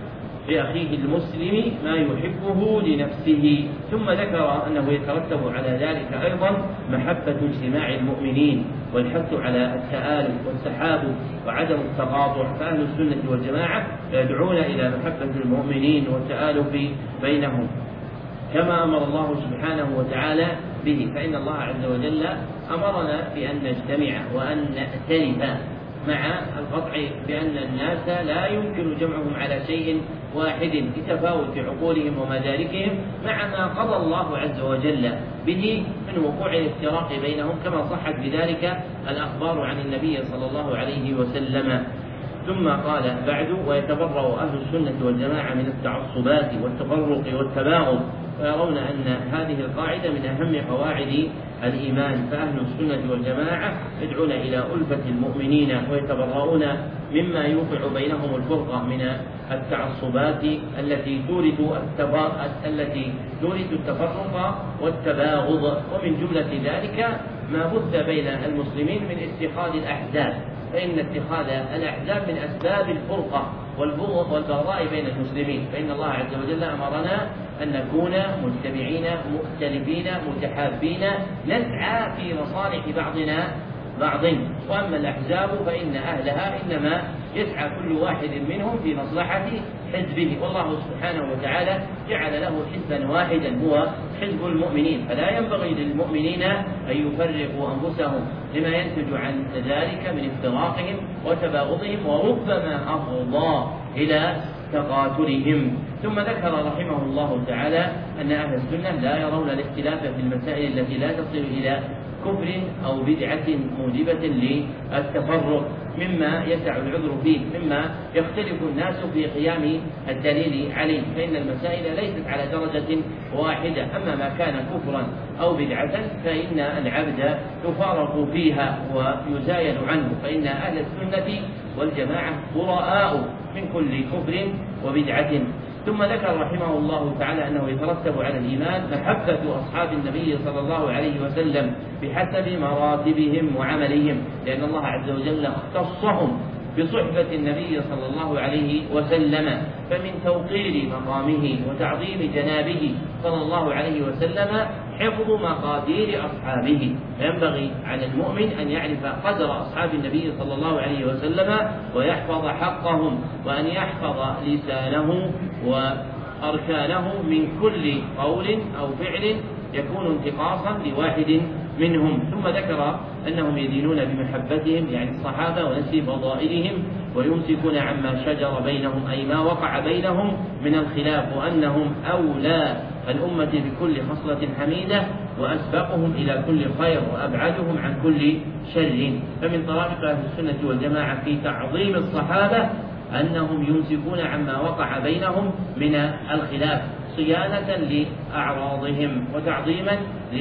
لأخيه المسلم ما يحبه لنفسه. ثم ذكر أنه يترتب على ذلك أيضا محبة اجتماع المؤمنين والحث على التآلف والتحابب وعدم التقاطع، فأهل السنة والجماعة يدعون إلى محبة المؤمنين والتآلف بينهم كما أمر الله سبحانه وتعالى به، فإن الله عز وجل أمرنا بأن نجتمع وأن نأتلف، مع القطع بأن الناس لا يمكن جمعهم على شيء واحد بتفاوت عقولهم ومداركهم، مع ما قضى الله عز وجل به من وقوع الافتراق بينهم، كما صحت بذلك الأخبار عن النبي صلى الله عليه وسلم. ثم قال بعد ويتبرأ أهل السنة والجماعة من التعصبات والتفرق والتباغض، ويرون أن هذه القاعدة من أهم قواعد الإيمان، فأهل السنة والجماعة يدعون إلى ألفة المؤمنين ويتبرؤون مما يوقع بينهم الفرقة من التعصبات التي تورث التي تورث التفرق والتباغض. ومن جملة ذلك ما بث بين المسلمين من اتخاذ الأحزاب، فإن اتخاذ الأحزاب من أسباب الفرقة والبغض والبغضاء بين المسلمين، فإن الله عز وجل أمرنا أن نكون مجتمعين مختلفين متحابين نسعى في مصالح بعضنا بعض. وأما الأحزاب فإن أهلها إنما يسعى كل واحد منهم في مصلحة حزبه، والله سبحانه وتعالى جعل له حزبا واحدا هو حزب المؤمنين، فلا ينبغي للمؤمنين أن يفرقوا أنفسهم لما ينتج عن ذلك من افتراقهم وتباغضهم وربما أفضى إلى تقاتلهم. ثم ذكر رحمه الله تعالى أن أهل السنة لا يرون الاختلاف في المسائل التي لا تصل إلى كفر أو بدعة موجبة للتفرق مما يسع العذر فيه، مما يختلف الناس في قيام الدليل عليه، فإن المسائل ليست على درجة واحدة، أما ما كان كفرا أو بدعة فإن العبد يفارق فيها ويزايد عنه، فإن أهل السنة والجماعة براء من كل كفر وبدعة. ثم ذكر رحمه الله تعالى أنه يترتب على الإيمان محبة أصحاب النبي صلى الله عليه وسلم بحسب مراتبهم وعملهم، لأن الله عز وجل اختصهم بصحبة النبي صلى الله عليه وسلم، فمن توقير مقامه وتعظيم جنابه صلى الله عليه وسلم حفظ مقادير أصحابه، فينبغي على المؤمن أن يعرف قدر أصحاب النبي صلى الله عليه وسلم ويحفظ حقهم، وأن يحفظ لسانه وأركانه من كل قول أو فعل يكون انتقاصا لواحد منهم. ثم ذكر أنهم يدينون بمحبتهم يعني الصحابة ونسي فضائلهم، ويمسكون عما شجر بينهم أي ما وقع بينهم من الخلاف، وأنهم أولى الأمة بكل خصلة حميدة وأسبقهم إلى كل خير وأبعدهم عن كل شر. فمن طرائق أهل السنة والجماعة في تعظيم الصحابة أنهم يمسكون عما وقع بينهم من الخلاف صيانة لأعراضهم وتعظيما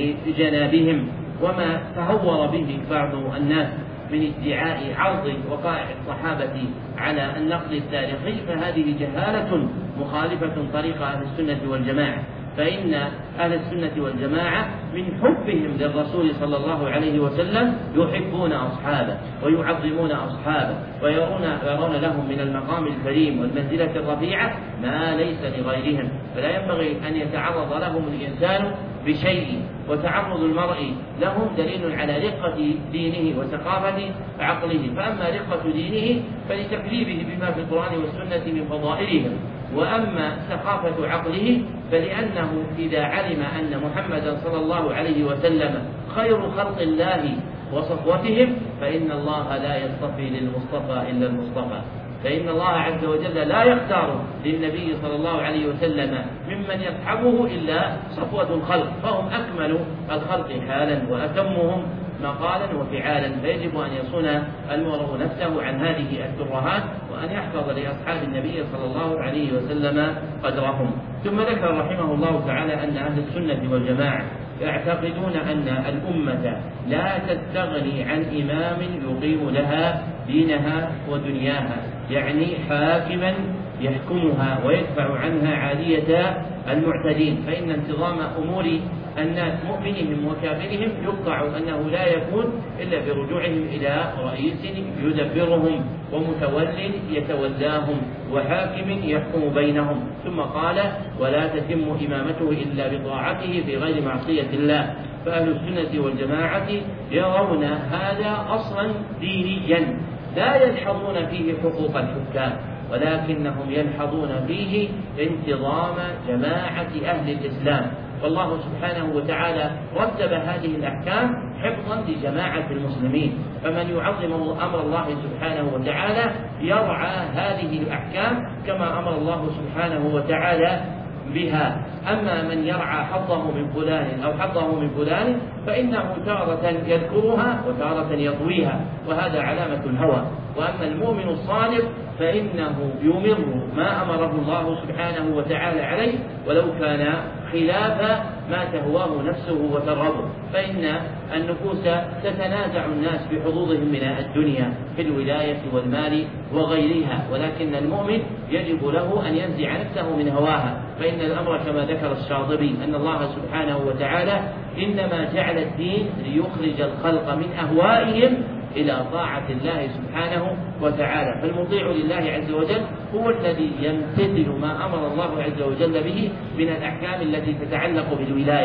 لجنابهم. وما تهور به بعض الناس من ادعاء عرض وقائع الصحابة على النقل التاريخي فهذه جهالة مخالفة طريق أهل السنة والجماعة، فإن أهل السنة والجماعة من حبهم للرسول صلى الله عليه وسلم يحبون أصحابه ويعظمون أصحابه ويرون يرون لهم من المقام الكريم والمنزلة الرفيعة ما ليس لغيرهم، فلا ينبغي أن يتعرض لهم الإنسان بشيء، وتعرض المرء لهم دليل على رقة دينه وثقافة عقله، فأما رقة دينه فلتكذيبه بما في القرآن والسنة من فضائلهم، وأما ثقافة عقله فلأنه إذا علم أن محمدا صلى الله عليه وسلم خير خلق الله وصفوتهم فإن الله لا يصطفي للمصطفى إلا المصطفى، فإن الله عز وجل لا يختار للنبي صلى الله عليه وسلم ممن يصحبه إلا صفوة الخلق، فهم أكمل الخلق حالا وأتمهم مقالا وفعالا، فيجب أن يصون المرء نفسه عن هذه الترهات وأن يحفظ لأصحاب النبي صلى الله عليه وسلم قدرهم. ثم ذكر رحمه الله تعالى أن أهل السنة والجماعة يعتقدون أن الأمة لا تستغني عن إمام يقيم لها دينها ودنياها، يعني حاكما يحكمها ويدفع عنها عالية المعتدين، فإن انتظام أمور الناس مؤمنهم وكافرهم يقطع أنه لا يكون إلا برجوعهم إلى رئيس يدبرهم ومتول يتولاهم وحاكم يحكم بينهم. ثم قال ولا تتم إمامته إلا بطاعته في غير معصية الله. فأهل السنة والجماعة يرون هذا أصلا دينيا لا يلحظون فيه حقوق الحكام، ولكنهم يلحظون فيه انتظام جماعة أهل الإسلام، والله سبحانه وتعالى رتب هذه الأحكام حفظا لجماعة المسلمين، فمن يعظم أمر الله سبحانه وتعالى يرعى هذه الأحكام كما أمر الله سبحانه وتعالى بها. أما من يرعى حظه من فلان أو حظه من فلان فإنه تارة يذكرها وتارة يطويها، وهذا علامة الهوى. وأما المؤمن الصادق فإنه يمر ما أمره الله سبحانه وتعالى عليه ولو كان خلاف ما تهواه نفسه وترغبه، فإن النفوس تتنازع الناس بحظوظهم من الدنيا في الولاية والمال وغيرها، ولكن المؤمن يجب له أن ينزع نفسه من هواها، فإن الأمر كما ذكر الشاطبي أن الله سبحانه وتعالى إنما جعل الدين ليخرج الخلق من أهوائهم إلى طاعة الله سبحانه وتعالى، فالمطيع لله عز وجل هو الذي يمتثل ما أمر الله عز وجل به من الأحكام التي تتعلق بالولاية،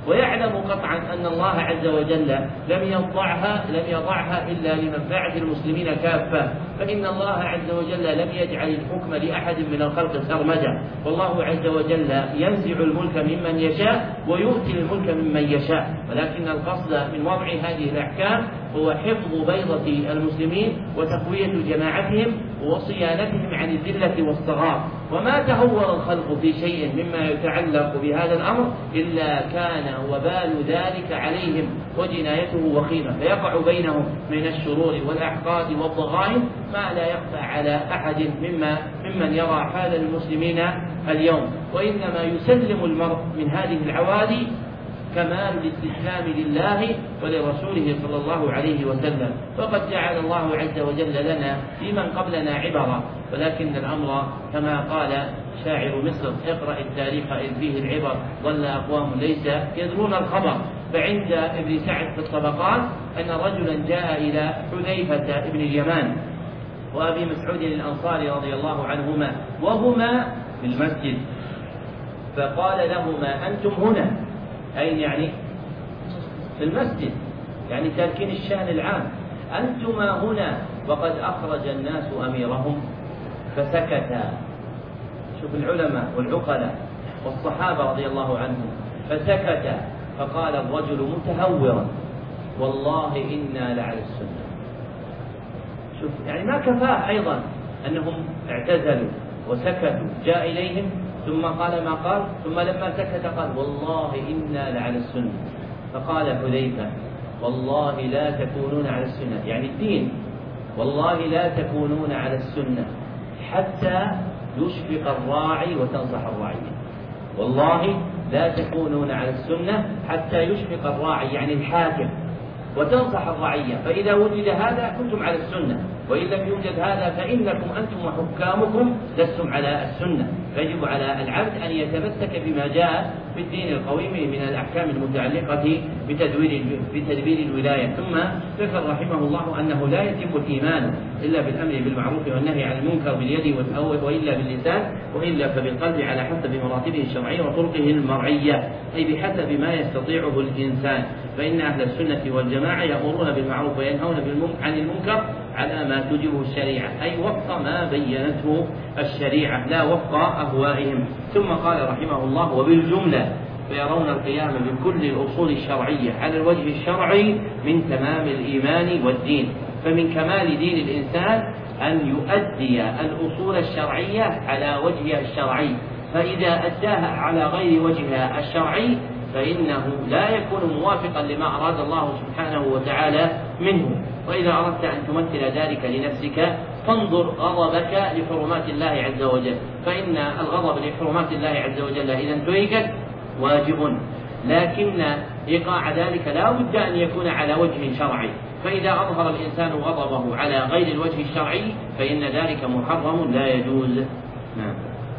ويعلم قطعا أن الله عز وجل لم يضعها لم يضعها إلا لمنفعة المسلمين كافة، فإن الله عز وجل لم يجعل الحكم لأحد من الخلق سرمدا، والله عز وجل ينزع الملك ممن يشاء ويؤتي الملك ممن يشاء، ولكن القصد من وضع هذه الأحكام هو حفظ بيضة المسلمين وتقوية جماعتهم وصيانتهم عن الذلة والصغار. وما تهور الخلق في شيء مما يتعلق بهذا الأمر إلا كان وبال ذلك عليهم وجنايته وخيمة، فيقع بينهم من الشرور والأحقاد والضغائن ما لا يخفى على أحد مما ممن يرى حال المسلمين اليوم. وإنما يسلم المرء من هذه العوادي كمال الاستسلام لله ولرسوله صلى الله عليه وسلم، وقد جعل الله عز وجل لنا في من قبلنا عبرة، ولكن الأمر كما قال شاعر مصر: اقرأ التاريخ إذ فيه العبر ظل أقوام ليس يدرون الخبر. فعند ابن سعد في الطبقات أن رجلا جاء إلى حذيفة بن اليمان وأبي مسعود الأنصاري رضي الله عنهما وهما في المسجد، فقال لهما: أنتم هنا، أين يعني؟ في المسجد، يعني تاركين الشأن العام، أنتما هنا وقد أخرج الناس أميرهم. فسكتا. شوف العلماء والعقلاء والصحابة رضي الله عنهم، فسكتا. فقال الرجل متهورا: والله إنا لعلى السنة. شوف يعني ما كفاه أيضا أنهم اعتزلوا وسكتوا، جاء إليهم ثم قال ما قال، ثم لما سكت قال: والله إنا لعلى السنة. فقال حذيفة: والله لا تكونون على السنة، يعني الدين، والله لا تكونون على السنة حتى يشفق الراعي وتنصح الرعية. والله لا تكونون على السنة حتى يشفق الراعي، يعني الحاكم، وتنصح الرعية، فإذا وجد هذا كنتم على السنة، وإن لم يوجد هذا فإنكم أنتم وحكامكم لستم على السنة. فيجب على العبد أن يتمسك بما جاء في الدين القويم من الأحكام المتعلقة بتدبير الولاية. ثم ذكر رحمه الله أنه لا يتم الإيمان إلا بالأمر بالمعروف والنهي عن المنكر باليد وإلا باللسان، وإلا فبالقلب على حسب مراتبه الشرعية وطرقه المرعية، أي بحسب ما يستطيعه الإنسان. فإن أهل السنة والجماعة يأمرون بالمعروف وينهون عن المنكر على ما توجبه الشريعة، أي وفق ما بينته الشريعة لا وفق أهوائهم. ثم قال رحمه الله: وبالجملة فيرون القيام بكل الأصول الشرعية على الوجه الشرعي من تمام الإيمان والدين. فمن كمال دين الإنسان أن يؤدي الأصول الشرعية على وجهها الشرعي، فإذا أداها على غير وجهها الشرعي فإنه لا يكون موافقا لما أراد الله سبحانه وتعالى منه. وإذا أردت أن تمثل ذلك لنفسك فانظر غضبك لحرمات الله عز وجل، فإن الغضب لحرمات الله عز وجل إذا انتهكت واجب، لكن إيقاع ذلك لا بد أن يكون على وجه شرعي، فإذا أظهر الإنسان غضبه على غير الوجه الشرعي فإن ذلك محرم لا يجوز. نعم.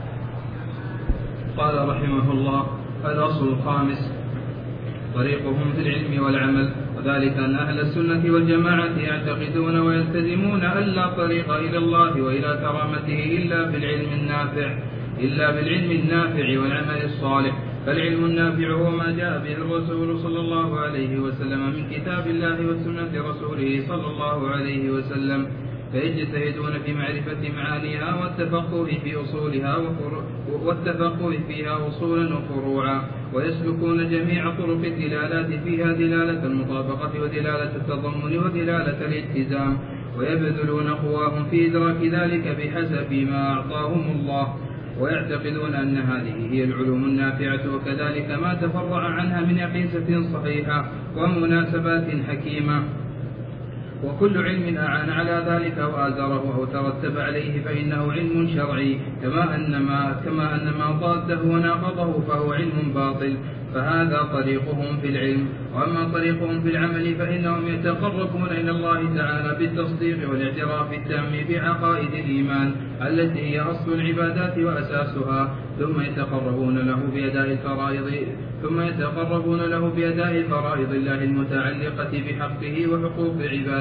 قال رحمه الله: الأصل الخامس طريقهم في العلم والعمل، وذلك أن أهل السنة والجماعة يعتقدون ويلتزمون أن لا طريق إلى الله وإلى كرامته إلا بالعلم النافع إلا بالعلم النافع والعمل الصالح. فالعلم النافع هو ما جاء به الرسول صلى الله عليه وسلم من كتاب الله وسنة رسوله صلى الله عليه وسلم، فيجتهدون في معرفة معانيها والتفقه في أصولها والتفقه فيها أصولا وفروعا، ويسلكون جميع طرق الدلالات فيها دلالة المطابقة ودلالة التضمن ودلالة الالتزام، ويبذلون قواهم في إدراك ذلك بحسب ما أعطاهم الله، ويعتقدون أن هذه هي العلوم النافعة، وكذلك ما تفرع عنها من أقيسة صحيحة ومناسبات حكيمة. وكل علم أعان على ذلك وآزره أو ترتب عليه فإنه علم شرعي، كما أن ما, كما أن ما ضاده وناقضه فهو علم باطل. فهذا طريقهم في العلم. وأما طريقهم في العمل فإنهم يتقربون إلى الله تعالى بالتصديق والاعتراف التام بعقائد الإيمان التي هي أصل العبادات وأساسها، ثم يتقربون له بأداء الفرائض ثم يتقربون له بأداء فرائض الله المتعلقة بحقه وحقوق عباده،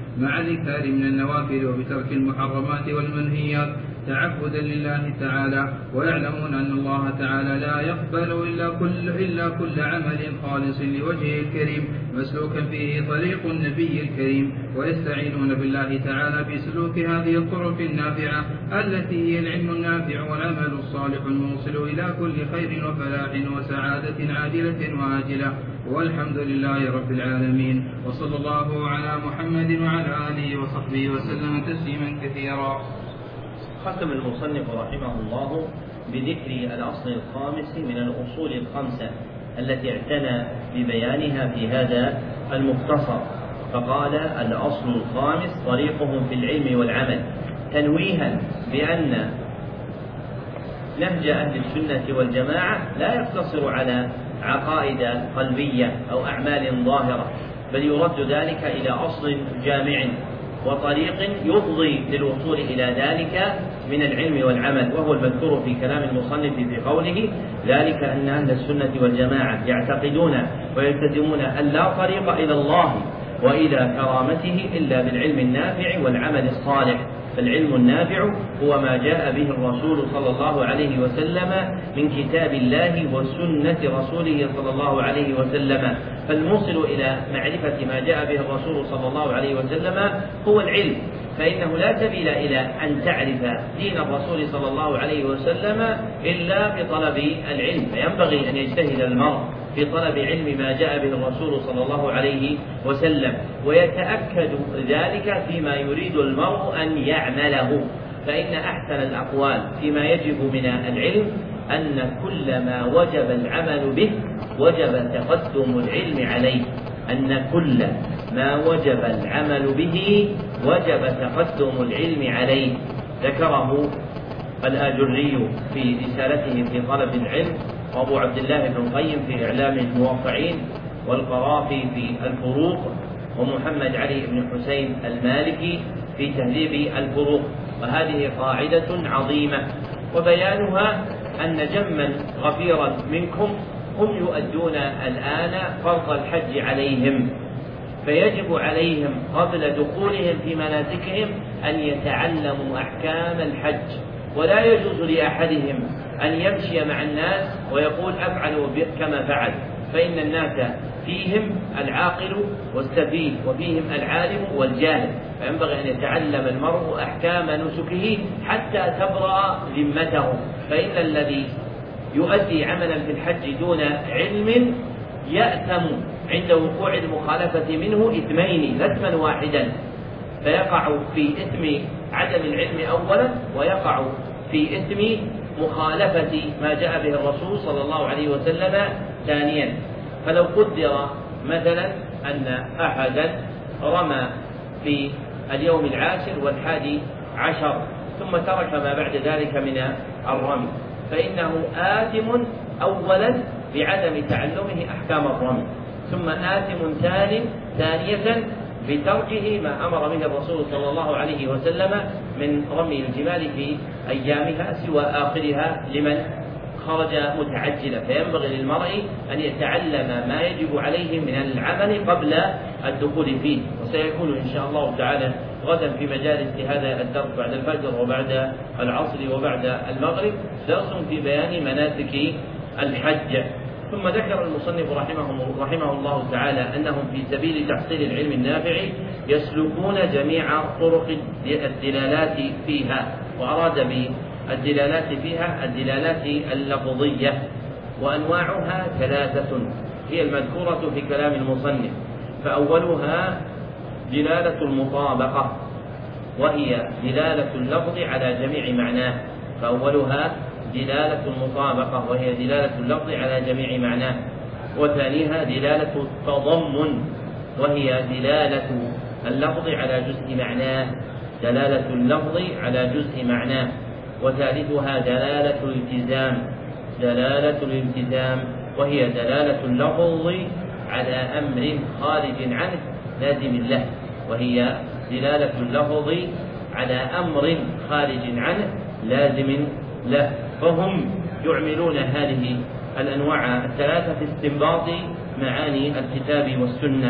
مع الإكثار من النوافل وبترك المحرمات والمنهيات تعبدا لله تعالى، ويعلمون أن الله تعالى لا يقبل إلا كل, إلا كل عمل خالص لوجهه الكريم مسلوكا فيه طريق النبي الكريم، ويستعينون بالله تعالى في سلوك هذه الطرق النافعة التي هي العلم النافع والعمل الصالح الموصل إلى كل خير وفلاح وسعادة عاجلة وآجلة. والحمد لله رب العالمين، وصلى الله على محمد وعلى آله وصحبه وسلم تسليما كثيرا. ختم المصنف رحمه الله بذكر الأصل الخامس من الأصول الخمسة التي اعتنى ببيانها في هذا المختصر، فقال: الأصل الخامس طريقهم في العلم والعمل، تنويها بأن نهج أهل السنة والجماعة لا يقتصر على عقائد قلبية أو أعمال ظاهرة، بل يرد ذلك إلى أصل جامع وطريق يفضي للوصول إلى ذلك من العلم والعمل، وهو المذكور في كلام المصنف في قوله: ذلك أن أهل السنة والجماعة يعتقدون ويلتزمون أن لا طريق إلى الله وإلى كرامته إلا بالعلم النافع والعمل الصالح. فالعلم النافع هو ما جاء به الرسول صلى الله عليه وسلم من كتاب الله وسنة رسوله صلى الله عليه وسلم، فالموصل إلى معرفة ما جاء به الرسول صلى الله عليه وسلم هو العلم، فإنه لا سبيل إلى أن تعرف دين الرسول صلى الله عليه وسلم إلا بطلب العلم، فينبغي أن يجتهد المرء في طلب علم ما جاء به الرسول صلى الله عليه وسلم، ويتأكد ذلك فيما يريد المرء أن يعمله. فإن أحسن الأقوال فيما يجب من العلم أن كل ما وجب العمل به وجب تقدم العلم عليه، أن كل ما وجب العمل به وجب تقدم العلم عليه. ذكره الآجري في رسالته في طلب العلم، وأبو عبد الله بن القيم في إعلام الموقعين، والقرافي في الفروق، ومحمد علي بن حسين المالكي في تهذيب الفروق. وهذه قاعدة عظيمة، وبيانها أن جما غفيرا منكم هم يؤدون الآن فرض الحج عليهم، فيجب عليهم قبل دخولهم في مناسكهم أن يتعلموا أحكام الحج، ولا يجوز لأحدهم أن يمشي مع الناس ويقول أفعل كما فعل، فإن الناس فيهم العاقل والسفيه وفيهم العالم والجاهل، فينبغي أن يتعلم المرء أحكام نسكه حتى تبرأ ذمته. فإن الذي يؤدي عملا في الحج دون علم يأثم عند وقوع المخالفة منه إثمين لا إثما واحدا، فيقع في إثم عدم العلم أولا، ويقع في إثم مخالفة ما جاء به الرسول صلى الله عليه وسلم ثانيا. فلو قدر مثلا أن أحدا رمى في اليوم العاشر والحادي عشر ثم ترك ما بعد ذلك من الرمي، فإنه آثم أولا بعدم تعلمه أحكام الرمي، ثم آثم ثاني ثانية بتركه ما أمر به الرسول صلى الله عليه وسلم من رمي الجمال في أيامها سوى آخرها لمن خرج متعجلا. فينبغي للمرء أن يتعلم ما يجب عليه من العمل قبل الدخول فيه. وسيكون إن شاء الله تعالى غدا في مجالس هذا الدرس بعد الفجر وبعد العصر وبعد المغرب درس في بيان مناسك الحج. ثم ذكر المصنف رحمه, رحمه الله تعالى أنهم في سبيل تحصيل العلم النافع يسلكون جميع طرق الدلالات فيها، وأراد بالدلالات فيها الدلالات اللفظية، وأنواعها ثلاثة هي المذكورة في كلام المصنف. فأولها دلالة المطابقة، وهي دلالة اللفظ على جميع معناه. فأولها دلالة المطابقة، وهي دلالة اللفظ على جميع معناه. وثانيها دلالة التضمن، وهي دلالة اللفظ على جزء معناه، دلالة اللفظ على جزء معناه. وثالثها دلالة الالتزام، دلالة الالتزام، وهي دلالة اللفظ على أمر خارج عنه لازم له، وهي دلالة اللفظ على أمر خارج عنه لازم له. فهم يعملون هذه الأنواع الثلاثة في استنباط معاني الكتاب والسنة،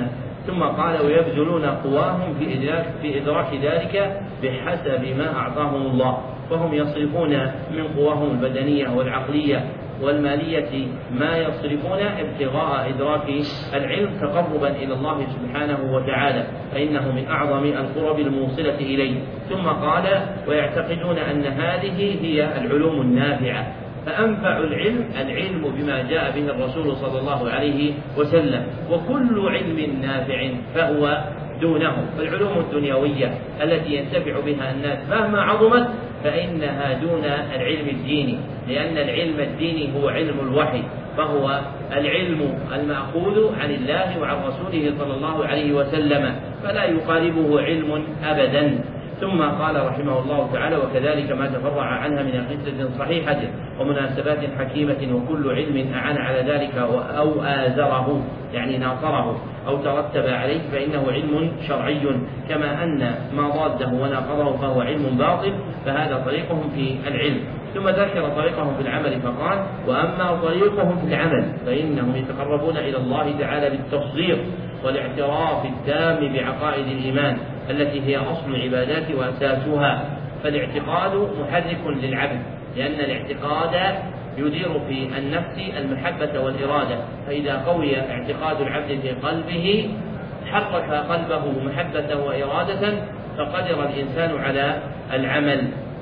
ثم قال ويبذلون قواهم في إدراك, في إدراك ذلك بحسب ما أعطاهم الله، فهم يصرفون من قواهم البدنية والعقلية والمالية ما يصرفون ابتغاء إدراك العلم تقربا إلى الله سبحانه وتعالى، فإنه من أعظم القرب الموصلة إليه. ثم قال ويعتقدون أن هذه هي العلوم النافعة، فأنفع العلم العلم بما جاء به الرسول صلى الله عليه وسلم، وكل علم نافع فهو دونه. فالعلوم الدنيوية التي ينتفع بها الناس مهما عظمت فإنها دون العلم الديني، لأن العلم الديني هو علم الوحي، فهو العلم المأخوذ عن الله وعن رسوله صلى الله عليه وسلم، فلا يقاربه علم أبدا. ثم قال رحمه الله تعالى وكذلك ما تفرع عنها من قصة صحيحة ومناسبات حكيمة، وكل علم أعان على ذلك أو آزره يعني ناصره أو ترتب عليه فإنه علم شرعي، كما أن ما ضاده وناقضه فهو علم باطل، فهذا طريقهم في العلم. ثم ذكر طريقهم في العمل فقال وأما طريقهم في العمل فإنهم يتقربون إلى الله تعالى بالتصديق والاعتراف التام بعقائد الإيمان التي هي أصل العبادات وأساسها. فالاعتقاد محرك للعبد، لأن الاعتقاد يدير في النفس المحبة والإرادة، فإذا قوي اعتقاد العبد في قلبه حرك قلبه محبة وإرادة فقدر الإنسان على العمل.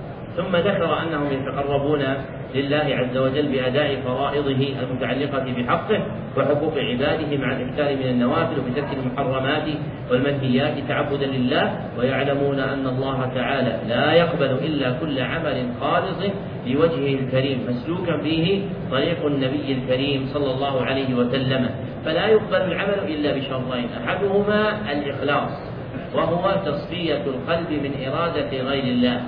ثم ذكر أنهم يتقربون لله عز وجل بأداء فرائضه المتعلقة بحقه وحقوق عباده مع الإكثار من النوافل وبترك المحرمات والمنهيات تعبدا لله، ويعلمون أن الله تعالى لا يقبل إلا كل عمل خالص لوجهه الكريم مسلوكا فيه طريق النبي الكريم صلى الله عليه وسلم، فلا يقبل العمل إلا بشرطين، أحدهما الإخلاص وهو تصفية القلب من إرادة غير الله،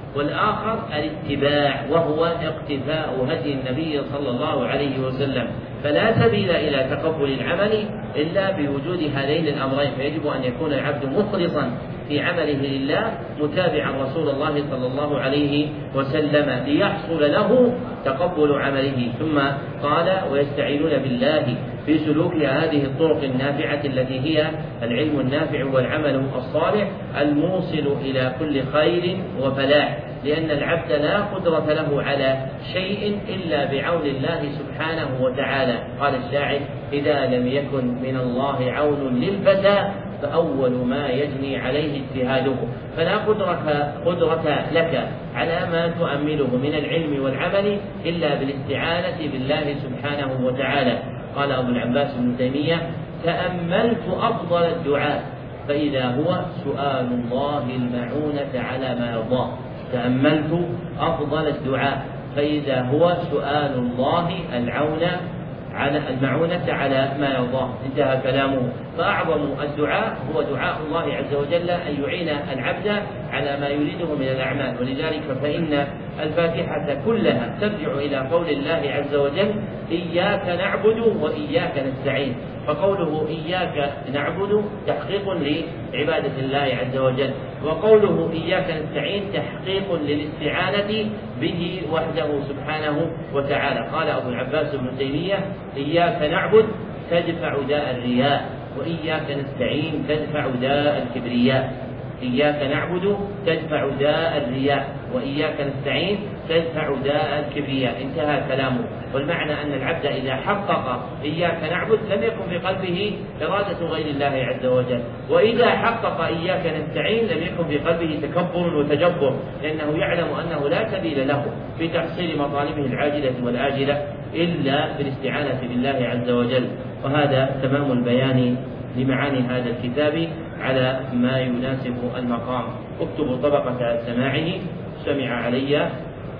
والآخر الاتباع وهو اقتفاء هدي النبي صلى الله عليه وسلم. فلا سبيل إلى تقبل العمل إلا بوجود هذين الأمرين، فيجب أن يكون العبد مخلصا في عمله لله متابعا رسول الله صلى الله عليه وسلم ليحصل له تقبل عمله. ثم قال ويستعينون بالله في سلوك هذه الطرق النافعة التي هي العلم النافع والعمل الصالح الموصل إلى كل خير وفلاح، لأن العبد لا قدرة له على شيء إلا بعون الله سبحانه وتعالى. قال الشاعر إذا لم يكن من الله عون للفتى فأول ما يجني عليه اجتهاده، فلا قدرة, قدرة لك على ما تؤمله من العلم والعمل إلا بالاستعانة بالله سبحانه وتعالى. قال أبو العباس بن تيمية تأملت أفضل الدعاء فإذا هو سؤال الله المعونة على ما يرضاه. تأملت أفضل الدعاء فإذا هو سؤال الله العون على المعونة على ما يرضاه. انتهى كلامه. فأعظم الدعاء هو دعاء الله عز وجل أن يعين العبد على ما يريده من الأعمال، ولذلك فإن الفاتحة كلها ترجع إلى قول الله عز وجل إياك نعبد وإياك نستعين، فقوله إياك نعبد تحقيق لعبادة الله عز وجل، وقوله إياك نستعين تحقيق للاستعانة به وحده سبحانه وتعالى. قال أبو العباس بن تيمية إياك نعبد تدفع داء الرياء وإياك نستعين تدفع داء الكبرياء. إياك نعبد تدفع داء الرياء وإياك نستعين تدفع داء الكبرياء. انتهى كلامه. والمعنى أن العبد إذا حقق إياك نعبد لم يكن في قلبه إرادة غير الله عز وجل، وإذا حقق إياك نستعين لم يكن في قلبه تكبر وتجبر، لأنه يعلم أنه لا سبيل له في تحصيل مطالبه العاجلة والآجلة إلا بالاستعانة بالله عز وجل. وهذا تمام البيان لمعاني هذا الكتاب على ما يناسب المقام. اكتبوا طبقة سماعه سمع علي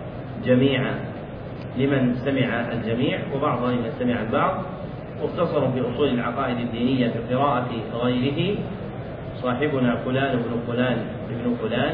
جميعا لمن سمع الجميع وبعض لمن سمع البعض، مختصر في أصول العقائد الدينية في قراءة غيره صاحبنا فلان بن فلان ابن فلان،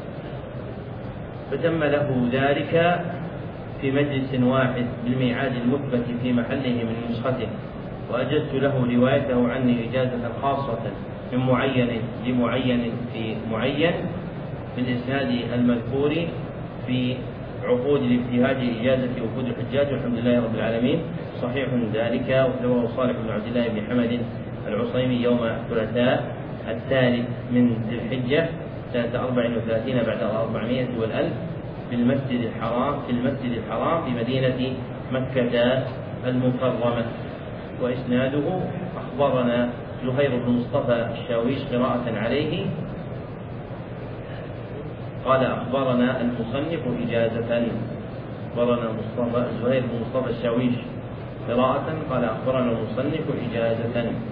فتم له ذلك في مجلس واحد بالميعاد المثبت في محله من نسخته، وأجزت له روايته عني إجازة خاصة من معين لمعين في معين بالإسناد المذكور في عقود الابتهاج إجازة وفود الحجاج، والحمد لله رب العالمين. صحيح ذلك ورواه صالح بن عبد الله بن حمد العصيمي يوم الثلاثاء الثالث من ذي الحجة سنة أربع وثلاثين بعد الأربعمائة والألف في المسجد الحرام في المسجد الحرام في مدينة مكة المكرمة. وإسناده أخبرنا زهير بن مصطفى الشاويش قراءة عليه قال أخبرنا المصنف إجازة. أخبرنا مصطفى زهير بن مصطفى الشاويش قراءة قال أخبرنا المصنف إجازة.